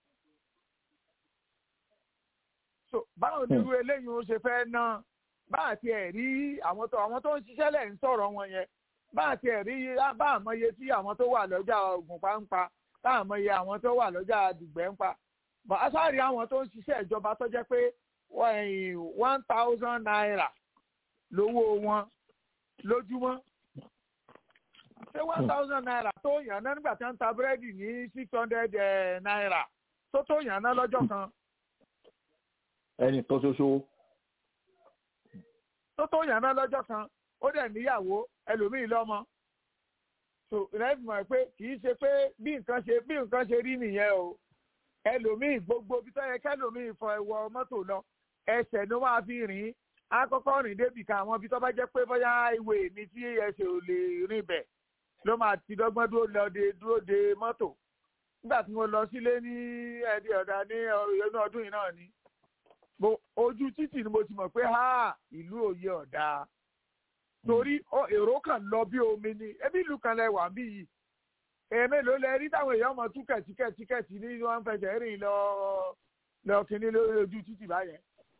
so báwo ni irú eléyìí ó ṣe fẹ́ ná bá àti ẹ̀ rí àwọn tó àwọn tó ń ṣiṣẹ́ lẹ̀ ń sọ̀rọ̀ wọn yẹn bá àti ẹ̀ rí bá àmọye tí àwọn tó wà lọ́jà Ògùnpa ń pa táwọn mọ iye àwọn tó wà lọ́jà dùgbẹ́ ń pa aṣáàrí àwọn tó ń ṣiṣẹ́ ìjọba tó jẹ́ pé one thousand naira lówó wọn lójúmọ́ ṣé one thousand naira tó yàn ná nígbà tí wọ́n ń ta búrẹ́dì ní six hundred naira tó tó yàn ná lọ́jọ́ kan. ẹnì kan ṣoṣo. tó tó yàn ná lọ́jọ́ kan ó dẹ̀ níyàwó ẹlòmíì lọ́mọ. so ìrẹ́bí mọ̀ pé kì í ṣe pé bí nǹkan ṣe bí nǹkan ṣe rí nìyẹn o ẹlòmíì gbogbo ibi tó yẹ kẹlòmíì fọ ẹwọ mọ́tò lọ ẹsẹ̀ ló máa fi rìn àkọ́kọ́ rìn débi kan àwọn ibi tó bá jẹ́ pé bóyá ìwé mi tí ẹsẹ̀ ò lè rìn bẹ̀ ló máa ti dọ́gbọ́n dúró lọ de dúró de mọ́tò nígbà tí mo lọ sílé ní ẹ̀dí ọ̀dà ní inú ọdún yìí náà ni ojú títì ni mo ti mọ̀ pé ha ìlú òye ọ̀dà torí èrò kan lọ bí omi ni ebi ìlú kan lẹ wà bí yìí èmi ló lẹ rí táwọn èèyàn mọ tún kẹ̀tíkẹ̀tíkẹ̀tí ní wọ́n fẹsẹ̀ rìn lọ lọ kínní lórí ojú títì báyẹn.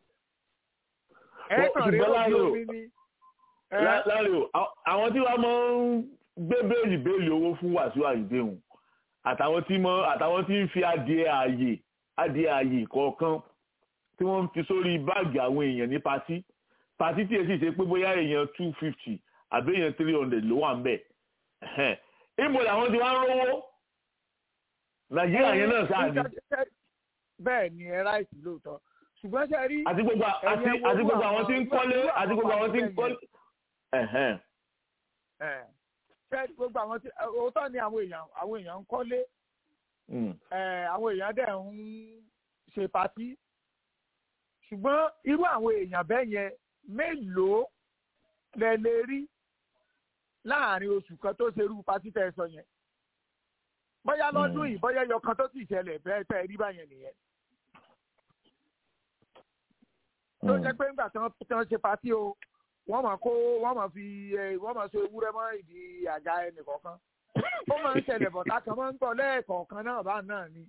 ẹ kàn rí ojú omi ni. láàrin o àwọn tí wọ́n máa ń gbé béèlì béèlì owó fún Wàsíù Àyìndé hùn àtàwọn tí mọ àtàwọn tí ń fi adìẹ ààyè adìẹ ààyè kọ̀ọ̀kan tí wọ́n fi sórí báàgì àwọn èèyàn ní patí patí tí èsì ṣe pé bóyá èèyàn two fifty àbí èèyàn three hundred ló wà ń bẹ̀ ibo làwọn ti wá ń rówó Nàìjíríà yẹn náà sáà ni. bẹ́ẹ̀ ni ẹ ráìtì lóòótọ́ ṣùgbọ́n ṣe rí. àti gbogbo àti àti gbogbo àwọn tí ń kọ́lé àti gbogbo àwọn tí ń kọ́lé. ṣe gbogbo àwọn tí òótọ́ ni àwọn èèyàn àwọn èèyàn ń kọ́lé àwọn èèyàn dẹ̀ ń ṣe patí ṣùgbọ́n irú àwọn èèyàn bẹ́ẹ̀ yẹn mélòó lẹ lè rí láàrin oṣù kan tó ṣerú patí tẹ́ ẹ sọ yẹn bóyá lọ́dún yìí bóyá ẹyọ kan tó sì ṣẹlẹ̀ bẹ́ẹ̀ tẹ́ ẹ rí báyẹn nìyẹn. tó jẹ́ pé nígbà tí wọ́n ṣe patí o wọ́n máa kó wọ́n máa fi wọ́n máa so ewúrẹ́ mọ́ ìdí àga ẹnìkọ̀ọ̀kan ó máa ń ṣẹlẹ̀ bọ̀tá kan máa ń tọ̀ lẹ́ẹ̀kọ̀ọ̀kan náà bá náà ni.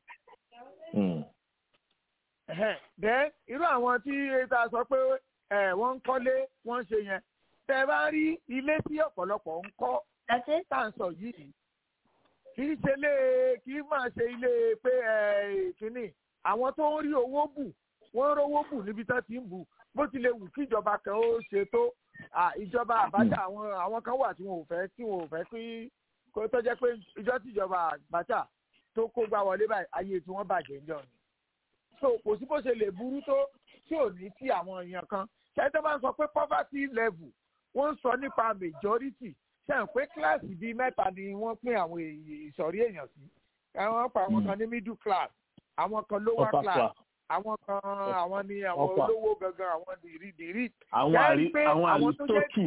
then irú àwọn tí ta sọ pé wọ́n ń kọ́lé wọ́n ń ṣe yẹn tẹ́ bá rí ilé tí ọ̀pọ̀lọpọ̀ ń kọ́ tá à ń sọ yìí kì í ṣe ilé kì í máa ṣe ilé pé kínní àwọn tó ń rí owó bù wọ́n rówó bù níbi tán ti ń bù bó tilẹ̀ wù kí ìjọba kan ó ṣe tó ìjọba Abacha àwọn àwọn kan wà tí wọn ò fẹ́ tí wọn ò fẹ́ kí kó tó jẹ́ pé ìjọ tí ìjọba Abacha tó kó gbá wọlé báyìí ayé tí wọ́n bàjẹ́ ń jọ ni. so kò sí bó ṣe lè burú tó tí ò ní tí àwọn èèyàn kan ṣe tó bá ń sọ pé poverty level wọ́n ń sọ nípa majority ṣe ń pé kíláàsì bíi mẹ́ta ni wọ́n pín àwọn ìsọ̀rí èèyàn sí àwọn pa àwọn kan ní middle class àwọn kan lower class àwọn kan àwọn ni àwọn olówó gangan àwọn dìrídìrí. àwọn àrí àwọn àrístótù.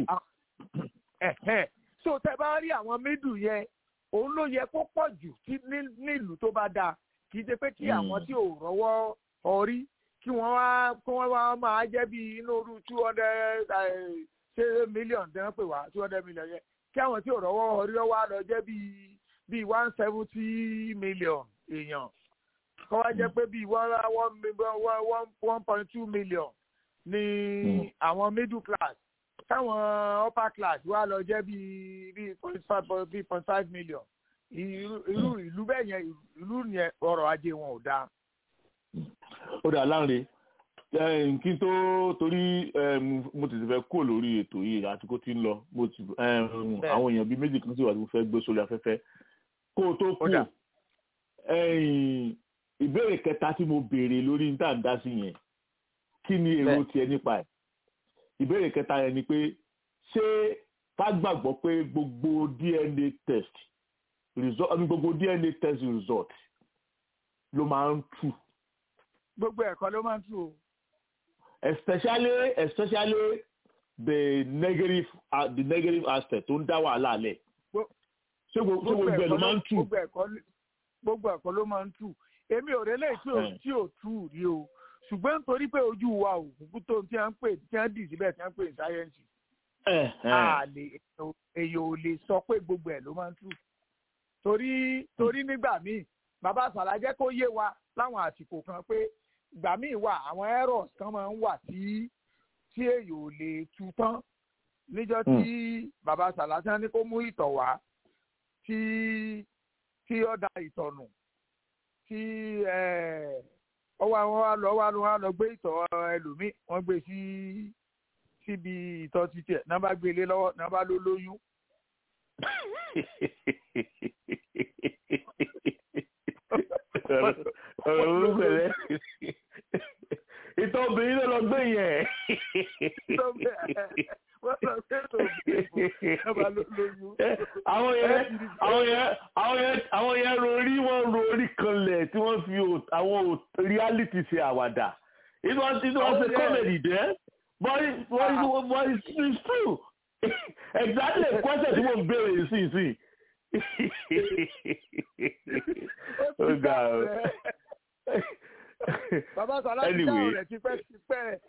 so tẹ bá rí àwọn middle yẹn òun ló yẹ kó pọ̀ jù nílùú tó bá dáa kì í ṣe pé kí àwọn tí ò rọ́wọ́ orí kí wọ́n wá kí wọ́n wá máa jẹ́ bí inú orú two hundred ṣe million tẹ́ wọ́n pè wá two hundred million yẹn kí àwọn tí ò rọ́wọ́ orí wá lọ jẹ́ bí bí one seventy million èèyàn kọ́ wá jẹ́ pé bí one one one point two million ní àwọn middle class táwọn upper class wá lọ jẹ́ bí bí point five bí point five million irú ìlú bẹ́ẹ̀ yẹn ìlú yẹn ọrọ̀ ajé wọn ò dáa. ó dà láǹre kí n tó torí mo ti fẹ́ kó lórí ètò yìí àti kó ti ń lọ mo ti àwọn èèyàn bíi méjì kan sì wà tí mo fẹ́ gbé sórí afẹ́fẹ́ kó o tó kú ìbéèrè kẹta tí mo béèrè lórí níta ń dá sí yẹn kí ni èrò tiẹ̀ nípa ẹ̀ ìbéèrè kẹta yẹn ni pé ṣé ká gbàgbọ́ pé gbogbo D N A test result gbogbo D N A test result ló máa ń true. gbogbo ẹ̀kọ́ ló máa ń true o. especially especially the negative uh, the negative aspect tó ń dá wàhálà lẹ̀. ṣé gbogbo ẹ̀ ló máa ń true. gbogbo ẹ̀kọ́ ló máa ń true. èmi ò rélé tí ò tí ò true rí o ṣùgbọ́n nítorí pé ojú wa ò kúkú tó tí wọ́n ń pè tí wọ́n dì síbẹ̀ tí wọ́n ń pè ní sáyẹ́ǹsì. èèyàn ò lè sọ pé gbogbo ẹ̀ ló máa ń true. torí torí nígbà míì bàbá Sàlá jẹ́ kó yé wa láwọn àsìkò kan pé ìgbà míì wà àwọn errors kan máa ń wà tí tí èèyàn ò lè tú tán níjọ́ tí bàbá Sàlá tí wọ́n ní kó mú ìtọ̀ wá tí tí ó da ìtọ̀nù tí ọwọ́ àwọn wa lọ wá lọ lọ gbé ìtọ̀ ẹlòmíì wọ́n gbé sí síbi ìtọ̀ títí ẹ̀ náà bá gbé lé lọ́wọ́ náà bá ló lóyún. ọ̀rọ̀ orúkọ rẹ̀ ìtọ̀ obìnrin ló lọ gbé yẹn. wọ́n lọ gbé ìtọ̀ obìnrin náà bá ló lóyún. àwọn yẹn àwọn yẹn àwọn yẹn àwọn yẹn rorí wọ́n rorí kanlẹ̀ tí wọ́n fi àwọn reality ṣe àwàdà. it was it was a comedy there but it but it but it's, it's true exactly question tí mo ń béèrè sí sí. ó ga ọ. bàbá sọlá ti dáhùn rẹ̀ tipẹ́tipẹ́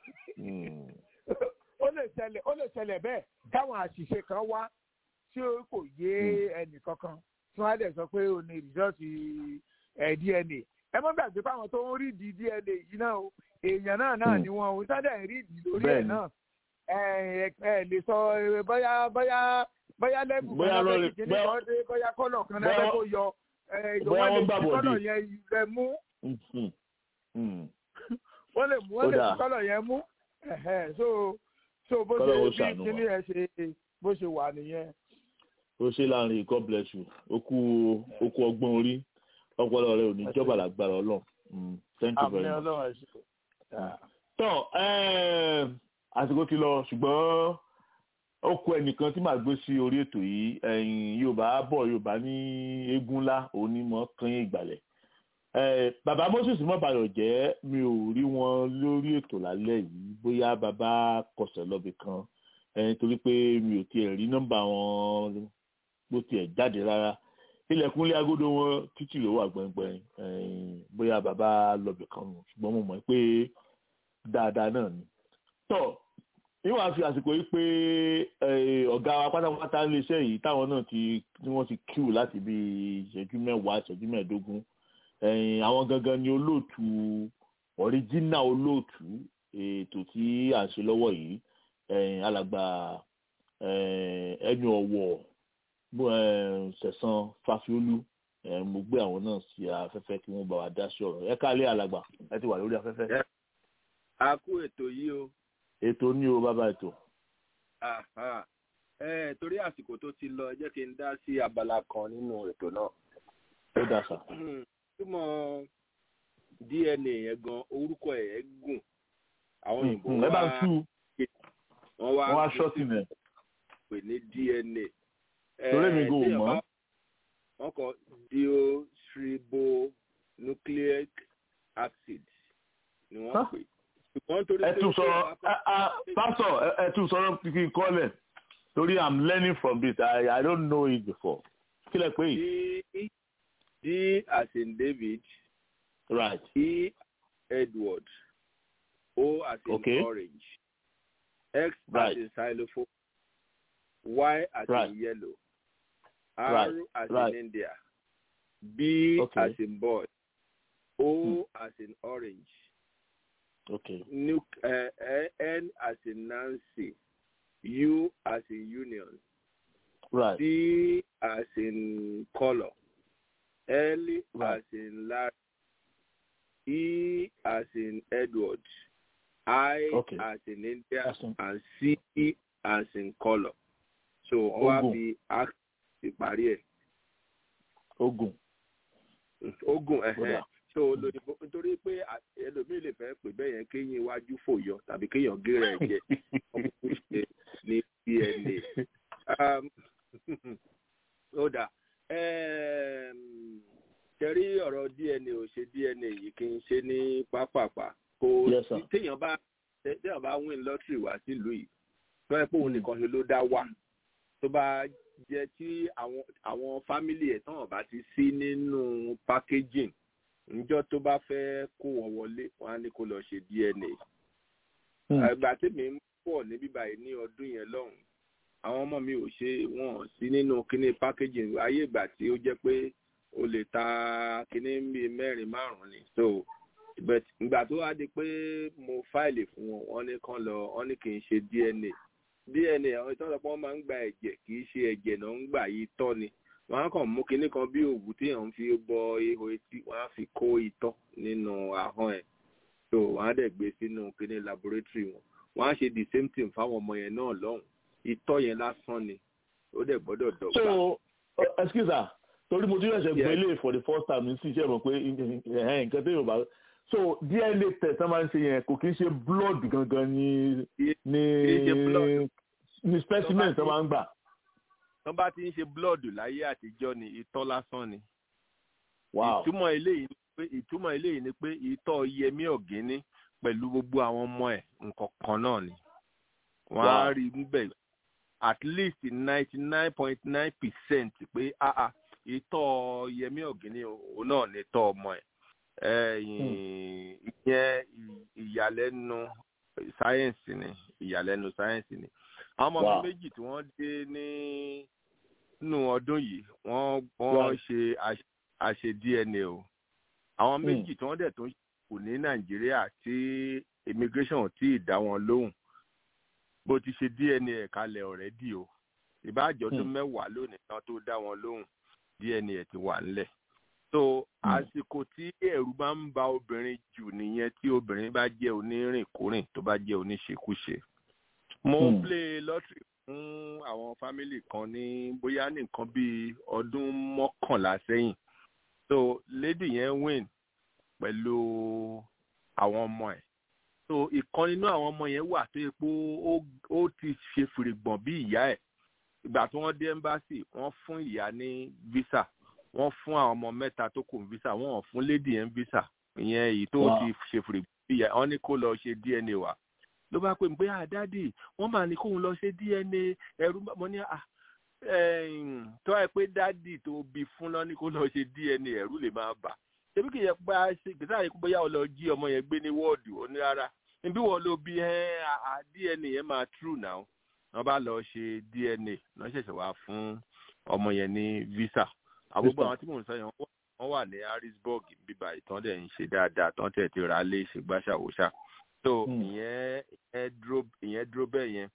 ó lè ṣẹlẹ̀ ó lè ṣẹlẹ̀ bẹ́ẹ̀ táwọn àṣìṣe kan wá tí ó kò yé ẹnì kankan tí wọ́n á dẹ̀ sọ pé ó ní rìsọ́ọ̀tì D N A ẹ mọ́ gbàgbé fáwọn tó ń rí di D N A yìí náà o èèyàn náà náà ni wọn ò sádẹ̀ rí di lórí ẹ̀ náà ẹ ẹ lè sọ bóyá bóyá bóyá lẹ́bù kan náà bẹ́ẹ̀ kìíní kan dé bóyá kọ́lọ̀ kan náà bẹ́ẹ̀ kó yọ ìjọba lè fi kọ́lọ̀ yẹn rẹ mú wọ́n lè mú wọ́n lè fi kọ́lọ̀ yẹn mú so so bó ṣe bí kíní ẹ ṣe bó ṣe wà nìyẹn. ó ṣe láàrin God bless you ó kú ó kú ọgbọ́n orí ọpọlọ rẹ ò ní jọba lágbára Ọlọ́run thank you very much. tọ́ àsìkò ti lọ ṣùgbọ́n ó kó ẹnìkan tí màá gbé sí orí ètò yìí ẹ̀yìn Yorùbá bọ̀ Yorùbá ní eégún ńlá onímọ̀ kan ìgbàlẹ̀ bàbá Moses mọ́bàyọ̀ jẹ́ mi ò rí wọn lórí ètò lálẹ́ yìí bóyá bàbá kọsẹ̀ lọ́bì kan torí pé mi ò tiẹ̀ rí nọ́mbà wọn bó tiẹ̀ jáde rárá ilẹ̀kùnlé agodo wọn títí ló wà gbẹ̀ngbẹ̀ng bóyá bàbá lọ́bì kan nù ṣùgbọ́n mo mọ̀ pé dáadáa náà ni. tọ́ níwọ̀n àfi àsìkò yìí pé ọ̀gá wa pátápátá iléeṣẹ́ yìí táwọn náà ti tí wọ́n ti kíù láti bí ìṣẹ́jú mẹ́wàá ìṣẹ́jú mẹ́ẹ̀ẹ́dógún àwọn gangan ni olóòtú ọ̀ríjínà olóòtú ètò tí à ń ṣe lọ́wọ́ yìí alàgbà ẹnu ọ̀wọ̀ Sẹ̀san Fáfiolú mo gbé àwọn náà sí afẹ́fẹ́ kí wọ́n bá wa dá sí ọ̀rọ̀ ẹ káalẹ́ alàgbà ẹ ti wà lórí afẹ́fẹ́. a kú ètò yìí o. ètò ní o bàbá ètò. ẹ torí àsìkò tó ti lọ jẹ́ kí n dá sí abala kan nínú ètò náà. ó dà sá. túmọ̀ D N A yẹn gan orúkọ ẹ̀ gùn àwọn òyìnbó wá ẹ bá tú wọ́n wá wá ṣọ́ọ̀tì nẹ̀ pè ní D N A. torí mi gò mọ́. wọ́n kọ deoxyribonucleic acid ni wọ́n pè. ẹ tún sọ̀rọ̀ pásọ̀ ẹ tún sọ̀rọ̀ kí n kọ́lẹ̀ torí I'm learning from this I, I don't know it before. kí lẹ pé yìí. D as in David. Right. E Edward. O as in okay. orange. X right. as in xylophone. Y as right. in yellow. R right. as right. in India. B okay. as in boy. O hmm. as in orange. Okay. Nu uh, N as in Nancy. U as in union. Right. C as in color. L right. as in Larry. E as in Edward. I okay. as in India. Awesome. And C as in color. So wọ́n á fi act ìparí ẹ̀. Ogun. Ogun ẹ̀hẹ́. So lóyìnbó nítorí pé ẹlòmíì lè fẹ́ pè bẹ́ẹ̀ yẹn kéyìn iwájú fòyọ tàbí kéèyàn gé rẹ̀ jẹ ọkùnrin ṣe ní D N A. Ó dà tẹ̀rí ọ̀rọ̀ D N A ò ṣe D N A yìí kì í ṣe ní pápápá. Kò sí téèyàn bá téèyàn bá win lottery wá sílùú yìí tó ẹ pé òun nìkan ṣe ló dá wà tó bá jẹ́ tí àwọn àwọn fámìlì ẹ̀ tán ọ̀bá ti sí nínú packaging ǹjọ́ tó bá fẹ́ kó wọn wọlé wọn á ní kó lọ ṣe D N A. Ìgbà tèmi ń pọ̀ níbí báyìí ní ọdún yẹn lọ́hùn àwọn ọmọ mi ò ṣe wọn sí nínú kíní packaging ayé ìgbà tí ó jẹ́ pé o lè ta kíní bíi mẹ́rin márùn-ún ni so ìgbà tó wá di pé mo fáìlì fún wọn wọn ní kán lọ wọn ní kì í ṣe D N A D N A àwọn ìtọ́jú pé wọ́n máa ń gba ẹ̀jẹ̀ kì í ṣe ẹ̀jẹ̀ náà ń gbà yìí tọ́ ni wọ́n á kàn mú kinní kan bí òwú tí èèyàn fi bọ ihò etí wọ́n á fi kó itọ́ nínú ahọ́n ẹ̀ so wọ́n á dẹ̀ gbé sínú kinní laboratory wọn wọ́n á ṣe the same thing fáwọn ọmọ yẹn náà lọ́hùn itọ́ yẹn lásán ni ó dẹ̀ gbọ́dọ̀ dọ́gba. so excuse me torí mo tún ṣẹ̀ṣẹ̀ gbé lè for the first time ní sí iṣẹ́ mọ̀ pé nǹkan tó yóò bá so D N A test máa ń ṣe yẹn kò kí ń ṣe blood gangan ní ní ní specimen tó máa ń gbà. wọ́n bá ti ń ṣe blood láyé àtijọ́ ni itọ́ lásán ni. wow ìtumọ̀ eléyìí ni pé ìtumọ̀ eléyìí ni pé itọ́ Yẹmí Ọ̀gíní pẹ̀lú gbogbo àwọn ọmọ ẹ̀ nǹkan kan náà ni. wọ́n á rí níbẹ̀ at least ninety nine point nine percent pé ah ah itọ́ Yẹmí Ọ̀gíní òun náà ni itọ́ ọmọ ẹ̀. ìyẹn ìyàlẹ́nu sáyẹ́ǹsì ni ìyàlẹ́nu sáyẹ́ǹsì ni. àwọn ọmọ méjì tí wọ́n dé ní nínú ọdún yìí wọ́n wọ́n ṣe àṣe D N A o. àwọn méjì tí wọ́n dẹ̀ tó kù ní Nàìjíríà tí immigration tí ì dá wọn lóhùn bó ti ṣe D N A kalẹ̀ already o. ìbáàjọ́ tó mẹ́wàá lónìí tán tó dá wọn lóhùn D N A ti wà nílẹ̀. so àsìkò tí ẹ̀rù bá ń ba obìnrin jù nìyẹn tí obìnrin bá jẹ́ onírìnkúrìn tó bá jẹ́ oníṣekúṣe. mo mm. play lottery fún àwọn family kan ní bóyá ní nǹkan bíi ọdún mọ́kànlá sẹ́yìn so lady yẹn win pẹ̀lú àwọn ọmọ ẹ̀ so ìkan nínú àwọn ọmọ yẹn wà tó yẹ pé ó ti ṣe fìrìgbọ̀n bí ìyá ẹ̀ ìgbà tí wọ́n dé embassy wọ́n fún ìyá ní visa wọ́n fún àwọn ọmọ mẹ́ta tó kù visa wọ́n fún lady yẹn visa ìyẹn èyí tó ti ṣe fìrìgbọ̀n bí ìyá wọ́n ní kó lọ ṣe D N A wá ló bá pè mí pé àdádì wọ́n máa ní kóun lọ ṣe D N A ẹ̀rù mo ní à tó ẹ pé dádì tó bí fún lọ ní kó lọ ṣe D N A ẹ̀rù lè máa bà ṣebí kì í yẹ pé a ṣe gbèsè àyè kó bóyá ọ lọ jí ọmọ yẹn gbé ní wọ́ọ̀dù ó ní rárá níbí wọ́n ló bí D N A yẹn máa true now wọ́n bá lọ ṣe D N A lọ́ ṣẹ̀ṣẹ̀ wá fún ọmọ yẹn ní visa àgbogbo àwọn tí mò ń sọ yẹn wọ́n wà ní Harrisburg bíbá ìtàn dẹ̀ ń ṣe dáadáa tán tẹ̀ ti ra lé ṣègbàṣàwòṣà so ìyẹn ìyẹn dúró ìyẹn dúró bẹ́ẹ̀ yẹn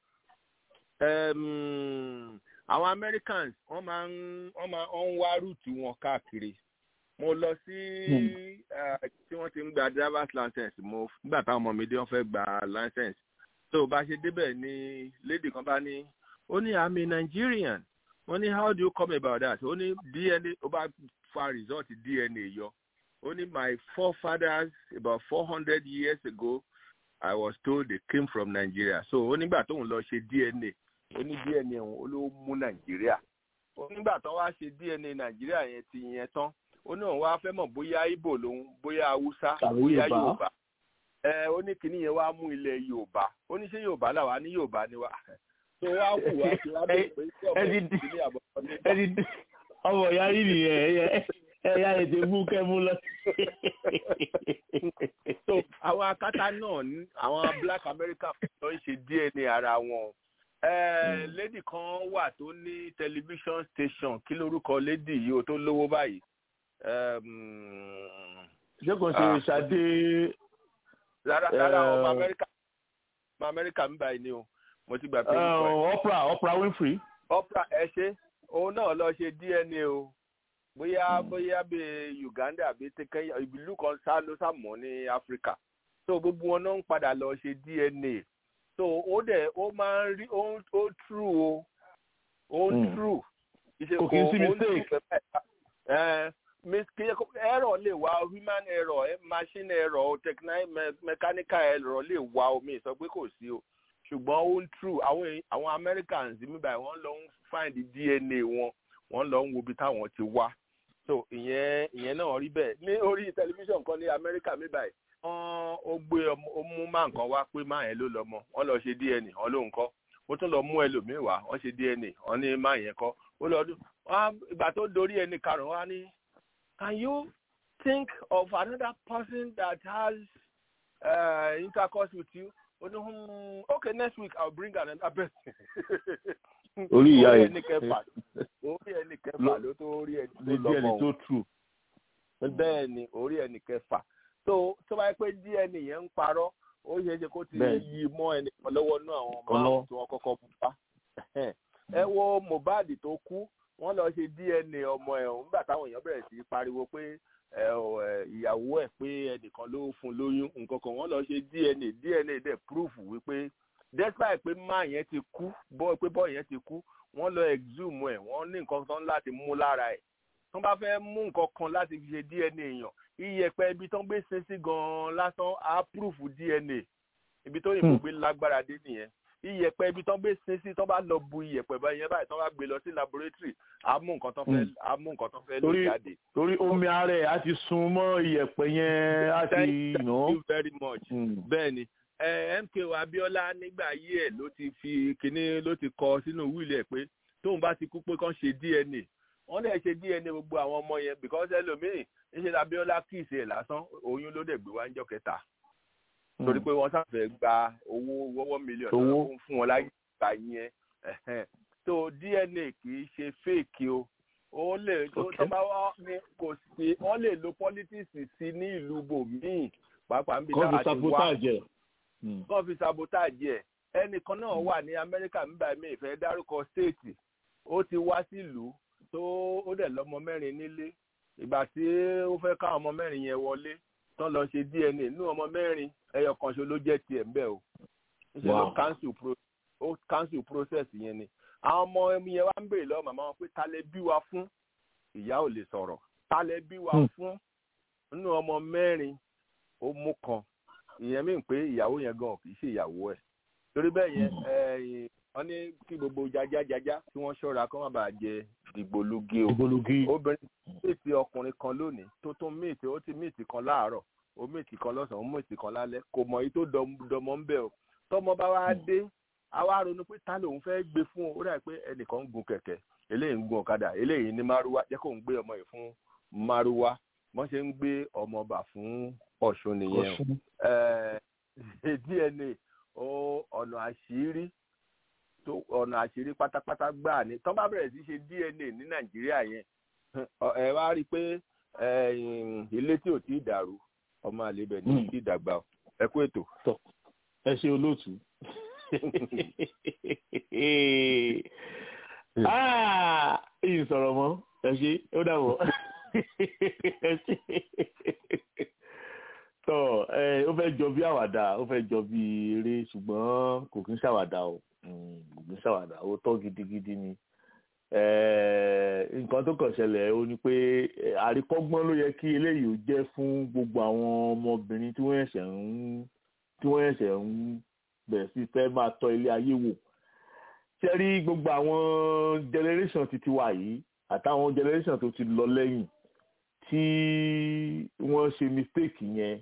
àwọn Americans wọ́n máa ń wọ́n máa ń wá rúùtù wọn káàkiri mo lọ sí tí wọ́n ti ń gba driver's license mo nígbà táwọn ọmọ mi dé wọ́n fẹ́ gba license so bá ṣe débẹ̀ ni lady kan bá ní ó ní I'm a Nigerian wọ́n ní how do you come about that ó ní D N A ó bá fa result D N A yọ ó ní my forefathers about four hundred years ago I was told they came from Nigeria. So ó nígbà tóun lọ ṣe D N A ó ní D N A òun ló mú Nàìjíríà. Ó nígbà tó wá ṣe D N A Nàìjíríà yẹn ti yẹn tán. Ó ní òun wá fẹ́ mọ̀ bóyá Ìgbò lòun bóyá Haúsá bóyá Yorùbá. Ẹ ó ní kinní yẹn wá mú ilẹ̀ Yorùbá. Ó ní ṣé Yorùbá làwa ní Yorùbá ni wá. So wá kù wá sí wá bẹ̀rẹ̀ pé ṣé ọ̀pọ̀ ìdílé àbọ̀kọ́ nígbà. Ọmọ ìyá yìí nìyẹn ẹ̀yà ètò mú kẹ́mú lọ. So àwọn akátá náà àwọn Black American ló ń ṣe D N A ara wọn. Lady kan wà tó ní television station kí lórúkọ lady yìí ó tó lówó báyìí. Ṣé kò ṣe Ṣadé? Rárá rárá ọmọ Amẹ́ríkà ọmọ Amẹ́ríkà ń báyìí ni o mo ti gbà pé. Oprah Oprah Winfrey. Oprah ẹ ṣe òun náà lọ ṣe D N A o bóyá bóyá bí Uganda àbí Kenya ìlú kan sá ló sàmọ́ ní Áfíríkà so gbogbo wọn náà ń padà lọ ṣe D N A so ó dẹ̀ ó máa ń rí ó ó true o ó true kò kí n sí mistake error lè wá human error machine error mechanical error lè wá omi sọ pé kò sí o ṣùgbọ́n ó ń true àwọn àwọn Americans mi báyìí wọ́n lọ ń find D N A wọn wọ́n lọ ń wo ibi táwọn ti wá so ìyẹn ìyẹn náà rí bẹ́ẹ̀ ní orí tẹlifíṣàn kan ní Amẹ́ríkà mi báyìí wọ́n ó gbé ó mú máa nǹkan wá pé máa yẹn ló lọ mọ wọ́n lọ ṣe D N A wọ́n ló ń kọ́ ó tún lọ mú ẹlòmíì wá wọ́n ṣe D N A wọ́n ní máa yẹn kọ́ ó lọ dún ìgbà tó dorí ẹni karùn-ún wá ní can you think of another person that has uh, intercourse with you? Oh, no, hmm, okay, next week I'll bring another person. Orí ìyá ẹ̀. Orí ẹni kẹfà ló tó orí ẹni tó lọ́mọ. tó true. Bẹ́ẹ̀ ni orí ẹni kẹfà. So tó bá yẹ pé D N A yẹn ń parọ́, ó yẹ jẹ́ kó ti yí mọ́ ẹni kan lọ́wọ́ náà àwọn ọmọ tí wọ́n kọ́kọ́ mú pa. Ẹ wo Mohbad tó kú, wọ́n lọ ṣe D N A ọmọ ẹ̀ ọ̀hún nígbà táwọn èèyàn bẹ̀rẹ̀ sí pariwo pé ìyàwó ẹ̀ pé ẹnìkan ló fún lóyún nǹkan kan wọ́n lọ ṣe D N A D N A dẹ̀ proof wípé despite pé máa yẹn ti kú bọ́ pé bọ́ yẹn ti kú wọ́n lọ exhume ẹ̀ wọ́n ní nǹkan tán láti mú lára ẹ̀ tó bá fẹ́ mú nǹkan kan láti fi ṣe D N A èèyàn iyẹ̀pẹ̀ ibi tó ń gbé sin sí gan-an lásán á proof D N A ibi tó yìnbọn gbé lágbára dé nìyẹn iyẹ̀pẹ̀ ibi tó ń gbé sin sí tó bá lọ bu iyẹ̀pẹ̀ báyìí yẹn báyìí tó bá gbé lọ sí laboratory á mú nǹkan tó fẹ́ á mú nǹkan tó fẹ́ lò jáde. torí omi ara ẹ̀ á ti sun mọ́ iyẹ̀pẹ̀ yẹn á ti nà. thank you very much bẹ́ẹ̀ ni M K O Abiola nígbà ayé ẹ̀ ló ti fi kinní ló ti kọ sínú wíìlì ẹ̀ pé tóun bá ti kú pé kán ṣe D N A wọ́n lè ṣe D N A gbogbo àwọn ọmọ yẹn because ẹlòmíì níṣẹ́ Abiola kì í ṣe lásán oyún ló dẹ̀ gbé wá níjọ́ kẹta torí pé wọ́n sáfẹ́ gba owó wọ́wọ́ mílíọ̀nù fún wọn láyé ìgbà yẹn so D N A kì í ṣe fake o ó lè tó bá wá ní kò sí wọ́n lè lo politics sí ní ìlú bòmíì pàápàá níbi náà àti wá kọ́ fi sabotage ẹ̀ ẹnìkan náà wà ní Amẹ́ríkà nígbà míì ìfẹ́ dárúkọ state ó ti wá sílùú tó ó dẹ̀ lọ́mọ mẹ́rin nílé ìgbà tí ó fẹ́ ká ọmọ mẹ́rin yẹn wọlé tán lọ ṣe D N A nínú ọmọ mẹ́rin ẹyọ kan ṣo ló jẹ́ tiẹ̀ ńbẹ̀ o ṣe ló cancel pro ó cancel process yẹn ni àwọn ọmọ ẹmi yẹn wá ń béèrè lọ́wọ́ màmá wọn pé ta lẹ bí wa fún ìyá ò lè sọ̀rọ̀ ta lẹ bí wa fún nínú ọmọ mẹ́rin ó mú kan ìyẹn mí pé ìyàwó yẹn gan kì í ṣe ìyàwó ẹ̀ torí bẹ́ẹ̀ yẹn wọ́n ní kí gbogbo jajajaja kí wọ́n ṣọ́ra kí wọ́n má bàa jẹ dìgbòlugi o obìnrin méjì ọkùnrin kan lónìí tó tún méjì ó ti méjì kan láàárọ̀ ó méjì kan lọ́sàn-án ó méjì kan lálẹ́ kò mọ̀ èyí tó dọmọ ń bẹ̀ o tọmọ bá wá dé a wá ronú pé ta lòun fẹ́ gbé fún o ó dà pé ẹnìkan ń gun kẹ̀kẹ́ eléyìí ń gun ọ̀kadà eléyìí ní márúwá jẹ́ kó ń gbé ọmọ yìí fún márúwá wọ́n ṣe ń gbé ọmọ bà fún Ọ̀ṣun nìyẹn D N A ọ̀nà àṣírí tó ọ̀nà àṣírí pátápátá gbáà ni tọ́ bá bẹ̀rẹ̀ sí ṣe D N A ní Nàìjíríà yẹn ẹ wá rí i pé ilé tí ò tí ì dàrú ọmọ àlebẹ̀ ní ti dàgbà ẹ kú ètò. ẹ ṣe olóòtú ìyìn sọ̀rọ̀ mọ́ ẹ ṣe ó dàbọ̀ ẹ ṣe tọ́ ó fẹ́ jọ bí àwàdà ó fẹ́ jọ bí eré ṣùgbọ́n kò kí ń ṣàwàdà o kò kí ń ṣàwàdà ó tọ́ gidigidi ni nǹkan tó kàn ṣẹlẹ̀ ó ní pé àríkọ́gbọ́n ló yẹ kí eléyìí ó jẹ́ fún gbogbo àwọn ọmọbìnrin tí wọ́n ẹ̀ṣẹ̀ ń tí wọ́n ẹ̀ṣẹ̀ ń bẹ̀rẹ̀ sí fẹ́ máa tọ́ ilé ayé wò ṣe rí gbogbo àwọn generation titi wa yìí àtàwọn generation tó ti lọ lẹ́yìn tí wọ́n ṣe mistake yẹn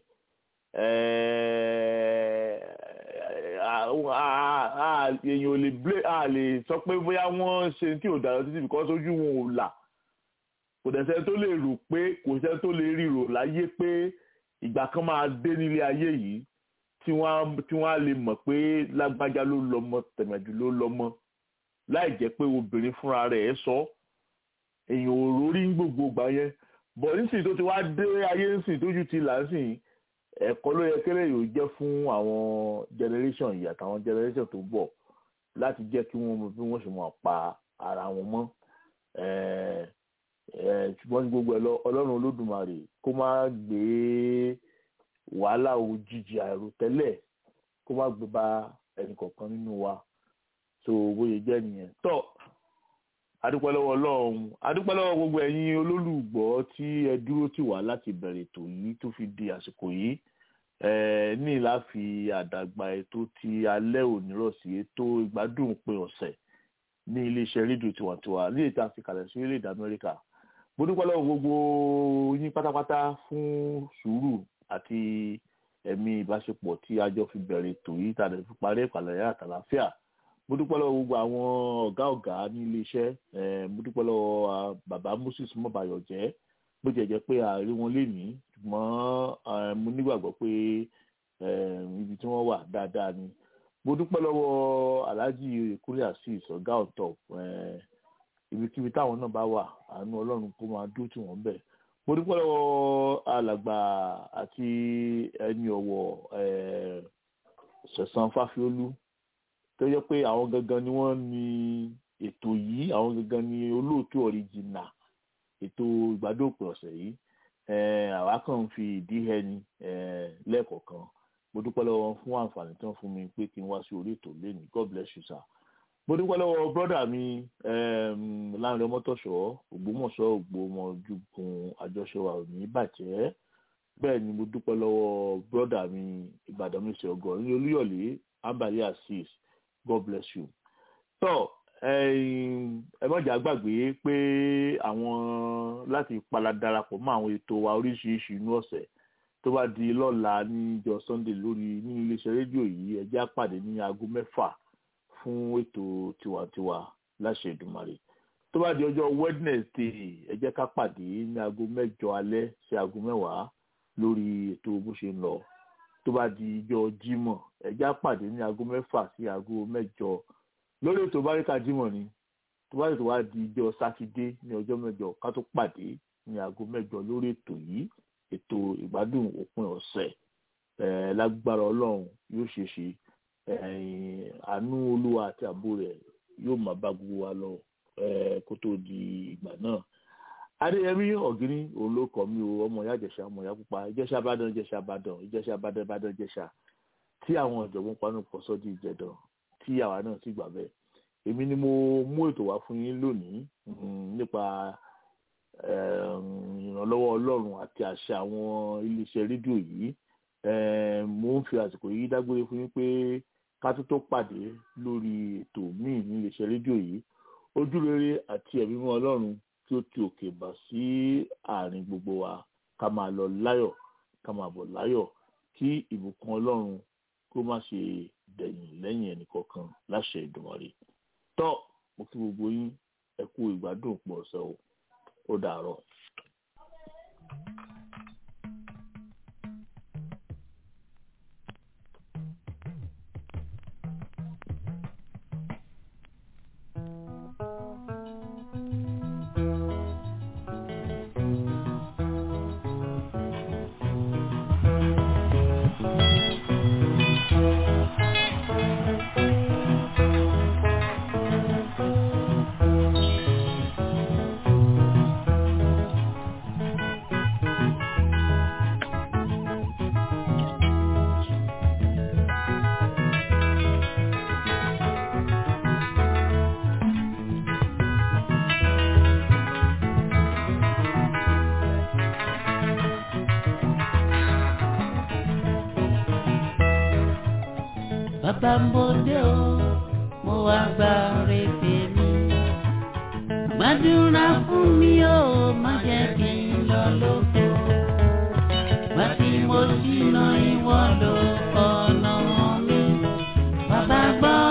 èèyàn ò lè blé a lè sọ pé bóyá wọ́n ṣe tí ò dára títí because ojú wọn ò là kò dẹ̀sẹ̀ tó lè rò pé kò sẹ́ tó lè ríro láyé pé ìgbà kan máa dé nílé ayé yìí tí wọ́n tí wọ́n á lè mọ̀ pé lágbájá ló lọ́mọ tẹ̀mẹ̀dù ló lọ́mọ láì jẹ́ pé obìnrin fúnra rẹ̀ sọ èèyàn ò rórí gbogbo ìgbà yẹn bọ̀ nísìnyí tó ti wá dé ayé nísìnyí tójú ti là nísìnyí ẹ̀kọ́ ló yẹ kéré yóò jẹ́ fún àwọn generation yìí àtàwọn generation tó bọ̀ láti jẹ́ kí wọ́n mọ bí wọ́n ṣe máa pa ara wọn mọ́ ṣùgbọ́n ní gbogbo ẹ̀ lọ ọlọ́run olódùmarè kó má gbé wàhálà òjijì àìròtẹ́lẹ̀ kó má gbé bá ẹnì kọ̀ọ̀kan nínú wa tó bóyá jẹ́ nìyẹn tọ́ adúpẹ́ lọ́wọ́ ọlọ́run adúpẹ́ lọ́wọ́ gbogbo ẹ̀yin olólùgbọ́ tí ẹ dúró tì wá láti bẹ̀rẹ̀ ètò yìí tó fi di àsìkò yìí ní láfi àdàgbà ètò ti alẹ́ òní rọ̀ sí ètò ìgbádùn òpin ọ̀sẹ̀ ní iléeṣẹ́ rédíò tiwantiwa ní ètò àfikàlẹ̀ sí orílẹ̀-èdè Amẹ́ríkà mo dúpẹ́ lọ́wọ́ gbogbo yín pátápátá fún sùúrù àti ẹ̀mí ìbáṣepọ̀ tí a jọ fi bẹ̀rẹ̀ ètò yìí tàbí fi parí ìpàlẹ̀ àtàlàáfíà mo dúpẹ́ lọ́wọ́ gbogbo àwọn ọ̀gá ọ̀gá ní iléeṣẹ́ mo dúpẹ́ lọ́wọ́ bàbá Moses Mọ́bàyọ̀jẹ́ bó jẹ́ jẹ́ pé àárí wọn lè ní ṣùgbọ́n mo nígbàgbọ́ pé ibi tí wọ́n wà dáadáa ni mo dúpẹ́ lọ́wọ́ Alhaji Oyèkúnlé Azeez ọ̀gá ọ̀tọ̀ ibikíbi táwọn náà bá wà àánú Ọlọ́run kó máa dúró tì wọ́n bẹ̀ mo dúpẹ́ lọ́wọ́ alàgbà àti ẹni ọ̀wọ̀ Sẹ̀san Fáfiolú tó yẹ pé àwọn gangan ni wọ́n ní ètò yìí àwọn gangan ni olóòtú ọ̀ríjìnà ètò ìgbádùn ọ̀sẹ̀ yìí àwa kàn ń fi ìdí ẹni lẹ́ẹ̀kọ̀ọ̀kan mo dúpẹ́ lọ́wọ́ wọn fún àǹfààní tí wọ́n fún mi pé kí n wá sí orí ètò lẹ́nu God bless you sir. mo dúpẹ́ lọ́wọ́ brọ́dà mi Láńrẹ Ọmọ́tọ̀ṣọ́ Ògbómọ̀ṣọ́ Ògbómọ̀júgun àjọṣe wa ò ní bàjẹ́. bẹ́ẹ̀ ni mo dúpẹ́ lọ́wọ́ brọ́dà mi Ìbàdàn mi ṣe ọgọ́ ní Olúyọ̀lé Ambali Azeez God bless you. tọ́ ẹ má jà gbàgbé pé àwọn láti pala darapọ̀ mọ́ àwọn ètò wa oríṣiríṣi inú ọ̀sẹ̀ tó bá di lọ́la níjọ́ Sunday lórí ní iléeṣẹ́ rédíò yìí ẹ jẹ́ á pàdé ní aago mẹ́fà fún ètò tiwantiwa láṣẹ Èdùmàrè. tó bá di ọjọ́ Wednesday ẹ jẹ́ ká pàdé ní aago mẹ́jọ alẹ́ sí aago mẹ́wàá lórí ètò bó ṣe ń lọ. tó bá di ọjọ́ Jímọ̀ ẹ jẹ́ á pàdé ní aago mẹ́fà sí aago mẹ́jọ lórí ètò Báríkà Jímọ̀ ni. tó bá ètò wá di ọjọ́ Sátidé ní ọjọ́ mẹ́jọ ká tó pàdé ní aago mẹ́jọ lórí ètò yìí ètò ìgbádùn òpin ọ̀sẹ̀ lágbára Ọlọ́run yóò ṣe ṣe àánú Olúwa àti ààbò rẹ̀ yóò máa bá gbogbo wa lọ kó tó di ìgbà náà. Adéyẹmí Ọ̀gíní olókọ mi o ọmọ ìyá Ìjẹ̀ṣà ọmọ ìyá pupa Ìjẹ̀ṣà Ìbàdàn Ìjẹ̀ṣà Ìbàdàn Ìjẹ̀ṣà Ìbàdàn Ìbàdàn Ìjẹ̀ṣà tí àwọn ọ̀jọ̀gbọ́n panu pọ̀ sọ́ di Ìjẹ̀dàn tí àwa náà sì gbà bẹ́ẹ̀. èmi ni mo mú ètò wá fún yín lónìí nípa ìrànlọ́wọ́ Ọlọ́run àti àṣà àwọn iléeṣẹ́ rédíò yìí. mo ń fi àsìkò yìí dágbére fún yín pé ká tó tó pàdé lórí ètò míì ní iléeṣẹ́ rédíò yìí ojúrere àti ẹ̀mí mọ́ Ọlọ́run tí ó ti òkè bà sí àárín gbogbo wa ká máa lọ láyọ̀ ká máa bọ̀ láyọ̀ kí ìbùkún Ọlọ́run kó má ṣe dẹ̀yìn lẹ́yìn ẹnìkọ̀ọ̀kan láṣẹ Èdùmàrè. tọ́ mo kí gbogbo yín ẹ kú ìgbádùn pọ̀ ọ̀sẹ̀ o ó dàárọ̀. bàbá mbòde o mo wá gba rèébè mi gbàdúrà fún mi o má jẹ́ kí n lọ lóko gbà tí mo ṣìnà ìwọ lọ ọ̀nà mi bàbá gbọ́.